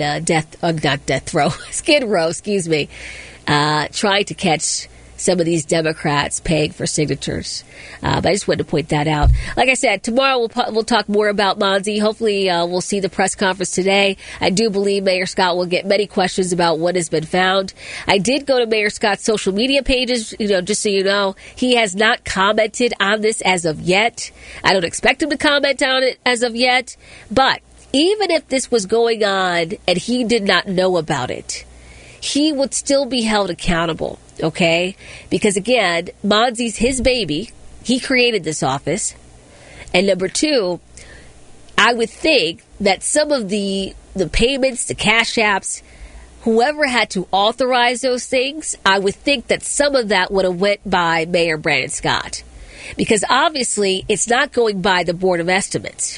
Skid Row, excuse me, trying to catch some of these Democrats paying for signatures. But I just wanted to point that out. Like I said, tomorrow we'll talk more about Monzi. Hopefully we'll see the press conference today. I do believe Mayor Scott will get many questions about what has been found. I did go to Mayor Scott's social media pages, just so you know. He has not commented on this as of yet. I don't expect him to comment on it as of yet. But even if this was going on and he did not know about it, he would still be held accountable, okay? Because again, Monzi's his baby. He created this office. And number two, I would think that some of the payments, the cash apps, whoever had to authorize those things, I would think that some of that would have went by Mayor Brandon Scott. Because obviously, it's not going by the Board of Estimates.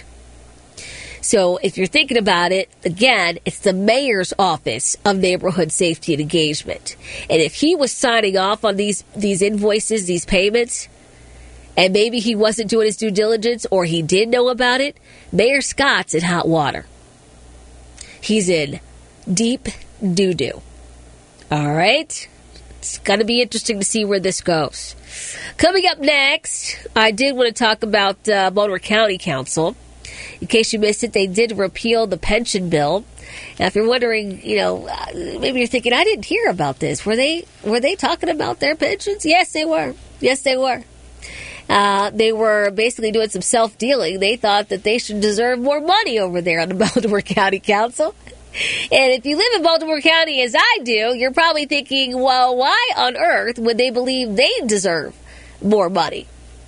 So if you're thinking about it, again, it's the mayor's office of neighborhood safety and engagement. And if he was signing off on these invoices, these payments, and maybe he wasn't doing his due diligence or he did know about it, Mayor Scott's in hot water. He's in deep doo-doo. All right? It's going to be interesting to see where this goes. Coming up next, I did want to talk about Baltimore County Council. In case you missed it, they did repeal the pension bill. Now, if you're wondering, maybe you're thinking, I didn't hear about this. Were they talking about their pensions? Yes, they were. Yes, they were. They were basically doing some self-dealing. They thought that they should deserve more money over there on the Baltimore County Council. And if you live in Baltimore County, as I do, you're probably thinking, well, why on earth would they believe they deserve more money?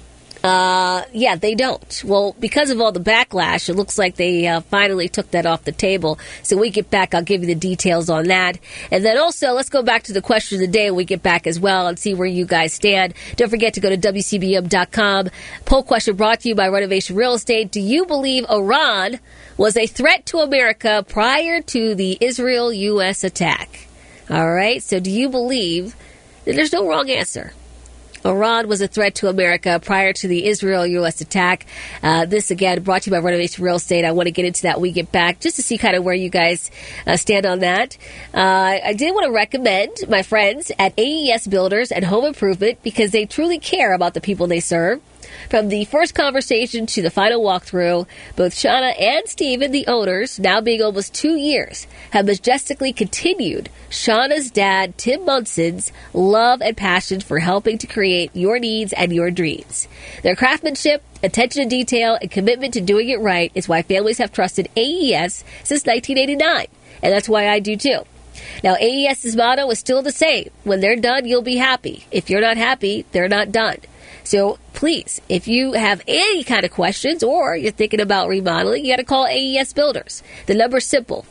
Yeah, they don't. Well, because of all the backlash, it looks like they finally took that off the table. So when we get back, I'll give you the details on that. And then also, let's go back to the question of the day when we get back as well and see where you guys stand. Don't forget to go to WCBM.com. Poll question brought to you by Renovation Real Estate. Do you believe Iran was a threat to America prior to the Israel-U.S. attack? All right, so do you believe that there's no wrong answer? Iran was a threat to America prior to the Israel-U.S. attack. This, again, brought to you by Renovation Real Estate. I want to get into that when we get back, just to see kind of where you guys stand on that. I did want to recommend my friends at AES Builders and Home Improvement because they truly care about the people they serve. From the first conversation to the final walkthrough, both Shauna and Steven, the owners, now being almost 2 years, have majestically continued Shauna's dad, Tim Munson's, love and passion for helping to create your needs and your dreams. Their craftsmanship, attention to detail, and commitment to doing it right is why families have trusted AES since 1989, and that's why I do too. Now, AES's motto is still the same. When they're done, you'll be happy. If you're not happy, they're not done. So please, if you have any kind of questions or you're thinking about remodeling, you got to call AES Builders. The number's simple,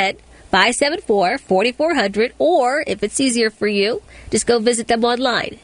410-574-4400, or if it's easier for you, just go visit them online,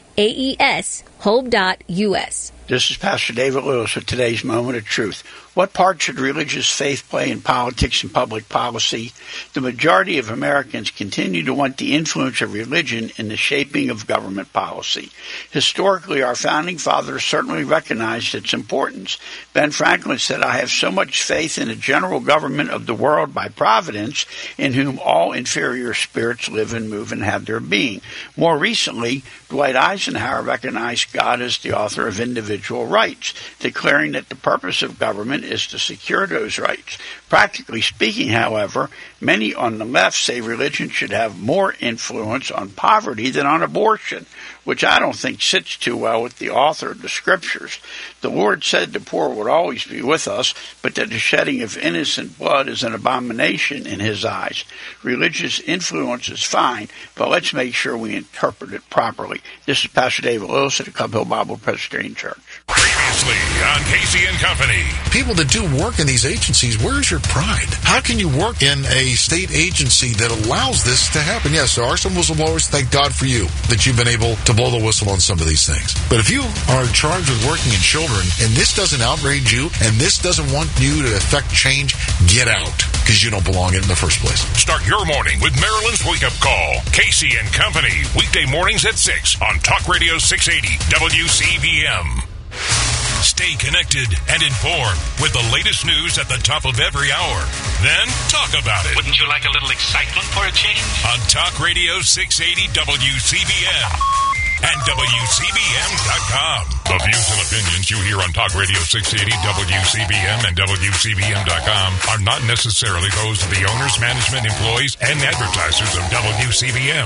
aeshome.us. This is Pastor David Lewis with today's Moment of Truth. What part should religious faith play in politics and public policy? The majority of Americans continue to want the influence of religion in the shaping of government policy. Historically, our founding fathers certainly recognized its importance. Ben Franklin said, I have so much faith in the general government of the world by providence, in whom all inferior spirits live and move and have their being. More recently, Dwight Eisenhower recognized God as the author of individual rights, declaring that the purpose of government is to secure those rights. Practically speaking, however, many on the left say religion should have more influence on poverty than on abortion, which I don't think sits too well with the author of the scriptures. The Lord said the poor would always be with us, but that the shedding of innocent blood is an abomination in his eyes. Religious influence is fine, but let's make sure we interpret it properly. This is Pastor David Lewis at the Club Hill Bible Presbyterian Church. Previously on Casey and Company. People that do work in these agencies, where's your pride? How can you work in a state agency that allows this to happen? Yes, there are some whistleblowers. Thank God for you that you've been able to blow the whistle on some of these things. But if you are charged with working in children and this doesn't outrage you and this doesn't want you to affect change, get out. because you don't belong in the first place. Start your morning with Maryland's Wake Up Call. Casey and Company, weekday mornings at 6 on Talk Radio 680 WCBM. Stay connected and informed with the latest news at the top of every hour. Then talk about it. Wouldn't you like a little excitement for a change? On Talk Radio 680 WCBM and WCBM.com. The views and opinions you hear on Talk Radio 680 WCBM and WCBM.com are not necessarily those of the owners, management, employees, and advertisers of WCBM.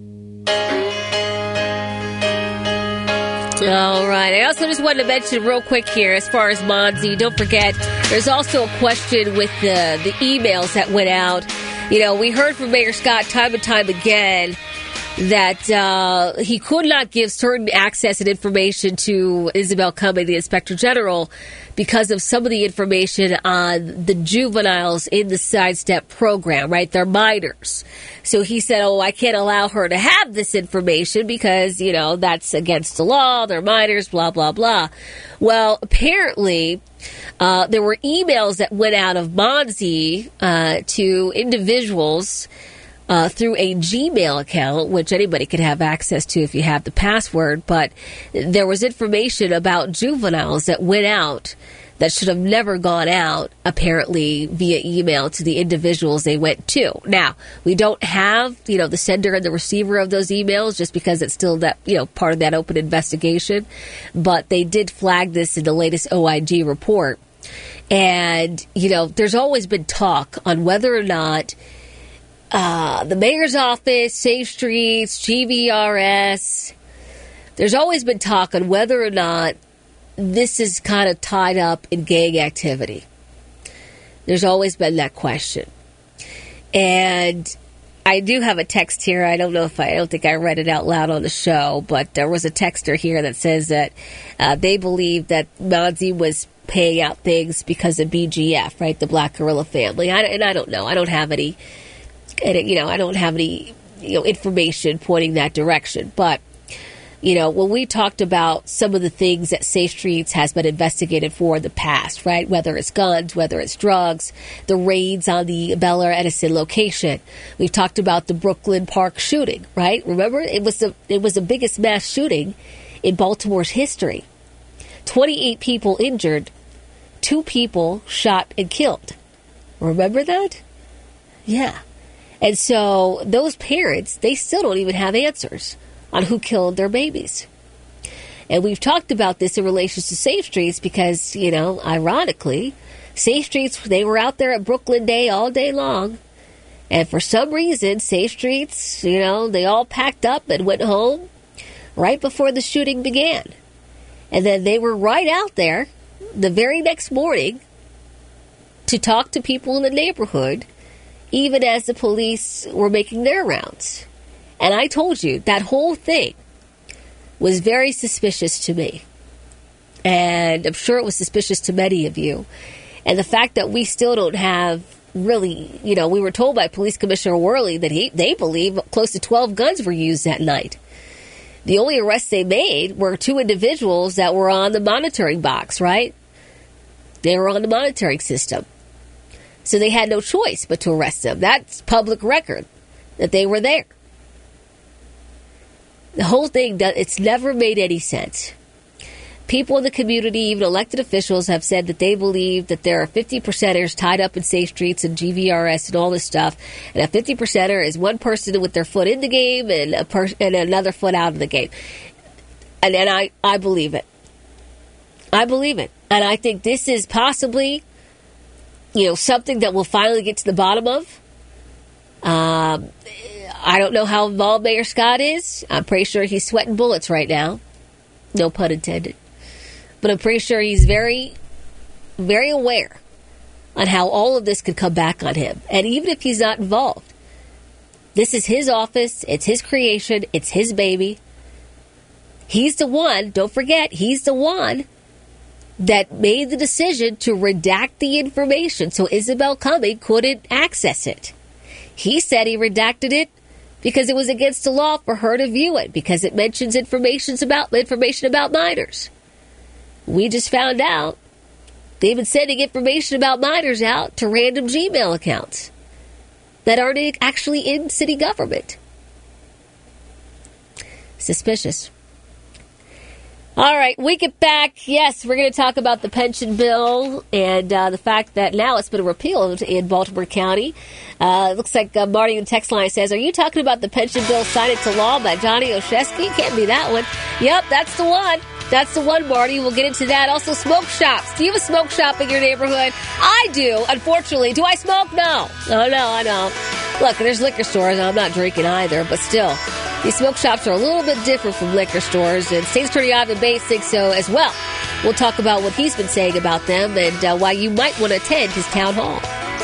All right. I also just wanted to mention real quick here, as far as Monzi, don't forget, there's also a question with the emails that went out. You know, we heard from Mayor Scott time and time again that he could not give certain access and information to Isabel Cumming, the Inspector General, because of some of the information on the juveniles in the Sidestep program, right? They're minors. So he said, I can't allow her to have this information because, you know, that's against the law. They're minors, blah, blah, blah. Well, apparently, there were emails that went out of Monzi to individuals through a Gmail account, which anybody could have access to if you have the password. But there was information about juveniles that went out that should have never gone out, apparently, via email to the individuals they went to. Now, we don't have, you know, the sender and the receiver of those emails just because it's still that, you know, part of that open investigation. But they did flag this in the latest OIG report. And, you know, there's always been talk on whether or not the mayor's office, Safe Streets, GVRS, there's always been talk on whether or not this is kind of tied up in gang activity. There's always been that question. And I do have a text here. I don't think I read it out loud on the show, but there was a texter here that says that they believe that Monzi was paying out things because of BGF, right? The Black Guerrilla family. And I don't know. I don't have any information pointing that direction. But, you know, when we talked about some of the things that Safe Streets has been investigated for in the past, right? Whether it's guns, whether it's drugs, the raids on the Bel Air Edison location. We've talked about the Brooklyn Park shooting, right? Remember, it was the biggest mass shooting in Baltimore's history. 28 people injured, 2 people shot and killed. Remember that? Yeah. And so those parents, they still don't even have answers on who killed their babies. And we've talked about this in relation to Safe Streets because, you know, ironically, Safe Streets, they were out there at Brooklyn Day all day long. And for some reason, Safe Streets, you know, they all packed up and went home right before the shooting began. And then they were right out there the very next morning to talk to people in the neighborhood, even as the police were making their rounds. And I told you, that whole thing was very suspicious to me. And I'm sure it was suspicious to many of you. And the fact that we still don't have really, you know, we were told by Police Commissioner Worley that they believe close to 12 guns were used that night. The only arrests they made were 2 individuals that were on the monitoring box, right? They were on the monitoring system. So they had no choice but to arrest them. That's public record that they were there. The whole thing, it's never made any sense. People in the community, even elected officials, have said that they believe that there are 50%ers tied up in Safe Streets and GVRS and all this stuff. And a 50%er is one person with their foot in the game and another foot out of the game. And I believe it. I believe it. And I think this is possibly, you know, something that we'll finally get to the bottom of. I don't know how involved Mayor Scott is. I'm pretty sure he's sweating bullets right now. No pun intended. But I'm pretty sure he's very, very aware on how all of this could come back on him. And even if he's not involved, this is his office. It's his creation. It's his baby. He's the one, don't forget, he's the one that made the decision to redact the information so Isabel Cumming couldn't access it. He said he redacted it because it was against the law for her to view it, because it mentions information about minors. We just found out They've been sending information about minors out to random Gmail accounts that aren't actually in city government. Suspicious. All right, we get back. Yes, we're going to talk about the pension bill and the fact that now it's been repealed in Baltimore County. It looks like Marty in the text line says, are you talking about the pension bill signed into law by Johnny Oshesky? Can't be that one. Yep, that's the one. That's the one, Marty. We'll get into that. Also, smoke shops. Do you have a smoke shop in your neighborhood? I do, unfortunately. Do I smoke? No. Oh, no, I don't. Look, there's liquor stores. I'm not drinking either, but still. These smoke shops are a little bit different from liquor stores, and State's Attorney Ivan Bates thinks so as well. We'll talk about what he's been saying about them and why you might want to attend his town hall.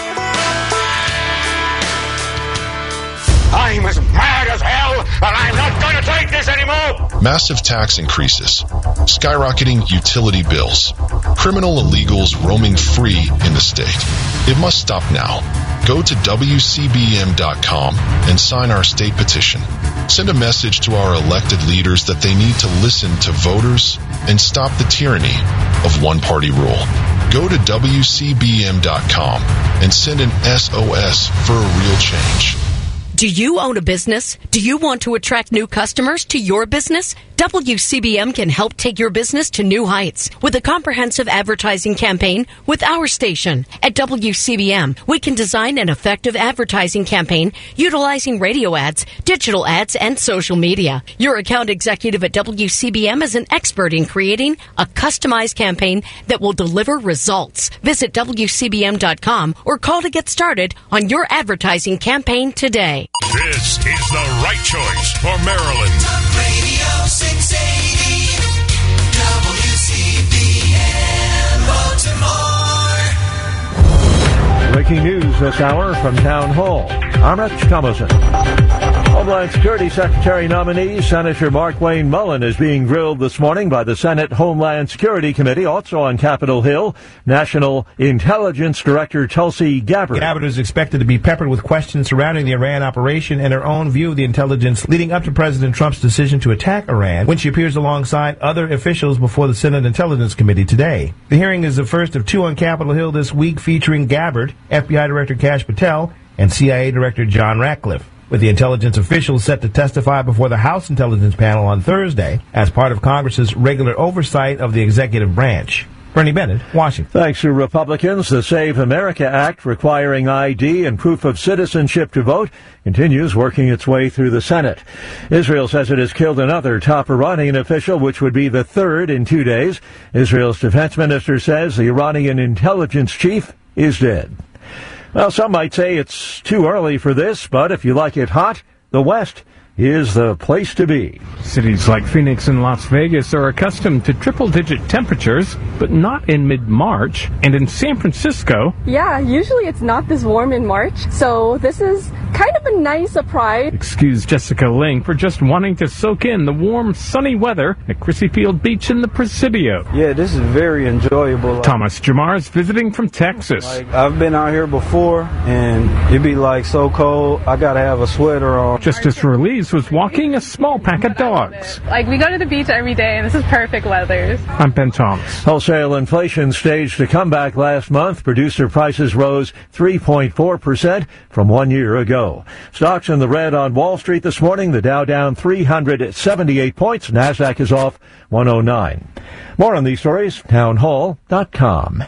I'm as mad as hell, and I'm not going to take this anymore! Massive tax increases, skyrocketing utility bills, criminal illegals roaming free in the state. It must stop now. Go to WCBM.com and sign our state petition. Send a message to our elected leaders that they need to listen to voters and stop the tyranny of one-party rule. Go to WCBM.com and send an SOS for a real change. Do you own a business? Do you want to attract new customers to your business? WCBM can help take your business to new heights with a comprehensive advertising campaign with our station. At WCBM, we can design an effective advertising campaign utilizing radio ads, digital ads, and social media. Your account executive at WCBM is an expert in creating a customized campaign that will deliver results. Visit WCBM.com or call to get started on your advertising campaign today. This is the right choice for Maryland. Talk Radio 680 WCBM Baltimore. Breaking news this hour from Town Hall. I'm Rich Thomason. Homeland Security Secretary nominee Senator Markwayne Mullin is being grilled this morning by the Senate Homeland Security Committee. Also on Capitol Hill, National Intelligence Director Tulsi Gabbard. Gabbard is expected to be peppered with questions surrounding the Iran operation and her own view of the intelligence leading up to President Trump's decision to attack Iran when she appears alongside other officials before the Senate Intelligence Committee today. The hearing is the first of two on Capitol Hill this week featuring Gabbard, FBI Director Kash Patel, and CIA Director John Ratcliffe, with the intelligence officials set to testify before the House Intelligence Panel on Thursday as part of Congress's regular oversight of the executive branch. Bernie Bennett, Washington. Thanks to Republicans, the Save America Act requiring ID and proof of citizenship to vote continues working its way through the Senate. Israel says it has killed another top Iranian official, which would be the third in 2 days. Israel's defense minister says the Iranian intelligence chief is dead. Well, some might say it's too early for this, but if you like it hot, the West is the place to be. Cities like Phoenix and Las Vegas are accustomed to triple-digit temperatures, but not in mid-March. And in San Francisco... Yeah, usually it's not this warm in March, so this is kind of a nice surprise. Excuse Jessica Ling for just wanting to soak in the warm, sunny weather at Crissy Field Beach in the Presidio. Yeah, this is very enjoyable. Thomas Jamar is visiting from Texas. I've been out here before, and it'd be so cold, I gotta have a sweater on. Justice Ruiz was walking a small pack of dogs. We go to the beach every day, and this is perfect weather. I'm Ben Thomas. Wholesale inflation staged a comeback last month. Producer prices rose 3.4% from 1 year ago. Stocks in the red on Wall Street this morning. The Dow down 378 points. NASDAQ is off 109. More on these stories, townhall.com.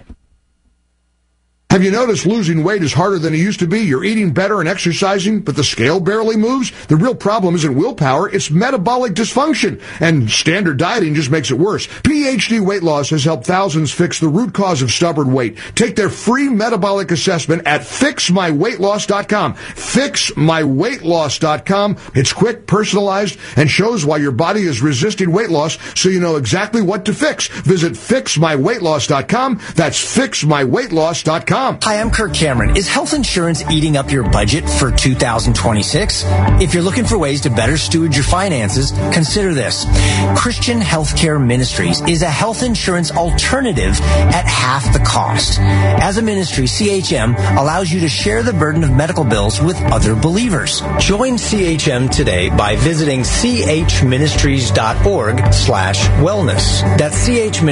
Have you noticed losing weight is harder than it used to be? You're eating better and exercising, but the scale barely moves? The real problem isn't willpower, it's metabolic dysfunction. And standard dieting just makes it worse. PhD Weight Loss has helped thousands fix the root cause of stubborn weight. Take their free metabolic assessment at FixMyWeightLoss.com. FixMyWeightLoss.com. It's quick, personalized, and shows why your body is resisting weight loss so you know exactly what to fix. Visit FixMyWeightLoss.com. That's FixMyWeightLoss.com. SteinoldSports.com. Hi, I'm Kirk Cameron. Is health insurance eating up your budget for 2026? If you're looking for ways to better steward your finances, consider this. Christian Healthcare Ministries is a health insurance alternative at half the cost. As a ministry, CHM allows you to share the burden of medical bills with other believers. Join CHM today by visiting chministries.org/wellness. That's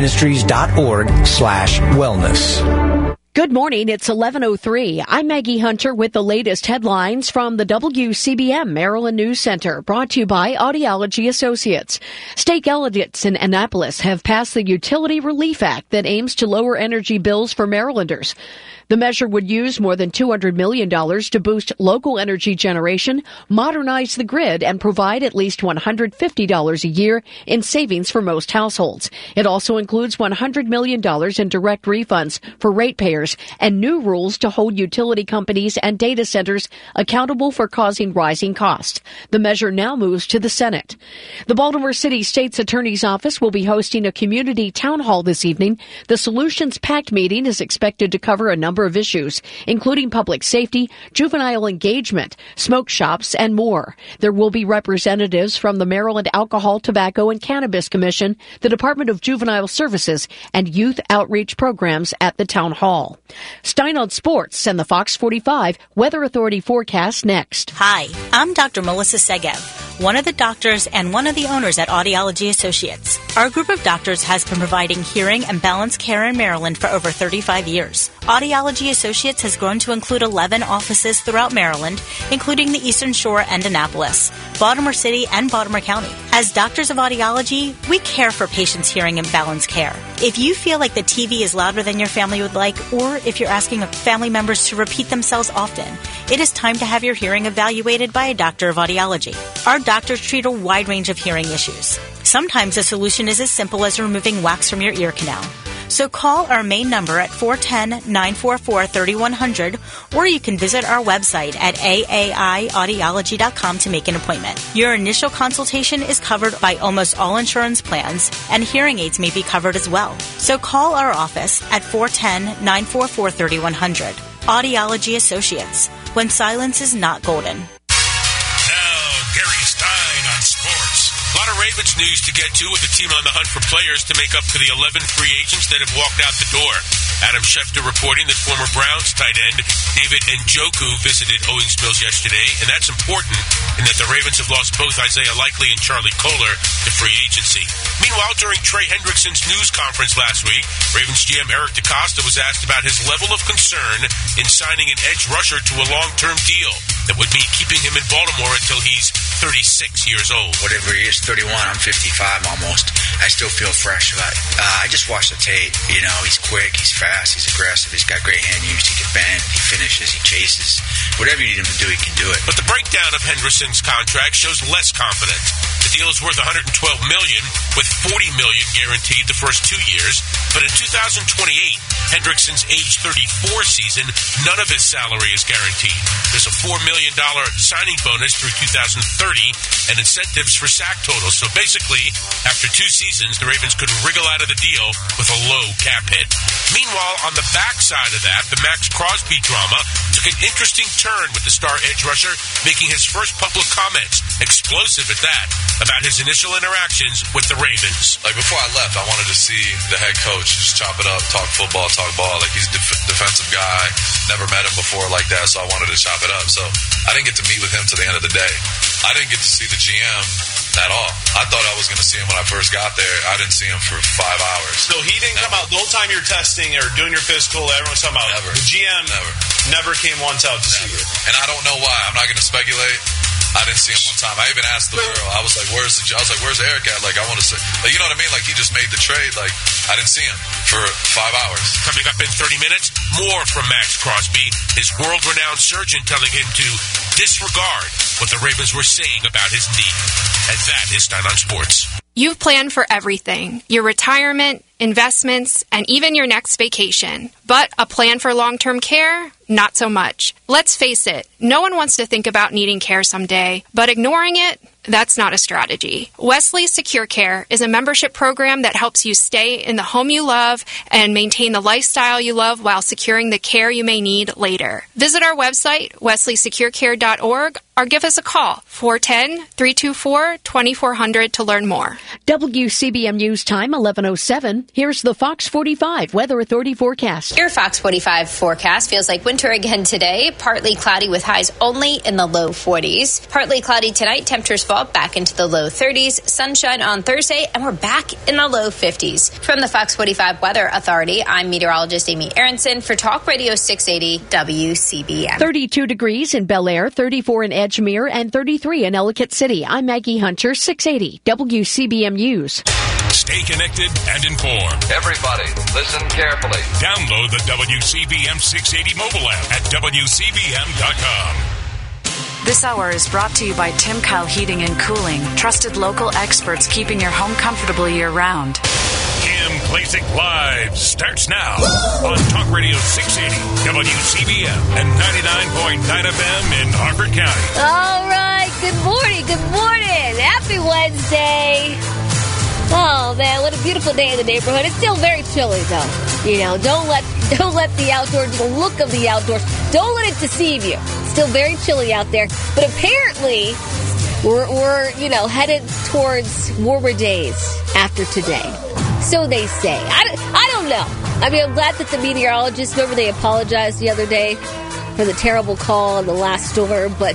chministries.org/wellness. Good morning. It's 11:03. I'm Maggie Hunter with the latest headlines from the WCBM Maryland News Center, brought to you by Audiology Associates. State delegates in Annapolis have passed the Utility Relief Act that aims to lower energy bills for Marylanders. The measure would use more than $200 million to boost local energy generation, modernize the grid, and provide at least $150 a year in savings for most households. It also includes $100 million in direct refunds for ratepayers and new rules to hold utility companies and data centers accountable for causing rising costs. The measure now moves to the Senate. The Baltimore City State's Attorney's Office will be hosting a community town hall this evening. The Solutions-packed meeting is expected to cover a number of issues, including public safety, juvenile engagement, smoke shops, and more. There will be representatives from the Maryland Alcohol, Tobacco, and Cannabis Commission, the Department of Juvenile Services, and youth outreach programs at the town hall. Steinold Sports and the Fox 45 Weather Authority forecast next. Hi, I'm Dr. Melissa Segev, one of the doctors and one of the owners at Audiology Associates. Our group of doctors has been providing hearing and balance care in Maryland for over 35 years. Audiology Associates has grown to include 11 offices throughout Maryland, including the Eastern Shore and Annapolis, Baltimore City, and Baltimore County. As doctors of audiology, we care for patients' hearing and balance care. If you feel like the TV is louder than your family would like, or if you're asking family members to repeat themselves often, it is time to have your hearing evaluated by a doctor of audiology. Our doctors treat a wide range of hearing issues. Sometimes the solution is as simple as removing wax from your ear canal. So call our main number at 410-944-3100, or you can visit our website at aaiaudiology.com to make an appointment. Your initial consultation is covered by almost all insurance plans, and hearing aids may be covered as well. So call our office at 410-944-3100. Audiology Associates, when silence is not golden. Now, Gary Stein on sports. A lot of Ravens news to get to, with the team on the hunt for players to make up for the 11 free agents that have walked out the door. Adam Schefter reporting that former Browns tight end David Njoku visited Owings Mills yesterday, and that's important in that the Ravens have lost both Isaiah Likely and Charlie Kohler to free agency. Meanwhile, during Trey Hendrickson's news conference last week, Ravens GM Eric DeCosta was asked about his level of concern in signing an edge rusher to a long-term deal that would mean keeping him in Baltimore until he's 36 years old. Whatever he is, 31, I'm 55 almost. I still feel fresh about it. I just watched the tape. You know, he's quick, he's fast, he's aggressive, he's got great hand use, he can bend, he finishes, he chases. Whatever you need him to do, he can do it. But the breakdown of Hendrickson's contract shows less confidence. The deal is worth $112 million, with $40 million guaranteed the first 2 years. But in 2028, Hendrickson's age 34 season, none of his salary is guaranteed. There's a $4 million signing bonus through 2030 and incentives for sack totals. So basically, after 2 seasons, the Ravens could wriggle out of the deal with a low cap hit. Meanwhile, on the backside of that, the Max Crosby drama took an interesting turn, with the star edge rusher making his first public comments, explosive at that, about his initial interactions with the Ravens. Like, before I left, I wanted to see the head coach just chop it up, talk football, talk ball. Like, he's a defensive guy, never met him before like that, so I wanted to chop it up. So I didn't get to meet with him to the end of the day. I didn't get to see the GM at all. I thought I was going to see him when I first got there. I didn't see him for 5 hours. So he didn't come out the whole time you're testing or doing your physical. Everyone's talking about never. The GM never came once out to see you. And I don't know why. I'm not going to speculate. I didn't see him one time. I even asked the girl. I was like, "Where's Eric at?" Like, I want to say, like, you know what I mean? Like, he just made the trade. Like, I didn't see him for 5 hours. Coming up in 30 minutes, more from Max Crosby, his world-renowned surgeon telling him to disregard what the Ravens were saying about his knee. And that is Stein on Sports. You've planned for everything, your retirement, investments, and even your next vacation. But a plan for long-term care? Not so much. Let's face it, no one wants to think about needing care someday, but ignoring it? That's not a strategy. Wesley Secure Care is a membership program that helps you stay in the home you love and maintain the lifestyle you love while securing the care you may need later. Visit our website, wesleysecurecare.org, or give us a call, 410-324-2400 to learn more. WCBM News Time, 11:07. Here's the Fox 45 Weather Authority forecast. Your Fox 45 forecast feels like winter again today. Partly cloudy with highs only in the low 40s. Partly cloudy tonight. Temperatures fall back into the low 30s. Sunshine on Thursday, and we're back in the low 50s. From the Fox 45 Weather Authority, I'm meteorologist Amy Aronson for Talk Radio 680 WCBM. 32 degrees in Bel Air, 34 in Edgemere, and 33 in Ellicott City. I'm Maggie Hunter, 680 WCBM News. Stay connected and informed. Everybody, listen carefully. Download the WCBM 680 mobile app at WCBM.com. This hour is brought to you by Tim Kyle Heating and Cooling. Trusted local experts keeping your home comfortable year-round. Kim Klacik Live starts now on Talk Radio 680, WCBM, and 99.9 FM in Harford County. All right. Good morning. Good morning. Happy Wednesday. Oh, man, what a beautiful day in the neighborhood. It's still very chilly, though. You know, don't let the outdoors, the look of the outdoors, don't let it deceive you. Still very chilly out there. But apparently, we're headed towards warmer days after today. So they say. I don't know. I mean, I'm glad that the meteorologists, remember they apologized the other day for the terrible call on the last storm, but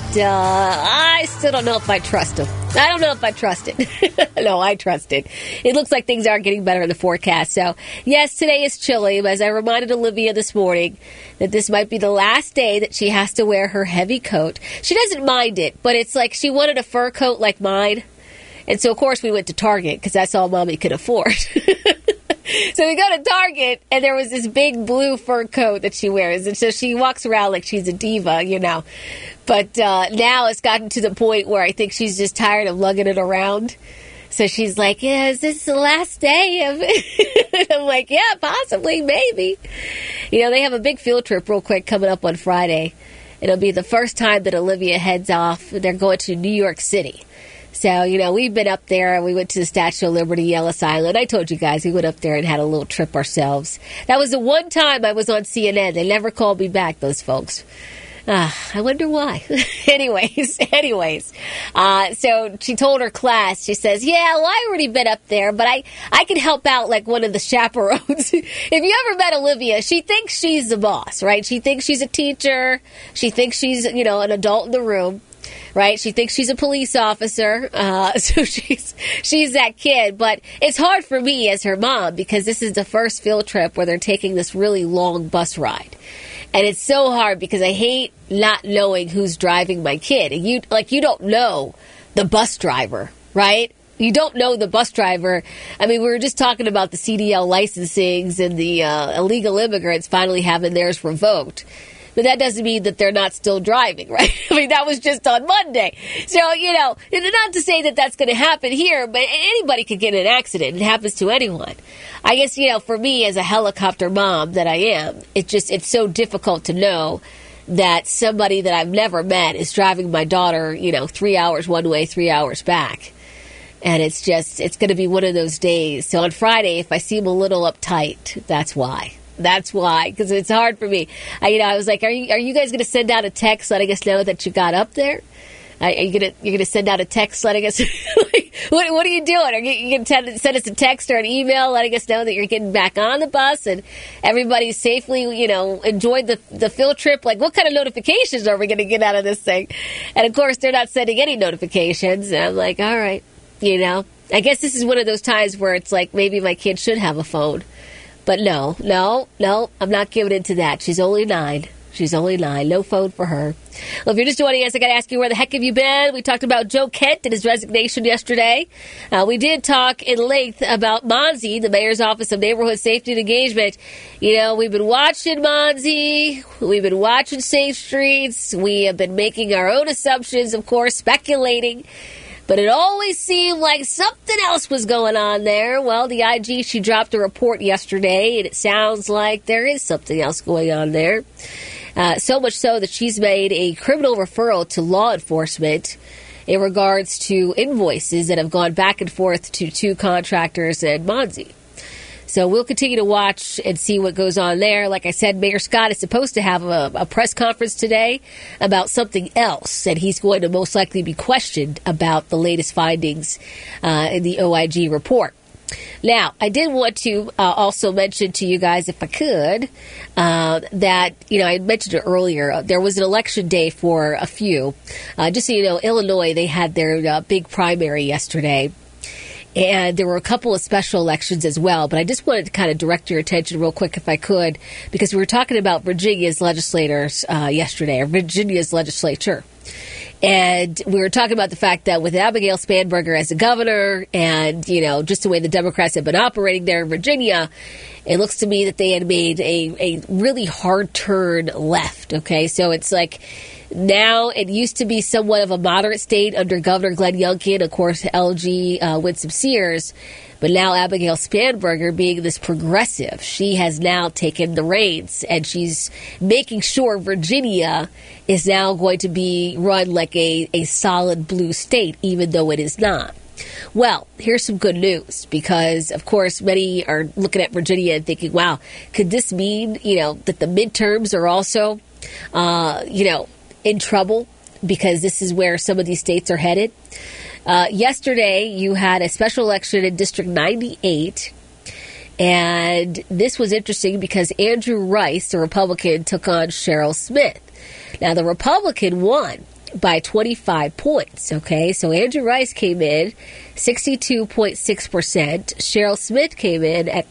I still don't know if I trust them. I don't know if I trust it. No, I trust it. It looks like things are getting better in the forecast. So, yes, today is chilly. As I reminded Olivia this morning that this might be the last day that she has to wear her heavy coat. She doesn't mind it, but it's like she wanted a fur coat like mine. And so, of course, we went to Target because that's all Mommy could afford. So we go to Target, and there was this big blue fur coat that she wears. And so she walks around like she's a diva, you know. But now it's gotten to the point where I think she's just tired of lugging it around. So she's like, yeah, is this the last day of it? I'm like, yeah, possibly, maybe. You know, they have a big field trip real quick coming up on Friday. It'll be the first time that Olivia heads off. They're going to New York City. So, you know, we've been up there, and we went to the Statue of Liberty, Ellis Island. I told you guys, we went up there and had a little trip ourselves. That was the one time I was on CNN. They never called me back, those folks. I wonder why. Anyways. So she told her class, she says, yeah, well, I already been up there, but I can help out like one of the chaperones. If you ever met Olivia, she thinks she's the boss, right? She thinks she's a teacher. She thinks she's, you know, an adult in the room. Right? She thinks she's a police officer. So she's that kid. But it's hard for me as her mom because this is the first field trip where they're taking this really long bus ride. And it's so hard because I hate not knowing who's driving my kid. And you don't know the bus driver, right? You don't know the bus driver. I mean, we were just talking about the CDL licensings and the illegal immigrants finally having theirs revoked. But that doesn't mean that they're not still driving, right? I mean, that was just on Monday. So, you know, not to say that that's going to happen here, but anybody could get in an accident. It happens to anyone. I guess, you know, for me as a helicopter mom that I am, it's so difficult to know that somebody that I've never met is driving my daughter, you know, 3 hours one way, 3 hours back. And it's going to be one of those days. So on Friday, if I seem a little uptight, that's why. That's why, because it's hard for me. I was like, are you guys going to send out a text letting us know that you got up there? Are you going to send out a text letting us? Like, what are you doing? Are you going to send us a text or an email letting us know that you're getting back on the bus and everybody safely, you know, enjoyed the field trip? Like, what kind of notifications are we going to get out of this thing? And of course, they're not sending any notifications. And I'm like, all right, you know, I guess this is one of those times where it's like maybe my kid should have a phone. But no, I'm not giving into that. She's only 9. No phone for her. Well, if you're just joining us, I got to ask you, where the heck have you been? We talked about Joe Kent and his resignation yesterday. We did talk in length about Monzi, the Mayor's Office of Neighborhood Safety and Engagement. You know, we've been watching Monzi. We've been watching Safe Streets. We have been making our own assumptions, of course, speculating. But it always seemed like something else was going on there. Well, the IG, she dropped a report yesterday, and it sounds like there is something else going on there. So much so that she's made a criminal referral to law enforcement. in regards to invoices that have gone back and forth to two contractors and Monzi. So we'll continue to watch and see what goes on there. Like I said, Mayor Scott is supposed to have a press conference today about something else, and he's going to most likely be questioned about the latest findings in the OIG report. Now, I did want to also mention to you guys, if I could, that, I mentioned it earlier, there was an election day for a few. Just so you know, Illinois, they had their big primary yesterday. And there were a couple of special elections as well. But I just wanted to kind of direct your attention real quick, if I could, because we were talking about Virginia's legislators yesterday, or Virginia's legislature. And we were talking about the fact that with Abigail Spanberger as the governor and, just the way the Democrats have been operating there in Virginia, it looks to me that they had made a really hard turn left. Okay, so it's like now it used to be somewhat of a moderate state under Governor Glenn Youngkin, of course, LG Winsome Sears. But now Abigail Spanberger, being this progressive, she has now taken the reins, and she's making sure Virginia is now going to be run like a solid blue state, even though it is not. Well, here's some good news, because, of course, many are looking at Virginia and thinking, wow, could this mean, that the midterms are also, in trouble, because this is where some of these states are headed? Yesterday, you had a special election in District 98, and this was interesting because Andrew Rice, the Republican, took on Cheryl Smith. Now, the Republican won by 25 points, okay? So Andrew Rice came in 62.6%. Cheryl Smith came in at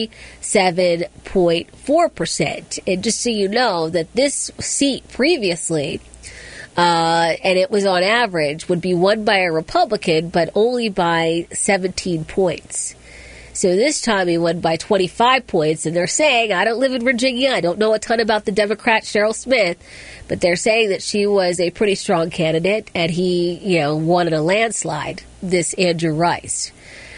37.4%. And just so you know that this seat previously, and it was on average, would be won by a Republican, but only by 17 points. So this time he won by 25 points, and they're saying, I don't live in Virginia, I don't know a ton about the Democrat Cheryl Smith, but they're saying that she was a pretty strong candidate, and he, won in a landslide, this Andrew Rice.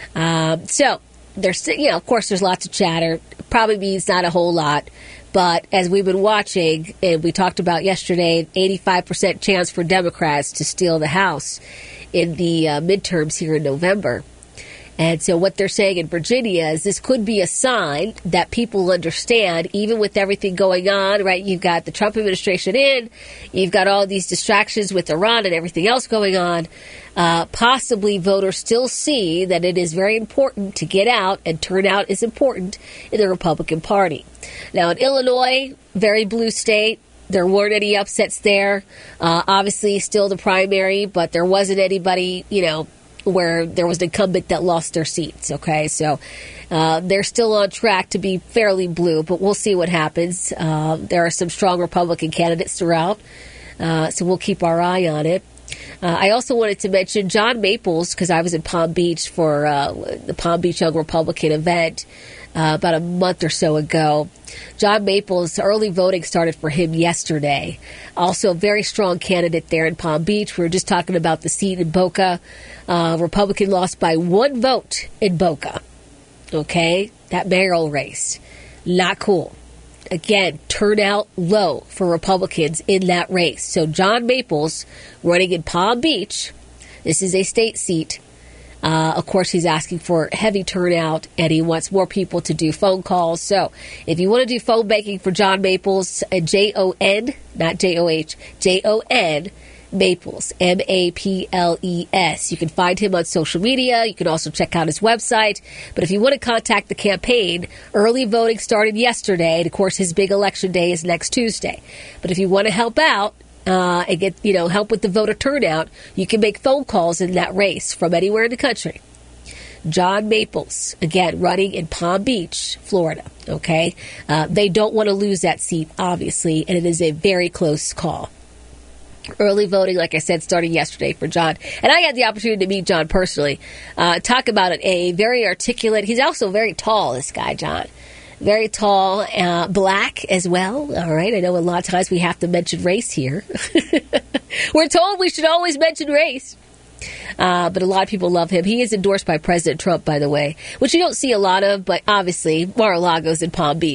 So there's, of course, there's lots of chatter. Probably means not a whole lot. But as we've been watching, and we talked about yesterday, 85% chance for Democrats to steal the House in the midterms here in November. And so what they're saying in Virginia is this could be a sign that people understand, even with everything going on, right? You've got the Trump administration in, you've got all these distractions with Iran and everything else going on. Possibly voters still see that it is very important to get out, and turnout is important in the Republican Party. Now, in Illinois, very blue state. There weren't any upsets there. Obviously, still the primary, but there wasn't anybody, where there was an incumbent that lost their seats, okay? So they're still on track to be fairly blue, but we'll see what happens. There are some strong Republican candidates throughout, so we'll keep our eye on it. I also wanted to mention John Maples, because I was in Palm Beach for the Palm Beach Young Republican event about a month or so ago. John Maples, early voting started for him yesterday. Also a very strong candidate there in Palm Beach. We were just talking about the seat in Boca. Republican lost by 1 vote in Boca. Okay? That mayoral race. Not cool. Again, turnout low for Republicans in that race. So John Maples running in Palm Beach. This is a state seat. Of course, he's asking for heavy turnout, and he wants more people to do phone calls. So if you want to do phone banking for John Maples, Jon, not J-O-H, Jon, Maples, M-A-P-L-E-S. You can find him on social media. You can also check out his website. But if you want to contact the campaign, early voting started yesterday. And, of course, his big election day is next Tuesday. But if you want to help out, and get, help with the voter turnout, you can make phone calls in that race from anywhere in the country. John Maples, again, running in Palm Beach, Florida, okay? They don't want to lose that seat, obviously, and it is a very close call. Early voting, like I said, started yesterday for John. And I had the opportunity to meet John personally. Talk about it, a very articulate, he's also very tall, this guy, John. Very tall, black as well. All right. I know a lot of times we have to mention race here. We're told we should always mention race. But a lot of people love him. He is endorsed by President Trump, by the way, which you don't see a lot of, but obviously Mar-a-Lago's in Palm Beach.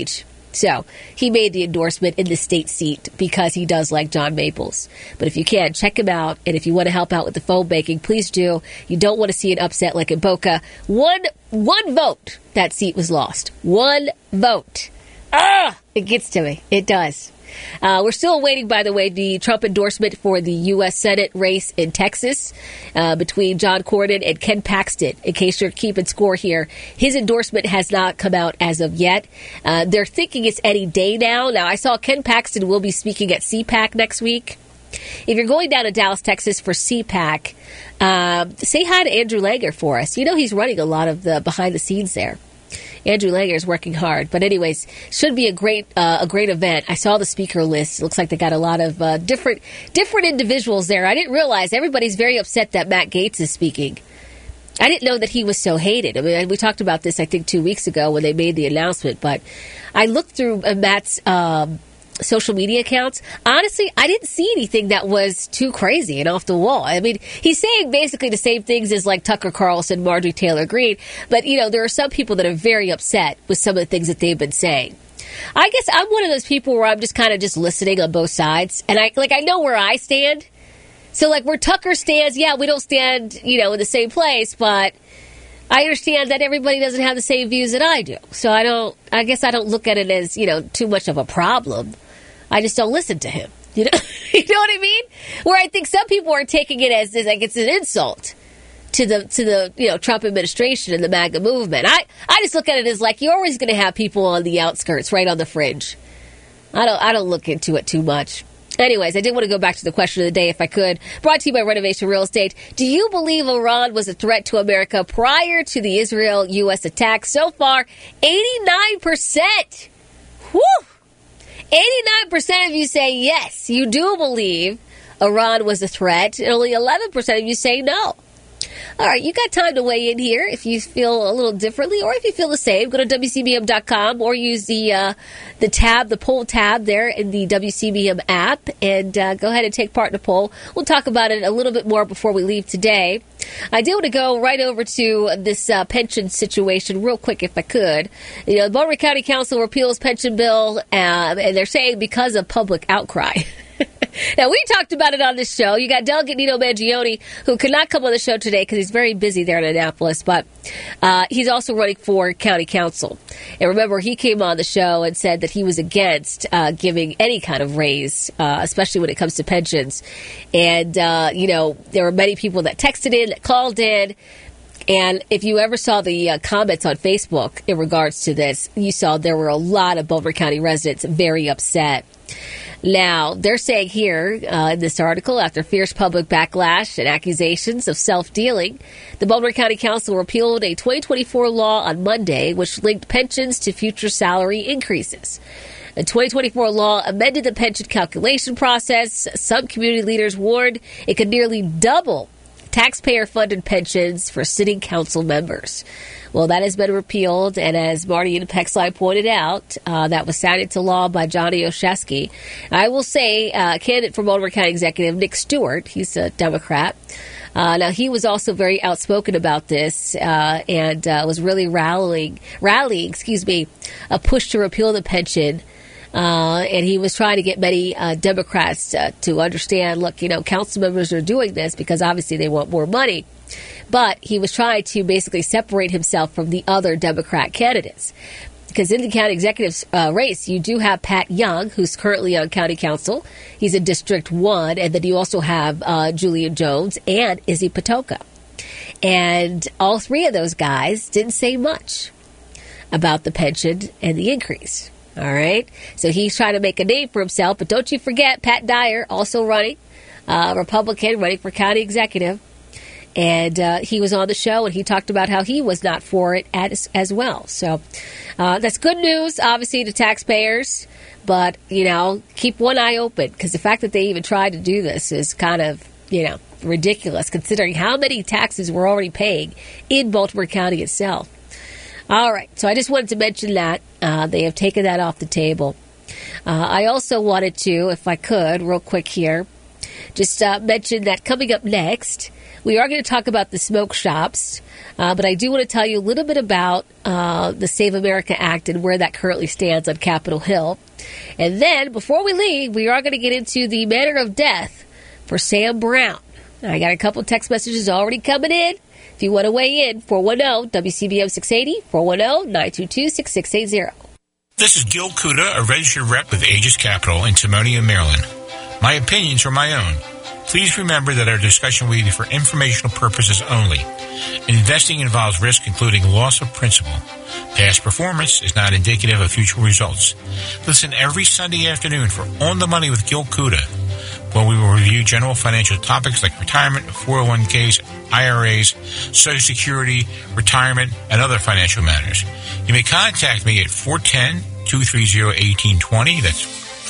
So he made the endorsement in the state seat because he does like John Maples. But if you can, check him out. And if you want to help out with the phone banking, please do. You don't want to see an upset like in Boca. One vote, that seat was lost. One vote. It gets to me. It does. We're still awaiting, by the way, the Trump endorsement for the U.S. Senate race in Texas between John Cornyn and Ken Paxton. In case you're keeping score here, his endorsement has not come out as of yet. They're thinking it's any day now. Now, I saw Ken Paxton will be speaking at CPAC next week. If you're going down to Dallas, Texas for CPAC, say hi to Andrew Langer for us. You know he's running a lot of the behind the scenes there. Andrew Langer is working hard. But anyways, should be a great event. I saw the speaker list. It looks like they got a lot of different individuals there. I didn't realize everybody's very upset that Matt Gaetz is speaking. I didn't know that he was so hated. I mean, we talked about this, I think, 2 weeks ago when they made the announcement. But I looked through Matt's social media accounts. Honestly, I didn't see anything that was too crazy and off the wall. I mean, he's saying basically the same things as like Tucker Carlson, Marjorie Taylor Greene, but there are some people that are very upset with some of the things that they've been saying. I guess I'm one of those people where I'm just kind of just listening on both sides, and I know where I stand. So like where Tucker stands, yeah, we don't stand, in the same place, but I understand that everybody doesn't have the same views that I do. So I guess I don't look at it as, too much of a problem. I just don't listen to him. You know what I mean? Where I think some people are taking it as like it's an insult to the Trump administration and the MAGA movement. I just look at it as like you're always going to have people on the outskirts, right on the fringe. I don't look into it too much. Anyways, I did want to go back to the question of the day if I could. Brought to you by Renovation Real Estate. Do you believe Iran was a threat to America prior to the Israel-U.S. attack? So far, 89%. Whew! 89% of you say yes, you do believe Iran was a threat, and only 11% of you say no. All right, you got time to weigh in here if you feel a little differently, or if you feel the same. Go to WCBM.com or use the poll tab there in the WCBM app, and go ahead and take part in the poll. We'll talk about it a little bit more before we leave today. I do want to go right over to this pension situation real quick, if I could. The Montgomery County Council repeals pension bill, and they're saying because of public outcry. Now, we talked about it on this show. You got Delegate Nino Mangione, who could not come on the show today because he's very busy there in Annapolis, but he's also running for county council. And remember, he came on the show and said that he was against giving any kind of raise, especially when it comes to pensions. And, there were many people that texted in, that called in. And if you ever saw the comments on Facebook in regards to this, you saw there were a lot of Boulder County residents very upset. Now, they're saying here in this article, after fierce public backlash and accusations of self-dealing, the Boulder County Council repealed a 2024 law on Monday, which linked pensions to future salary increases. The 2024 law amended the pension calculation process. Some community leaders warned it could nearly double taxpayer-funded pensions for sitting council members. Well, that has been repealed, and as Marty and Pexline pointed out, that was signed into law by Johnny Olszewski. I will say, candidate for Baltimore County Executive Nick Stewart, he's a Democrat. Now, he was also very outspoken about this and was really rallying, a push to repeal the pension. And he was trying to get many Democrats to understand, look, council members are doing this because obviously they want more money. But he was trying to basically separate himself from the other Democrat candidates. Because in the county executive race, you do have Pat Young, who's currently on county council. He's in District 1. And then you also have Julian Jones and Izzy Patoka. And all three of those guys didn't say much about the pension and the increase. All right. So he's trying to make a name for himself. But don't you forget, Pat Dyer, also running, Republican, running for county executive. And he was on the show, and he talked about how he was not for it as well. So that's good news, obviously, to taxpayers. But, keep one eye open, because the fact that they even tried to do this is kind of, ridiculous, considering how many taxes we're already paying in Baltimore County itself. All right, so I just wanted to mention that. They have taken that off the table. I also wanted to, if I could, real quick here, Just mention that coming up next, we are going to talk about the smoke shops, but I do want to tell you a little bit about the Save America Act and where that currently stands on Capitol Hill. And then, before we leave, we are going to get into the manner of death for Sam Brown. I got a couple text messages already coming in. If you want to weigh in, 410-WCBM 680, 410-922-6680. This is Gil Kuda, a registered rep with Aegis Capital in Timonium, Maryland. My opinions are my own. Please remember that our discussion will be for informational purposes only. Investing involves risk, including loss of principal. Past performance is not indicative of future results. Listen every Sunday afternoon for On the Money with Gil Kuda, where we will review general financial topics like retirement, 401ks, IRAs, Social Security, retirement, and other financial matters. You may contact me at 410-230-1820. That's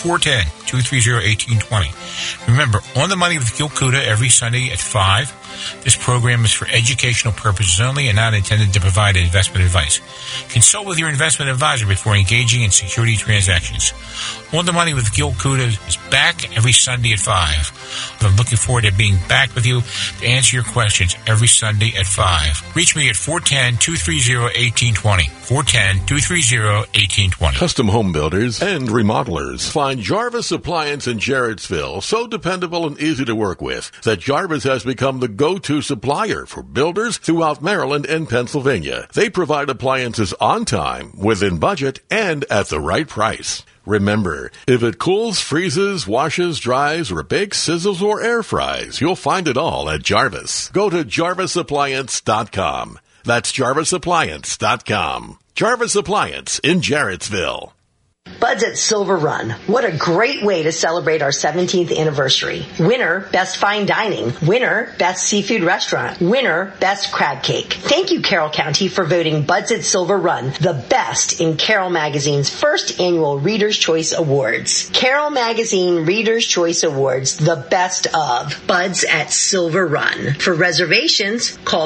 410-230-1820. Remember, On the Money with Gil Kuda every Sunday at 5. This program is for educational purposes only and not intended to provide investment advice. Consult with your investment advisor before engaging in security transactions. On the Money with Gil Kuda is back every Sunday at 5. I'm looking forward to being back with you to answer your questions every Sunday at 5. Reach me at 410-230-1820. 410-230-1820. Custom home builders and remodelers find Jarvis Appliance in Jarrettsville so dependable and easy to work with that Jarvis has become the go-to supplier for builders throughout Maryland and Pennsylvania. They provide appliances on time, within budget, and at the right price. Remember, if it cools, freezes, washes, dries, or bakes, sizzles, or air fries, you'll find it all at Jarvis. Go to JarvisAppliance.com. That's JarvisAppliance.com. Jarvis Appliance in Jarrettsville. Buds at Silver Run. What a great way to celebrate our 17th anniversary. Winner, Best Fine Dining. Winner, Best Seafood Restaurant. Winner, Best Crab Cake. Thank you, Carroll County, for voting Buds at Silver Run the best in Carroll Magazine's first annual Reader's Choice Awards. Carroll Magazine Reader's Choice Awards, the best of Buds at Silver Run. For reservations, call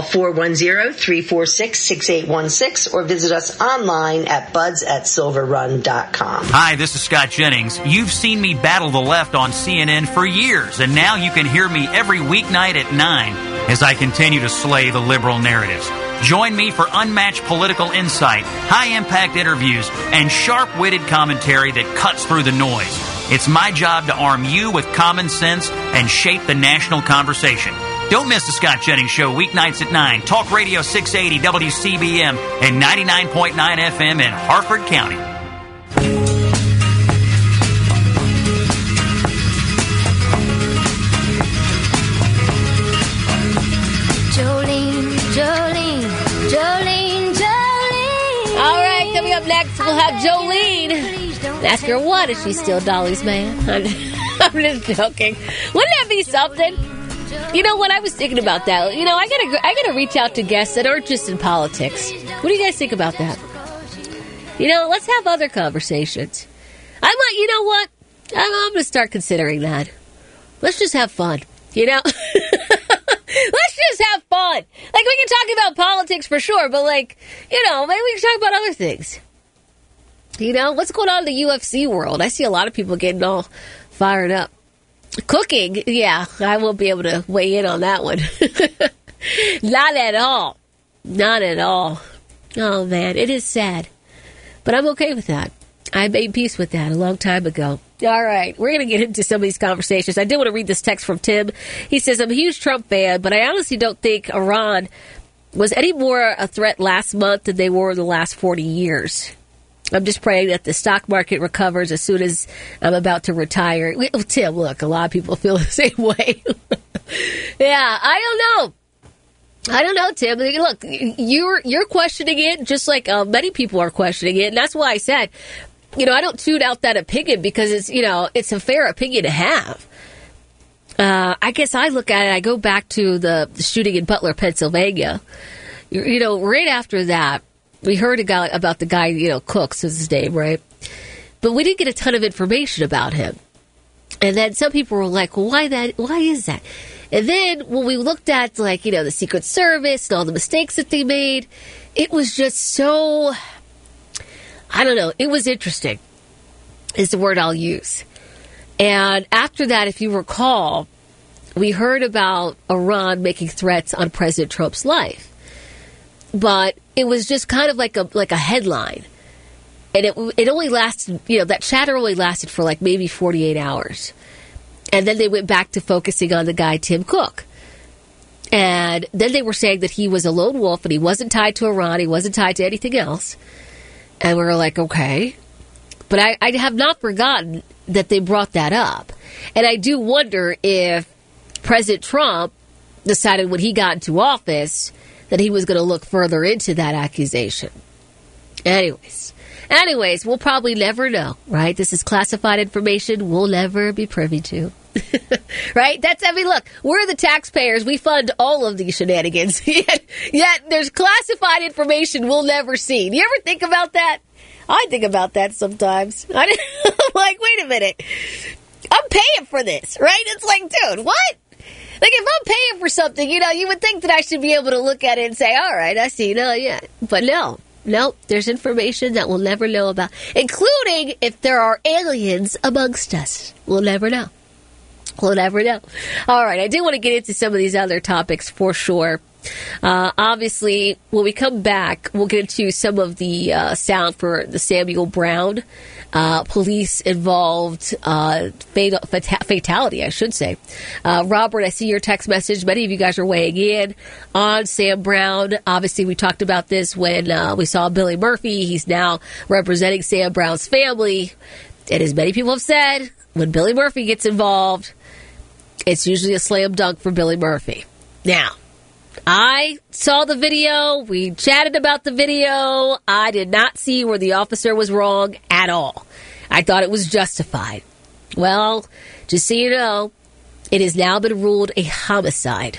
410-346-6816 or visit us online at budsatsilverrun.com. Hi, this is Scott Jennings. You've seen me battle the left on CNN for years, and now you can hear me every weeknight at 9 as I continue to slay the liberal narratives. Join me for unmatched political insight, high-impact interviews, and sharp-witted commentary that cuts through the noise. It's my job to arm you with common sense and shape the national conversation. Don't miss the Scott Jennings Show weeknights at 9. Talk Radio 680 WCBM and 99.9 FM in Harford County. Jolene. All right, coming up next, we'll have Jolene. Ask her what if she's still Dolly's man. I'm just joking. Wouldn't that be something? You know what? I was thinking about that. You know, I gotta reach out to guests that aren't just in politics. What do you guys think about that? You know, let's have other conversations. You know what? I'm going to start considering that. Let's just have fun. You know? Let's just have fun. Like, we can talk about politics for sure, but maybe we can talk about other things. You know, what's going on in the UFC world? I see a lot of people getting all fired up. Cooking, yeah, I won't be able to weigh in on that one. Not at all. Not at all. Oh, man, it is sad. But I'm okay with that. I made peace with that a long time ago. All right, we're going to get into some of these conversations. I did want to read this text from Tim. He says, I'm a huge Trump fan, but I honestly don't think Iran was any more a threat last month than they were in the last 40 years. I'm just praying that the stock market recovers as soon as I'm about to retire. Tim, look, a lot of people feel the same way. Yeah, I don't know, Tim. Look, you're questioning it just like many people are questioning it. And that's why I said, I don't tune out that opinion because it's a fair opinion to have. I guess I look at it, I go back to the shooting in Butler, Pennsylvania. Right after that, we heard about the guy, Cooks is his name, right? But we didn't get a ton of information about him. And then some people were like, well, why is that? And then when we looked at, the Secret Service and all the mistakes that they made, it was just so, I don't know, it was interesting is the word I'll use. And after that, if you recall, we heard about Iran making threats on President Trump's life. But it was just kind of like a headline. And it only lasted, that chatter only lasted for like maybe 48 hours. And then they went back to focusing on the guy, Tim Cook. And then they were saying that he was a lone wolf and he wasn't tied to Iran, he wasn't tied to anything else. And we were like, okay. But I have not forgotten that they brought that up. And I do wonder if President Trump decided when he got into office that he was going to look further into that accusation. Anyways, we'll probably never know, right? This is classified information we'll never be privy to. Right? Look, we're the taxpayers. We fund all of these shenanigans. Yet there's classified information we'll never see. Do you ever think about that? I think about that sometimes. I'm like, wait a minute. I'm paying for this, right? It's like, dude, what? Like, if I'm paying for something, you would think that I should be able to look at it and say, all right, I see, yeah. But no, there's information that we'll never know about, including if there are aliens amongst us. We'll never know. We'll never know. All right, I do want to get into some of these other topics for sure. Obviously, when we come back, we'll get into some of the sound for the Samuel Brown police-involved fatality, I should say. Robert, I see your text message. Many of you guys are weighing in on Sam Brown. Obviously, we talked about this when we saw Billy Murphy. He's now representing Sam Brown's family. And as many people have said, when Billy Murphy gets involved, it's usually a slam dunk for Billy Murphy. Now, I saw the video. We chatted about the video. I did not see where the officer was wrong at all. I thought it was justified. Well, just so you know, it has now been ruled a homicide.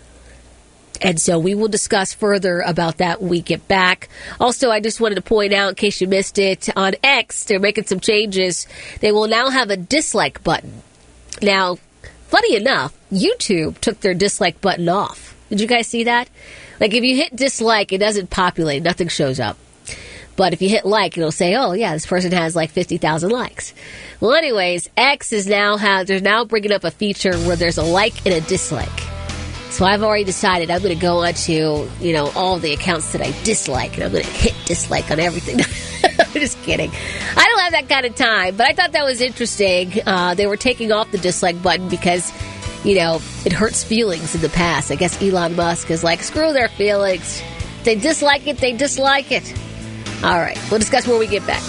And so we will discuss further about that when we get back. Also, I just wanted to point out, in case you missed it, on X, they're making some changes. They will now have a dislike button. Now, funny enough, YouTube took their dislike button off. Did you guys see that? Like, if you hit dislike, it doesn't populate. Nothing shows up. But if you hit like, it'll say, oh, yeah, this person has like 50,000 likes. Well, anyways, X is they're now bringing up a feature where there's a like and a dislike. So I've already decided I'm going to go onto, all the accounts that I dislike, and I'm going to hit dislike on everything. I'm just kidding. I don't have that kind of time, but I thought that was interesting. They were taking off the dislike button because, it hurts feelings in the past. I guess Elon Musk is like, screw their feelings. They dislike it, they dislike it. All right, we'll discuss when we get back.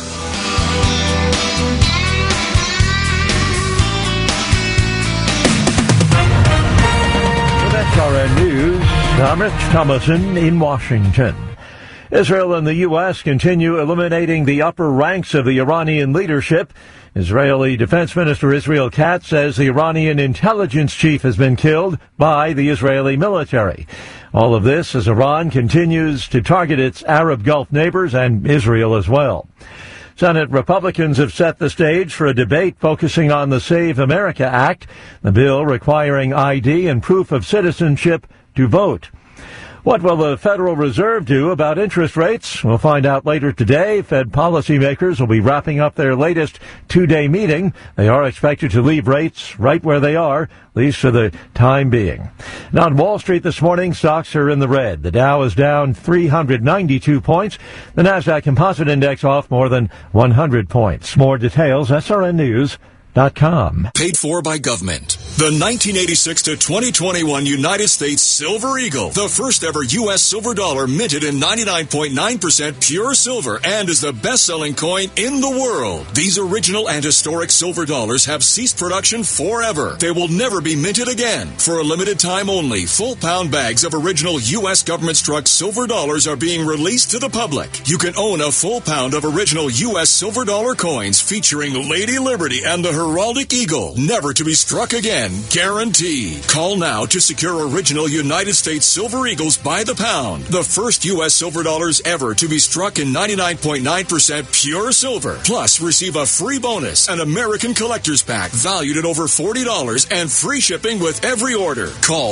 SRN News, I'm Rich Thomason in Washington. Israel and the U.S. continue eliminating the upper ranks of the Iranian leadership. Israeli Defense Minister Israel Katz says the Iranian intelligence chief has been killed by the Israeli military. All of this as Iran continues to target its Arab Gulf neighbors and Israel as well. Senate Republicans have set the stage for a debate focusing on the Save America Act, the bill requiring ID and proof of citizenship to vote. What will the Federal Reserve do about interest rates? We'll find out later today. Fed policymakers will be wrapping up their latest two-day meeting. They are expected to leave rates right where they are, at least for the time being. And on Wall Street this morning, stocks are in the red. The Dow is down 392 points. The Nasdaq Composite Index off more than 100 points. More details, SRNnews.com. Paid for by government. The 1986 to 2021 United States Silver Eagle, the first ever U.S. silver dollar minted in 99.9% pure silver and is the best-selling coin in the world. These original and historic silver dollars have ceased production forever. They will never be minted again. For a limited time only, full pound bags of original U.S. government-struck silver dollars are being released to the public. You can own a full pound of original U.S. silver dollar coins featuring Lady Liberty and the heraldic eagle, never to be struck again. Guaranteed. Call now to secure original United States Silver Eagles by the pound. The first U.S. silver dollars ever to be struck in 99.9% pure silver. Plus, receive a free bonus, an American Collector's Pack valued at over $40 and free shipping with every order. Call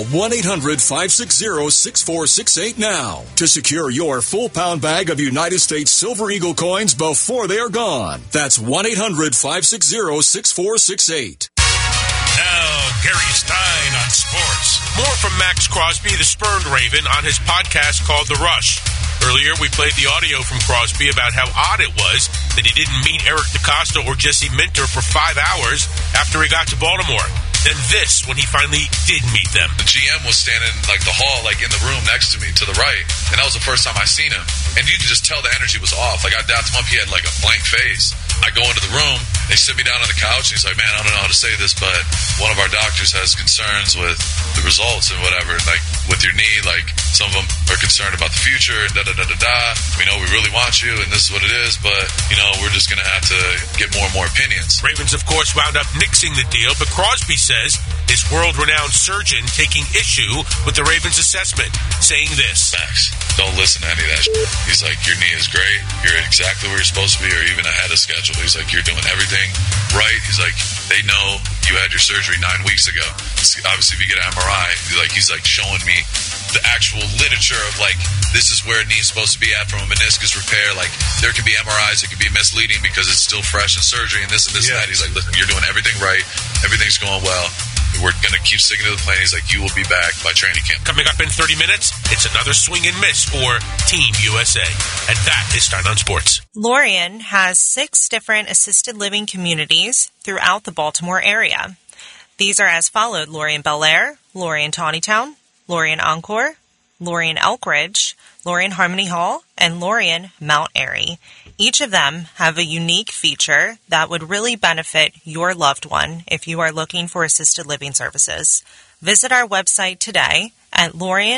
1-800-560-6468 now to secure your full pound bag of United States Silver Eagle coins before they are gone. That's 1-800-560-6468. Now, Gary Stein on sports. More from Max Crosby, the spurned Raven, on his podcast called The Rush. Earlier, we played the audio from Crosby about how odd it was that he didn't meet Eric DeCosta or Jesse Minter for 5 hours after he got to Baltimore. Then this, when he finally did meet them. The GM was standing like the hall, like in the room next to me to the right, and that was the first time I seen him. And you could just tell the energy was off. Like I doubted him up, he had like a blank face. I go into the room, they sit me down on the couch, and he's like, "Man, I don't know how to say this, but one of our doctors has concerns with the results and whatever. Like with your knee, like some of them are concerned about the future and da-da-da-da-da. We know we really want you, and this is what it is, but, you know, we're just going to have to get more and more opinions." Ravens, of course, wound up nixing the deal, but Crosby says his world-renowned surgeon taking issue with the Ravens' assessment, saying this: "Max, don't listen to any of that shit. He's like, your knee is great. You're exactly where you're supposed to be, or even ahead of schedule. He's like, you're doing everything right. He's like, they know you had your surgery 9 weeks ago. Obviously, if you get an MRI, he's like showing me the actual literature of like, this is where it needs supposed to be at from a meniscus repair. Like, there can be MRIs that can be misleading because it's still fresh in surgery and this and this and that." He's like, "Listen, you're doing everything right. Everything's going well. We're going to keep sticking to the plan." He's like, "You will be back by training camp." Coming up in 30 minutes, it's another swing and miss for Team USA. And that is Stein on Sports. Lorien has 6 different assisted living communities throughout the Baltimore area. These are as followed: Lorien Bel Air, Lorien Tawnytown, Lorien Encore, Lorien Elkridge, Lorien Harmony Hall, and Lorien Mount Airy. Each of them have a unique feature that would really benefit your loved one if you are looking for assisted living services. Visit our website today at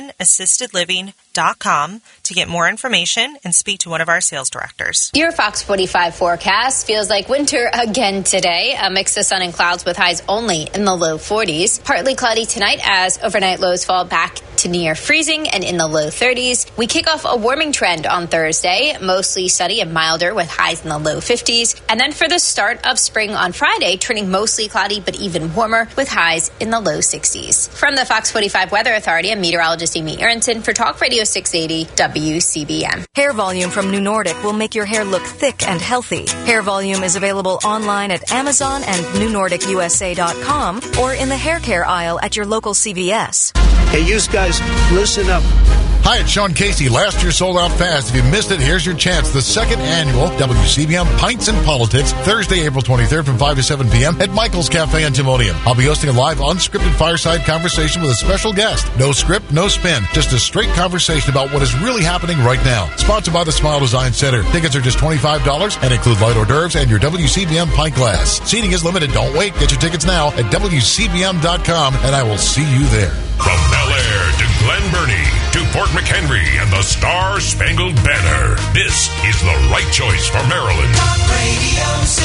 LorienAssistedLiving.com to get more information and speak to one of our sales directors. Your Fox 45 forecast feels like winter again today. A mix of sun and clouds with highs only in the low 40s. Partly cloudy tonight as overnight lows fall back to near freezing and in the low 30s. We kick off a warming trend on Thursday, mostly sunny and milder with highs in the low 50s. And then for the start of spring on Friday, turning mostly cloudy but even warmer with highs in the low 60s. From the Fox 45 Weather Authority, I'm meteorologist Amy Aronson for Talk Radio 680 WCBM. Hair Volume from New Nordic will make your hair look thick and healthy. Hair Volume is available online at Amazon and NewNordicUSA.com or in the hair care aisle at your local CVS. Hey, you guys, listen up. Hi, it's Sean Casey. Last year sold out fast. If you missed it, here's your chance. The second annual WCBM Pints and Politics, Thursday, April 23rd from 5 to 7 p.m. at Michael's Cafe in Timonium. I'll be hosting a live, unscripted fireside conversation with a special guest. No script, no spin. Just a straight conversation about what is really happening right now. Sponsored by the Smile Design Center. Tickets are just $25 and include light hors d'oeuvres and your WCBM pint glass. Seating is limited. Don't wait. Get your tickets now at WCBM.com, and I will see you there. From Bel Air to Glen Burnie to Port McHenry and the Star-Spangled Banner, this is the right choice for Maryland. Talk Radio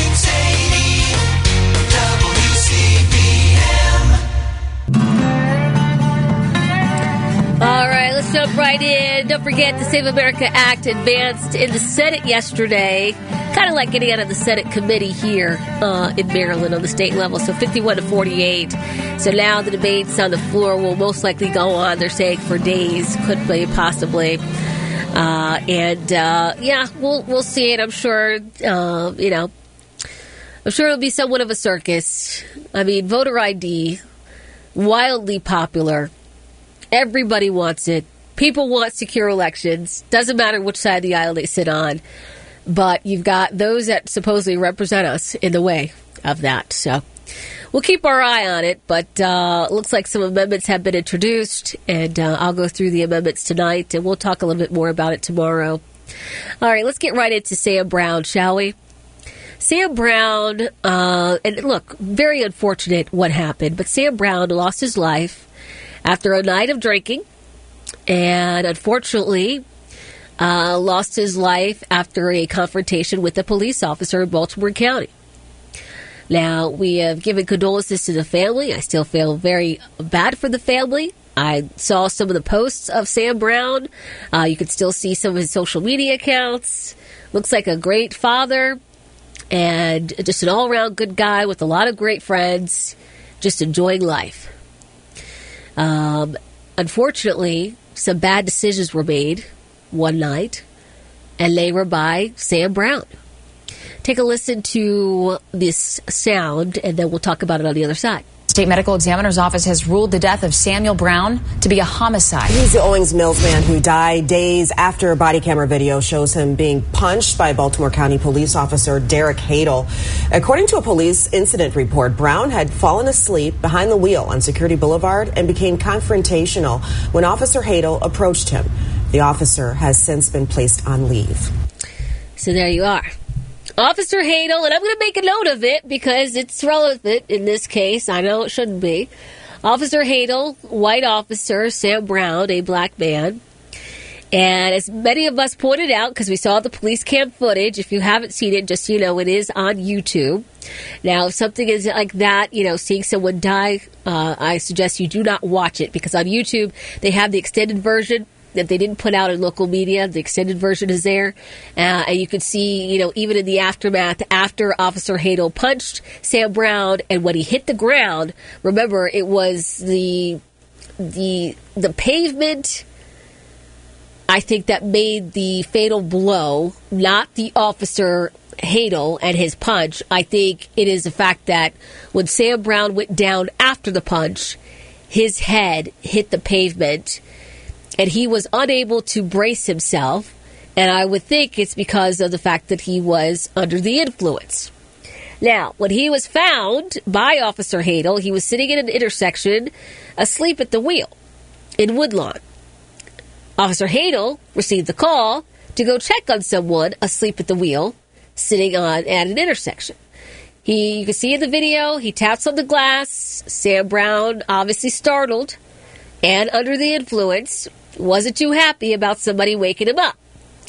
680 WCBM. All right, let's jump right in. Don't forget the Save America Act advanced in the Senate yesterday. Kind of like getting out of the Senate committee here in Maryland on the state level. So 51 to 48. So now the debates on the floor will most likely go on, they're saying, for days, could be possibly. We'll see it. I'm sure, I'm sure it'll be somewhat of a circus. I mean, voter ID, wildly popular. Everybody wants it. People want secure elections. Doesn't matter which side of the aisle they sit on. But you've got those that supposedly represent us in the way of that. So we'll keep our eye on it. But looks like some amendments have been introduced. And I'll go through the amendments tonight. And we'll talk a little bit more about it tomorrow. All right, let's get right into Sam Brown, shall we? Sam Brown, and look, very unfortunate what happened. But Sam Brown lost his life after a night of drinking. And unfortunately, lost his life after a confrontation with a police officer in Baltimore County. Now, we have given condolences to the family. I still feel very bad for the family. I saw some of the posts of Sam Brown. You can still see some of his social media accounts. Looks like a great father and just an all-around good guy with a lot of great friends, just enjoying life. Unfortunately, some bad decisions were made one night, and they were by Sam Brown. Take a listen to this sound, and then we'll talk about it on the other side. State Medical Examiner's Office has ruled the death of Samuel Brown to be a homicide. He's the Owings Mills man who died days after a body camera video shows him being punched by Baltimore County police officer Derek Hadel. According to a police incident report, Brown had fallen asleep behind the wheel on Security Boulevard and became confrontational when Officer Hadel approached him. The officer has since been placed on leave. So there you are. Officer Hadel, and I'm going to make a note of it because it's relevant in this case. I know it shouldn't be. Officer Hadel, white officer, Sam Brown, a black man. And as many of us pointed out, because we saw the police cam footage, if you haven't seen it, just so you know, it is on YouTube. Now, if something is like that, seeing someone die, I suggest you do not watch it, because on YouTube, they have the extended version that they didn't put out in local media. The extended version is there. And you can see, even in the aftermath, after Officer Hadel punched Sam Brown and when he hit the ground, remember, it was the pavement, I think, that made the fatal blow, not the Officer Hadel and his punch. I think it is the fact that when Sam Brown went down after the punch, his head hit the pavement and he was unable to brace himself, and I would think it's because of the fact that he was under the influence. Now, when he was found by Officer Hadel, he was sitting in an intersection, asleep at the wheel in Woodlawn. Officer Hadel received the call to go check on someone asleep at the wheel, sitting at an intersection. You can see in the video, he taps on the glass. Sam Brown, obviously startled and under the influence, wasn't too happy about somebody waking him up.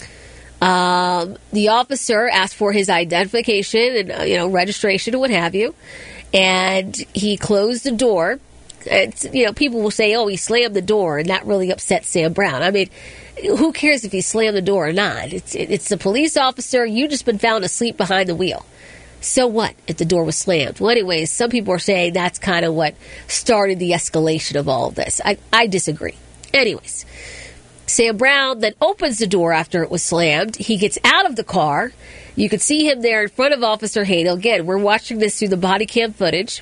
The officer asked for his identification and, registration and what have you. And he closed the door. People will say, oh, he slammed the door, and that really upset Sam Brown. I mean, who cares if he slammed the door or not? It's a police officer. You just been found asleep behind the wheel. So what if the door was slammed? Well, anyways, some people are saying that's kind of what started the escalation of all of this. I disagree. Anyways, Sam Brown then opens the door after it was slammed. He gets out of the car. You can see him there in front of Officer Hadel. Again, we're watching this through the body cam footage.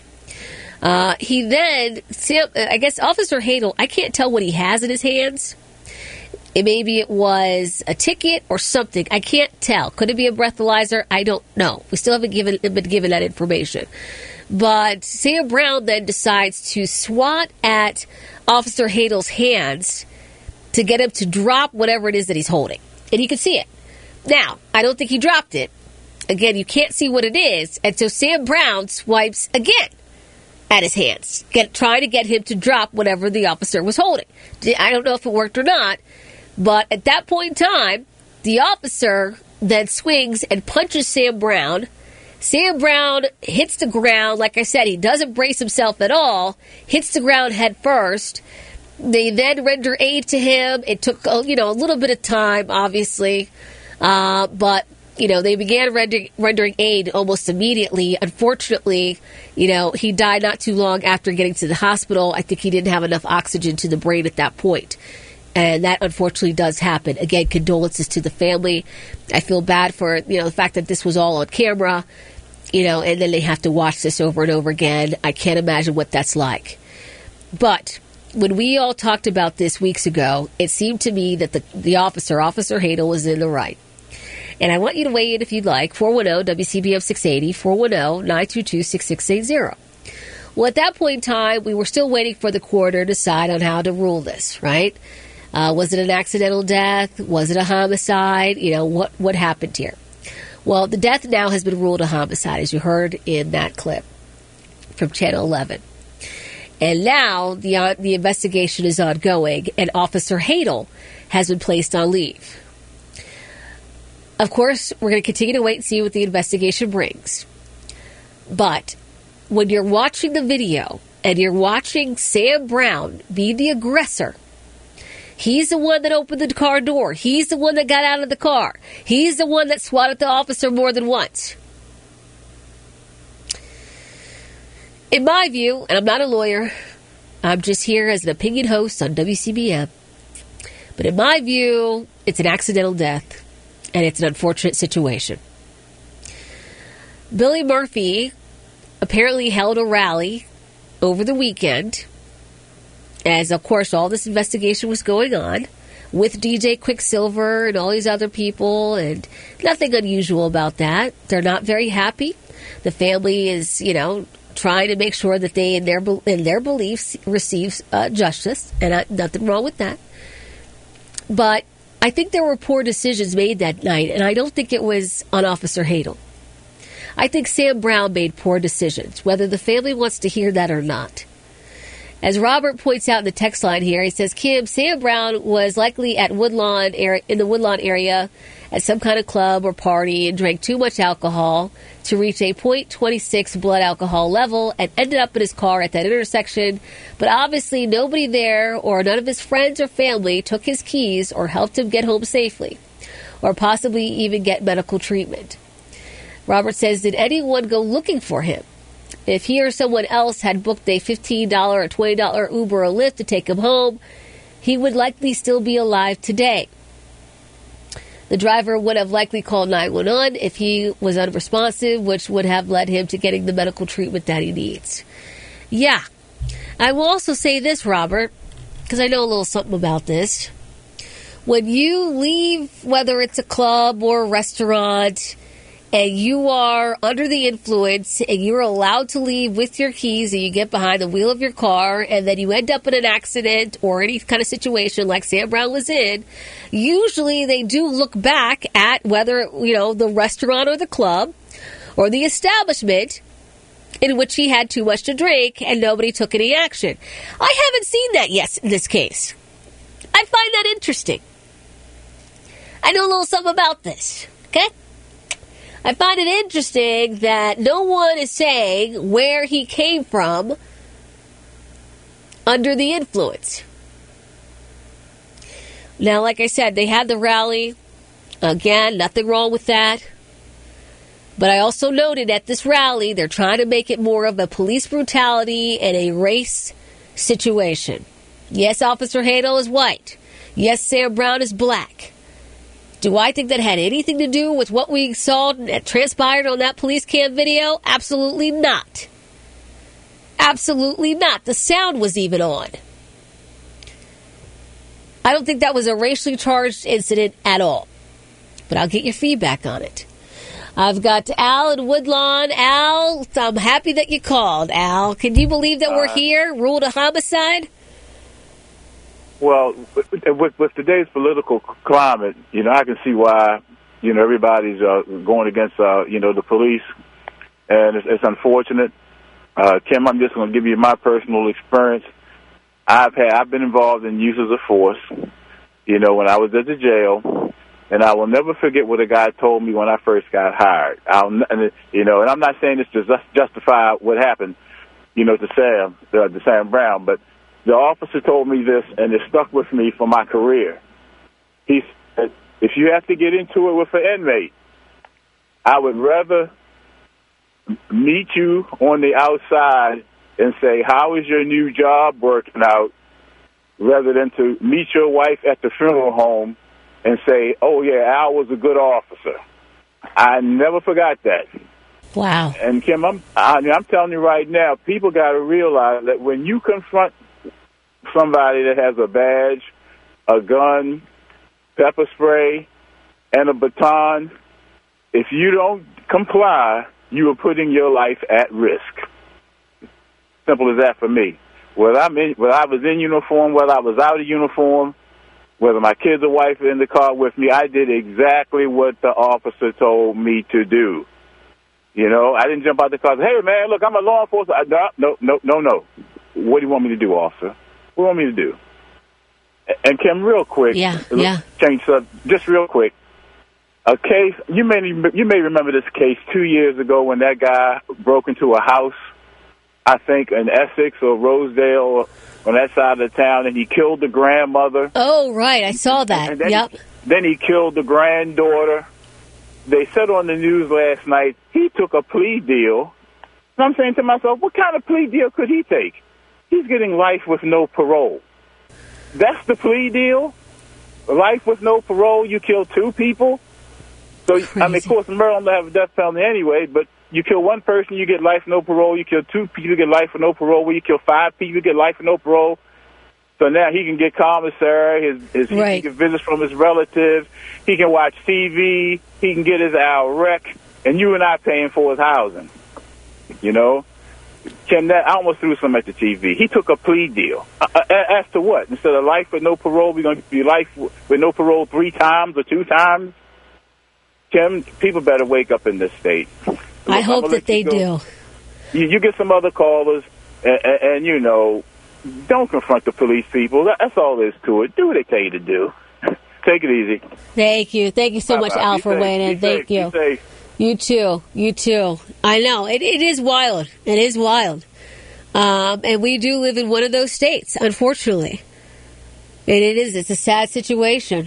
He then, I guess Officer Hadel, I can't tell what he has in his hands. Maybe it was a ticket or something. I can't tell. Could it be a breathalyzer? I don't know. We still haven't been given that information. But Sam Brown then decides to swat at Officer Hadel's hands to get him to drop whatever it is that he's holding. And you can see it. Now, I don't think he dropped it. Again, you can't see what it is. And so Sam Brown swipes again at his hands, trying to get him to drop whatever the officer was holding. I don't know if it worked or not, but at that point in time, the officer then swings and punches Sam Brown. Sam Brown hits the ground. Like I said, he doesn't brace himself at all, hits the ground head first. They then render aid to him. It took, a little bit of time, obviously, but they began rendering aid almost immediately. Unfortunately, he died not too long after getting to the hospital. I think he didn't have enough oxygen to the brain at that point. And that unfortunately does happen. Again, condolences to the family. I feel bad for, the fact that this was all on camera, and then they have to watch this over and over again. I can't imagine what that's like. But when we all talked about this weeks ago, it seemed to me that the Officer Hadel, was in the right. And I want you to weigh in if you'd like. 410-WCBM-680, 410-922-6680. Well, at that point in time, we were still waiting for the coroner to decide on how to rule this, right? Was it an accidental death? Was it a homicide? What happened here? Well, the death now has been ruled a homicide, as you heard in that clip from Channel 11. And now the investigation is ongoing, and Officer Hadel has been placed on leave. Of course, we're going to continue to wait and see what the investigation brings. But when you're watching the video and you're watching Sam Brown be the aggressor, he's the one that opened the car door. He's the one that got out of the car. He's the one that swatted the officer more than once. In my view, and I'm not a lawyer, I'm just here as an opinion host on WCBM, but in my view, it's an accidental death, and it's an unfortunate situation. Billy Murphy apparently held a rally over the weekend, as, of course, all this investigation was going on, with DJ Quicksilver and all these other people, and nothing unusual about that. They're not very happy. The family is, trying to make sure that they, in their beliefs, receive justice, and nothing wrong with that. But I think there were poor decisions made that night, and I don't think it was on Officer Hadel. I think Sam Brown made poor decisions, whether the family wants to hear that or not. As Robert points out in the text line here, he says, Kim, Sam Brown was likely at in the Woodlawn area at some kind of club or party and drank too much alcohol to reach a .26 blood alcohol level and ended up in his car at that intersection. But obviously nobody there or none of his friends or family took his keys or helped him get home safely or possibly even get medical treatment. Robert says, did anyone go looking for him? If he or someone else had booked a $15 or $20 Uber or Lyft to take him home, he would likely still be alive today. The driver would have likely called 911 if he was unresponsive, which would have led him to getting the medical treatment that he needs. Yeah. I will also say this, Robert, because I know a little something about this. When you leave, whether it's a club or a restaurant, and you are under the influence and you're allowed to leave with your keys and you get behind the wheel of your car and then you end up in an accident or any kind of situation like Sam Brown was in, usually they do look back at whether, the restaurant or the club or the establishment in which he had too much to drink and nobody took any action. I haven't seen that yet in this case. I find that interesting. I know a little something about this, okay? I find it interesting that no one is saying where he came from under the influence. Now, like I said, they had the rally. Again, nothing wrong with that. But I also noted at this rally, they're trying to make it more of a police brutality and a race situation. Yes, Officer Hadel is white. Yes, Sam Brown is black. Do I think that had anything to do with what we saw that transpired on that police cam video? Absolutely not. Absolutely not. The sound was even on. I don't think that was a racially charged incident at all. But I'll get your feedback on it. I've got Al in Woodlawn. Al, I'm happy that you called, Al. Can you believe that we're here? Ruled a homicide? Well, with today's political climate, I can see why, everybody's going against, the police, and it's unfortunate. Kim, I'm just going to give you my personal experience. I've been involved in uses of force, when I was at the jail, and I will never forget what a guy told me when I first got hired. And I'm not saying this to justify what happened, to Sam Brown, but the officer told me this, and it stuck with me for my career. He said, if you have to get into it with an inmate, I would rather meet you on the outside and say, how is your new job working out, rather than to meet your wife at the funeral home and say, oh, yeah, Al was a good officer. I never forgot that. Wow. And, Kim, I'm telling you right now, people got to realize that when you confront somebody that has a badge, a gun, pepper spray, and a baton, if you don't comply, you are putting your life at risk. Simple as that for me. Whether I was in uniform, whether I was out of uniform, whether my kids or wife are in the car with me, I did exactly what the officer told me to do. I didn't jump out the car and say, hey, man, look, I'm a law enforcement. No. What do you want me to do, officer? What do you want me to do? And Kim, real quick, change subject, just real quick. A case you may remember this case 2 years ago when that guy broke into a house, I think in Essex or Rosedale, on that side of the town, and he killed the grandmother. Oh, right, I saw that. Then he killed the granddaughter. They said on the news last night he took a plea deal. And I'm saying to myself, what kind of plea deal could he take? He's getting life with no parole. That's the plea deal? Life with no parole, you killed two people? So, crazy. Of course, Maryland will have a death penalty anyway, but You kill one person, you get life, no parole. You kill 2 people, you get life with no parole. When you kill 5 people, you get life with no parole. So now he can get commissary, he can get visits from his relatives, he can watch TV, he can get his rec, and you and I paying for his housing. You know? Kim, I almost threw some at the TV. He took a plea deal. As to what? Instead of life with no parole, we're going to be life with no parole 3 times or 2 times? Kim, people better wake up in this state. I hope that they do. You get some other callers, and you know, don't confront the police people. That's all there is to it. Do what they tell you to do. Take it easy. Thank you. Thank you so much, Al, for weighing in. Thank you. You too. You too. I know. It is wild. It is wild. And we do live in one of those states, unfortunately. And it is. It's a sad situation.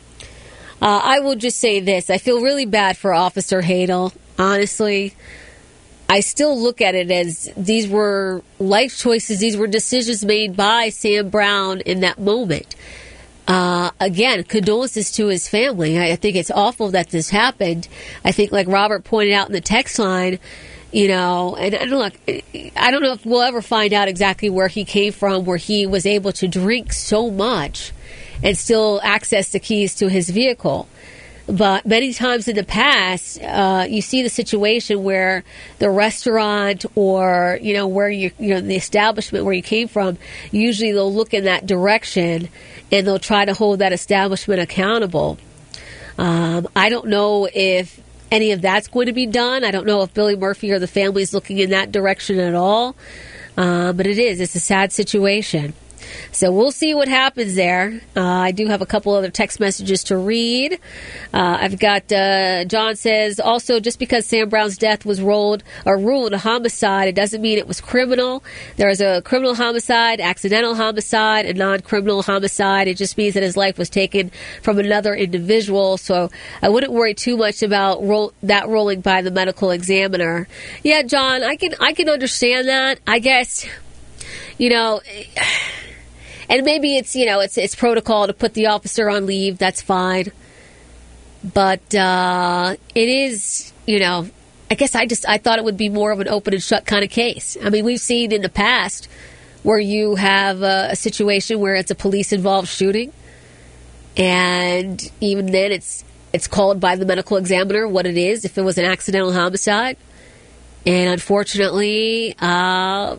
I will just say this. I feel really bad for Officer Hadel. Honestly, I still look at it as these were life choices. These were decisions made by Sam Brown in that moment. Again, condolences to his family. I think it's awful that this happened. I think, like Robert pointed out in the text line, you know, and look, I don't know if we'll ever find out exactly where he came from, where he was able to drink so much and still access the keys to his vehicle. But many times in the past, you see the situation where the restaurant or, you know, where the establishment where you came from, usually they'll look in that direction and they'll try to hold that establishment accountable. I don't know if any of that's going to be done. I don't know if Billy Murphy or the family is looking in that direction at all. But it's a sad situation. So we'll see what happens there. I do have a couple other text messages to read. I've got John says, also, just because Sam Brown's death was ruled a homicide, it doesn't mean it was criminal. There's a criminal homicide, accidental homicide, and non-criminal homicide. It just means that his life was taken from another individual. So I wouldn't worry too much about that ruling by the medical examiner. Yeah, John, I can understand that. I guess, you know. And maybe it's, you know, it's protocol to put the officer on leave. That's fine. But it is, you know, I guess I thought it would be more of an open and shut kind of case. I mean, we've seen in the past where you have a situation where it's a police-involved shooting. And even then it's called by the medical examiner what it is, if it was an accidental homicide. And unfortunately, you know,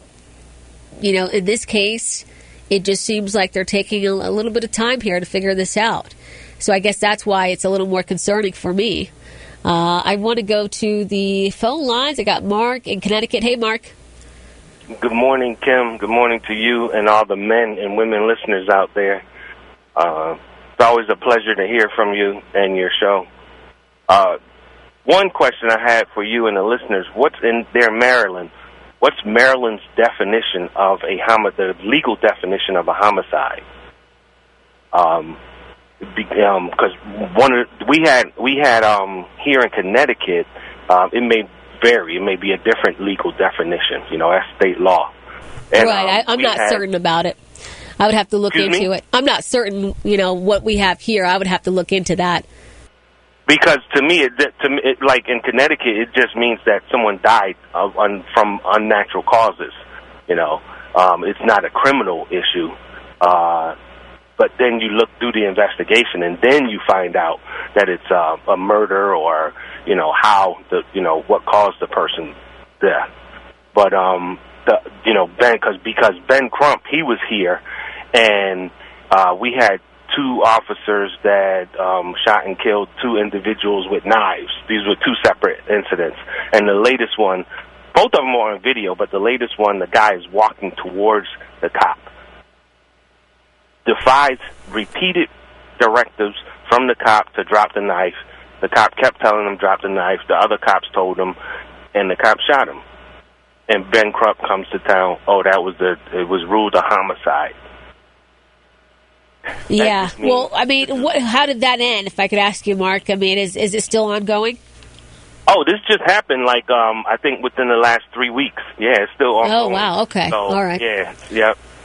in this case, it just seems like they're taking a little bit of time here to figure this out. So I guess that's why it's a little more concerning for me. I want to go to the phone lines. I got Mark in Connecticut. Hey, Mark. Good morning, Kim. Good morning to you and all the men and women listeners out there. It's always a pleasure to hear from you and your show. One question I had for you and the listeners, what's in there, Maryland? What's Maryland's definition of the legal definition of a homicide? Because we had here in Connecticut, it may vary. It may be a different legal definition. You know, that's state law. And, right. I'm not certain about it. I would have to look into it. I'm not certain. You know what we have here. I would have to look into that. Because to me, like in Connecticut, it just means that someone died from unnatural causes. You know, it's not a criminal issue. But then you look through the investigation, and then you find out that it's a murder, or you know what caused the person's death. But because Ben Crump, he was here, and we had 2 officers that shot and killed 2 individuals with knives. These were 2 separate incidents. And the latest one, both of them are on video, but the latest one, the guy is walking towards the cop. Defies repeated directives from the cop to drop the knife. The cop kept telling him drop the knife. The other cops told him, and the cop shot him. And Ben Crump comes to town. Oh, it was ruled a homicide. Yeah. Well, I mean, how did that end, if I could ask you, Mark? I mean, is it still ongoing? Oh, this just happened, like, I think within the last 3 weeks. Yeah, it's still ongoing. Oh, wow. Okay. So, all right. Yeah, yep.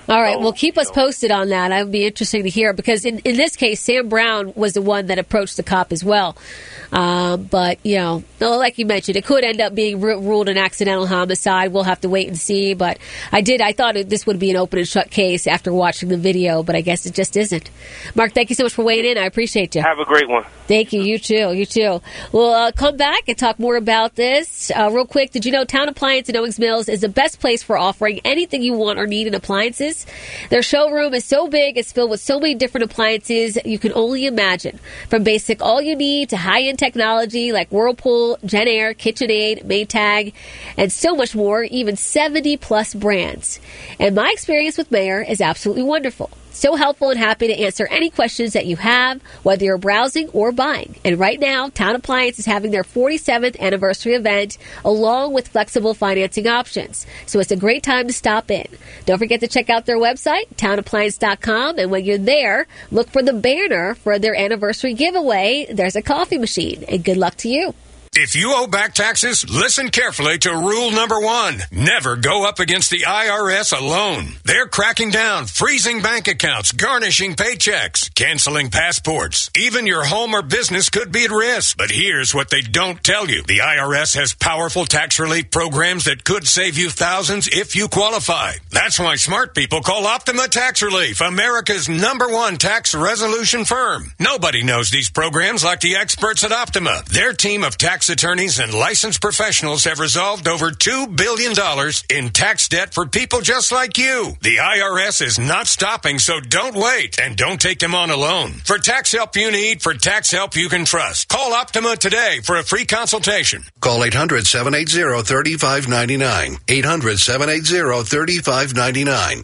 All right, well, keep us posted on that. That would be interesting to hear because in this case, Sam Brown was the one that approached the cop as well. But, like you mentioned, it could end up being ruled an accidental homicide. We'll have to wait and see. But I thought this would be an open and shut case after watching the video, but I guess it just isn't. Mark, thank you so much for weighing in. I appreciate you. Have a great one. Thank you. You too. We'll come back and talk more about this. Real quick, did you know Town Appliance in Owings Mills is the best place for offering anything you want or need in appliances? Their showroom is so big, it's filled with so many different appliances you can only imagine. From basic all you need to high-end technology like Whirlpool, JennAir, KitchenAid, Maytag, and so much more, even 70-plus brands. And my experience with Mayor is absolutely wonderful. So helpful and happy to answer any questions that you have, whether you're browsing or buying. And right now, Town Appliance is having their 47th anniversary event along with flexible financing options. So it's a great time to stop in. Don't forget to check out their website, townappliance.com. And when you're there, look for the banner for their anniversary giveaway. There's a coffee machine. And good luck to you. If you owe back taxes, listen carefully to rule number 1. Never go up against the IRS alone. They're cracking down, freezing bank accounts, garnishing paychecks, canceling passports. Even your home or business could be at risk. But here's what they don't tell you. The IRS has powerful tax relief programs that could save you thousands if you qualify. That's why smart people call Optima Tax Relief, America's #1 tax resolution firm. Nobody knows these programs like the experts at Optima. Their team of tax attorneys and licensed professionals have resolved over $2 billion in tax debt for people just like you. The IRS is not stopping, so don't wait and don't take them on alone. For tax help you need, for tax help you can trust, call Optima today for a free consultation. Call 800-780-3599. 800-780-3599.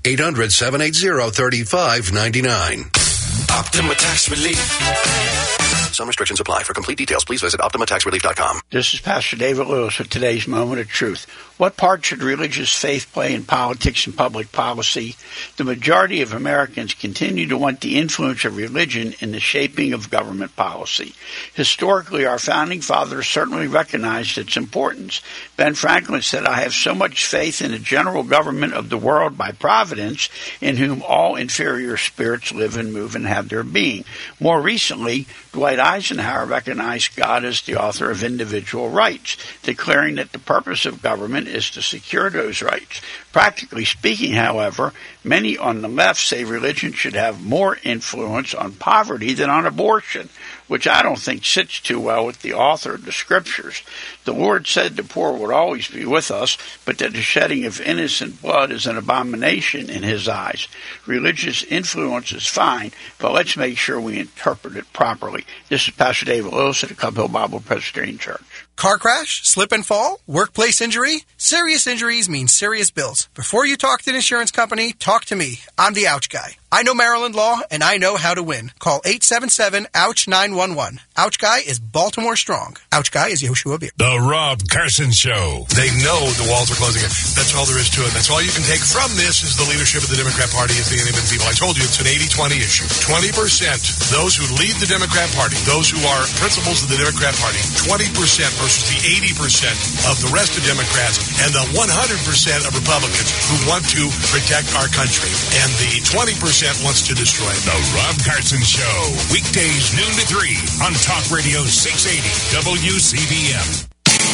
800-780-3599. Optima Tax Relief. Some restrictions apply. For complete details, please visit OptimaTaxRelief.com. This is Pastor David Lewis with today's Moment of Truth. What part should religious faith play in politics and public policy? The majority of Americans continue to want the influence of religion in the shaping of government policy. Historically, our founding fathers certainly recognized its importance. Ben Franklin said, "I have so much faith in the general government of the world by providence, in whom all inferior spirits live and move and have their being." More recently, Dwight Eisenhower recognized God as the author of individual rights, declaring that the purpose of government is to secure those rights. Practically speaking, however, many on the left say religion should have more influence on poverty than on abortion, which I don't think sits too well with the author of the scriptures. The Lord said the poor would always be with us, but that the shedding of innocent blood is an abomination in his eyes. Religious influence is fine, but let's make sure we interpret it properly. This is Pastor David Lewis at the Club Hill Bible Presbyterian Church. Car crash, slip and fall, workplace injury? Serious injuries mean serious bills. Before you talk to an insurance company, talk to me. I'm the Ouch Guy. I know Maryland law, and I know how to win. Call 877-OUCH-911. Ouch Guy is Baltimore strong. Ouch Guy is Yoshua Beer. The Rob Carson Show. They know the walls are closing in. That's all there is to it. That's all you can take from this is the leadership of the Democrat Party is the independent people. I told you it's an 80-20 issue. 20% those who lead the Democrat Party, those who are principals of the Democrat Party, 20% versus the 80% of the rest of Democrats and the 100% of Republicans who want to protect our country. And the 20% wants to destroy it. The Rob Carson Show. Weekdays noon to 3 on Talk Radio 680 WCBM.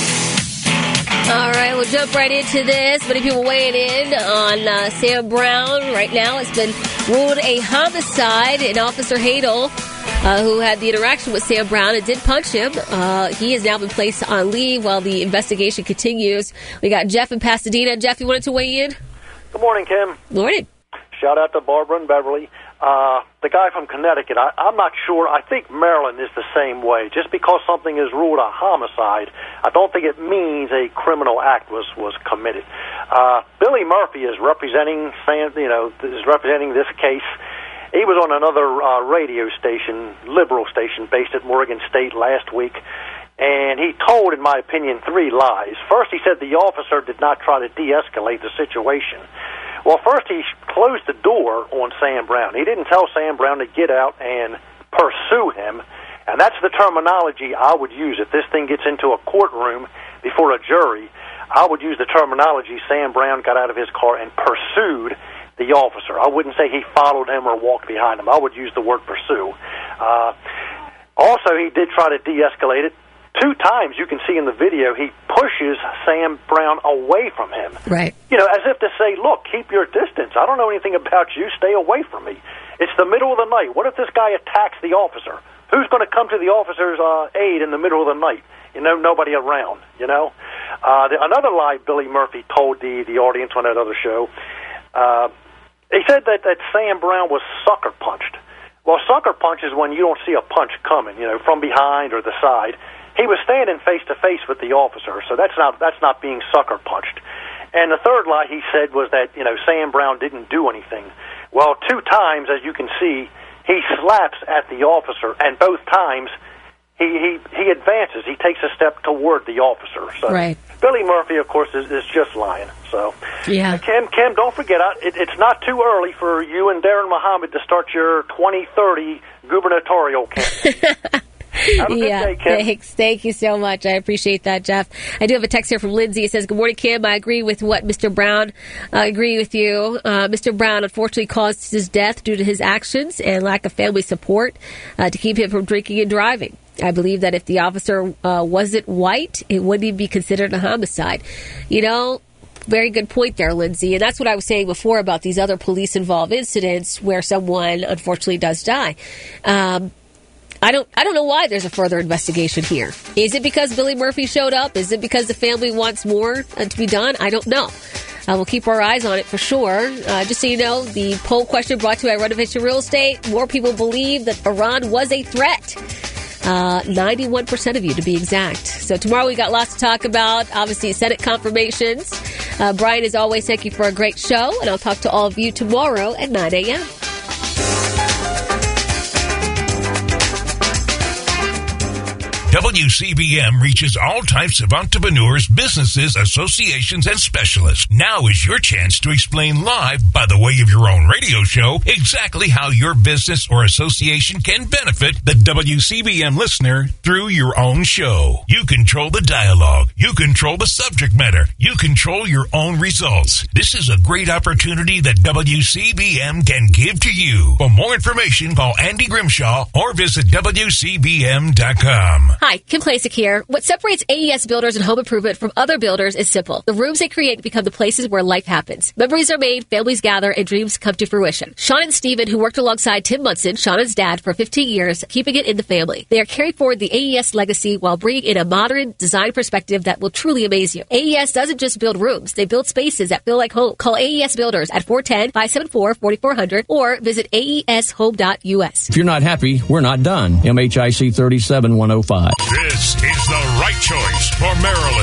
All right, we'll jump right into this. Many people weighing in on Sam Brown. Right now, it's been ruled a homicide. And Officer Hadel, who had the interaction with Sam Brown and did punch him, he has now been placed on leave while the investigation continues. We got Jeff in Pasadena. Jeff, you wanted to weigh in? Good morning, Kim. Morning. Shout out to Barbara and Beverly. The guy from Connecticut, I'm not sure. I think Maryland is the same way. Just because something is ruled a homicide, I don't think it means a criminal act was committed. Billy Murphy is representing this case. He was on another radio station, liberal station, based at Morgan State last week, and he told, in my opinion, 3 lies. First, he said the officer did not try to de-escalate the situation. Well, first he closed the door on Sam Brown. He didn't tell Sam Brown to get out and pursue him, and that's the terminology I would use. If this thing gets into a courtroom before a jury, I would use the terminology Sam Brown got out of his car and pursued the officer. I wouldn't say he followed him or walked behind him. I would use the word pursue. Also, he did try to de-escalate it. 2 times, you can see in the video, he pushes Sam Brown away from him. Right. You know, as if to say, look, keep your distance. I don't know anything about you. Stay away from me. It's the middle of the night. What if this guy attacks the officer? Who's going to come to the officer's aid in the middle of the night? You know, nobody around, you know? Another lie Billy Murphy told the audience on that other show, he said that Sam Brown was sucker punched. Well, sucker punch is when you don't see a punch coming, you know, from behind or the side. He was standing face-to-face with the officer, so that's not being sucker punched. And the third lie he said was that, you know, Sam Brown didn't do anything. Well, 2 times, as you can see, he slaps at the officer, and both times he advances. He takes a step toward the officer. So right. Billy Murphy, of course, is just lying. So yeah. Kim, don't forget, it's not too early for you and Darren Muhammad to start your 2030 gubernatorial campaign. Have a good day, Kim. Thanks. Thank you so much. I appreciate that, Jeff. I do have a text here from Lindsay. It says, good morning, Kim. I agree with what Mr. Brown. I agree with you. Mr. Brown unfortunately caused his death due to his actions and lack of family support to keep him from drinking and driving. I believe that if the officer wasn't white, it wouldn't even be considered a homicide. You know, very good point there, Lindsay. And that's what I was saying before about these other police-involved incidents where someone unfortunately does die. I don't know why there's a further investigation here. Is it because Billy Murphy showed up? Is it because the family wants more to be done? I don't know. We'll keep our eyes on it for sure. Just so you know, the poll question brought to you by Renovation Real Estate. More people believe that Iran was a threat. 91% of you, to be exact. So tomorrow we got lots to talk about. Obviously, Senate confirmations. Brian, as always, thank you for a great show. And I'll talk to all of you tomorrow at 9 a.m. WCBM reaches all types of entrepreneurs, businesses, associations, and specialists. Now is your chance to explain live, by the way of your own radio show, exactly how your business or association can benefit the WCBM listener through your own show. You control the dialogue. You control the subject matter. You control your own results. This is a great opportunity that WCBM can give to you. For more information, call Andy Grimshaw or visit WCBM.com. Hi, Kim Klasick here. What separates AES Builders and Home Improvement from other builders is simple. The rooms they create become the places where life happens. Memories are made, families gather, and dreams come to fruition. Sean and Steven, who worked alongside Tim Munson, Shauna's dad, for 15 years, keeping it in the family. They are carrying forward the AES legacy while bringing in a modern design perspective that will truly amaze you. AES doesn't just build rooms. They build spaces that feel like home. Call AES Builders at 410-574-4400 or visit aeshome.us. If you're not happy, we're not done. MHIC 37105. This is the right choice for Maryland.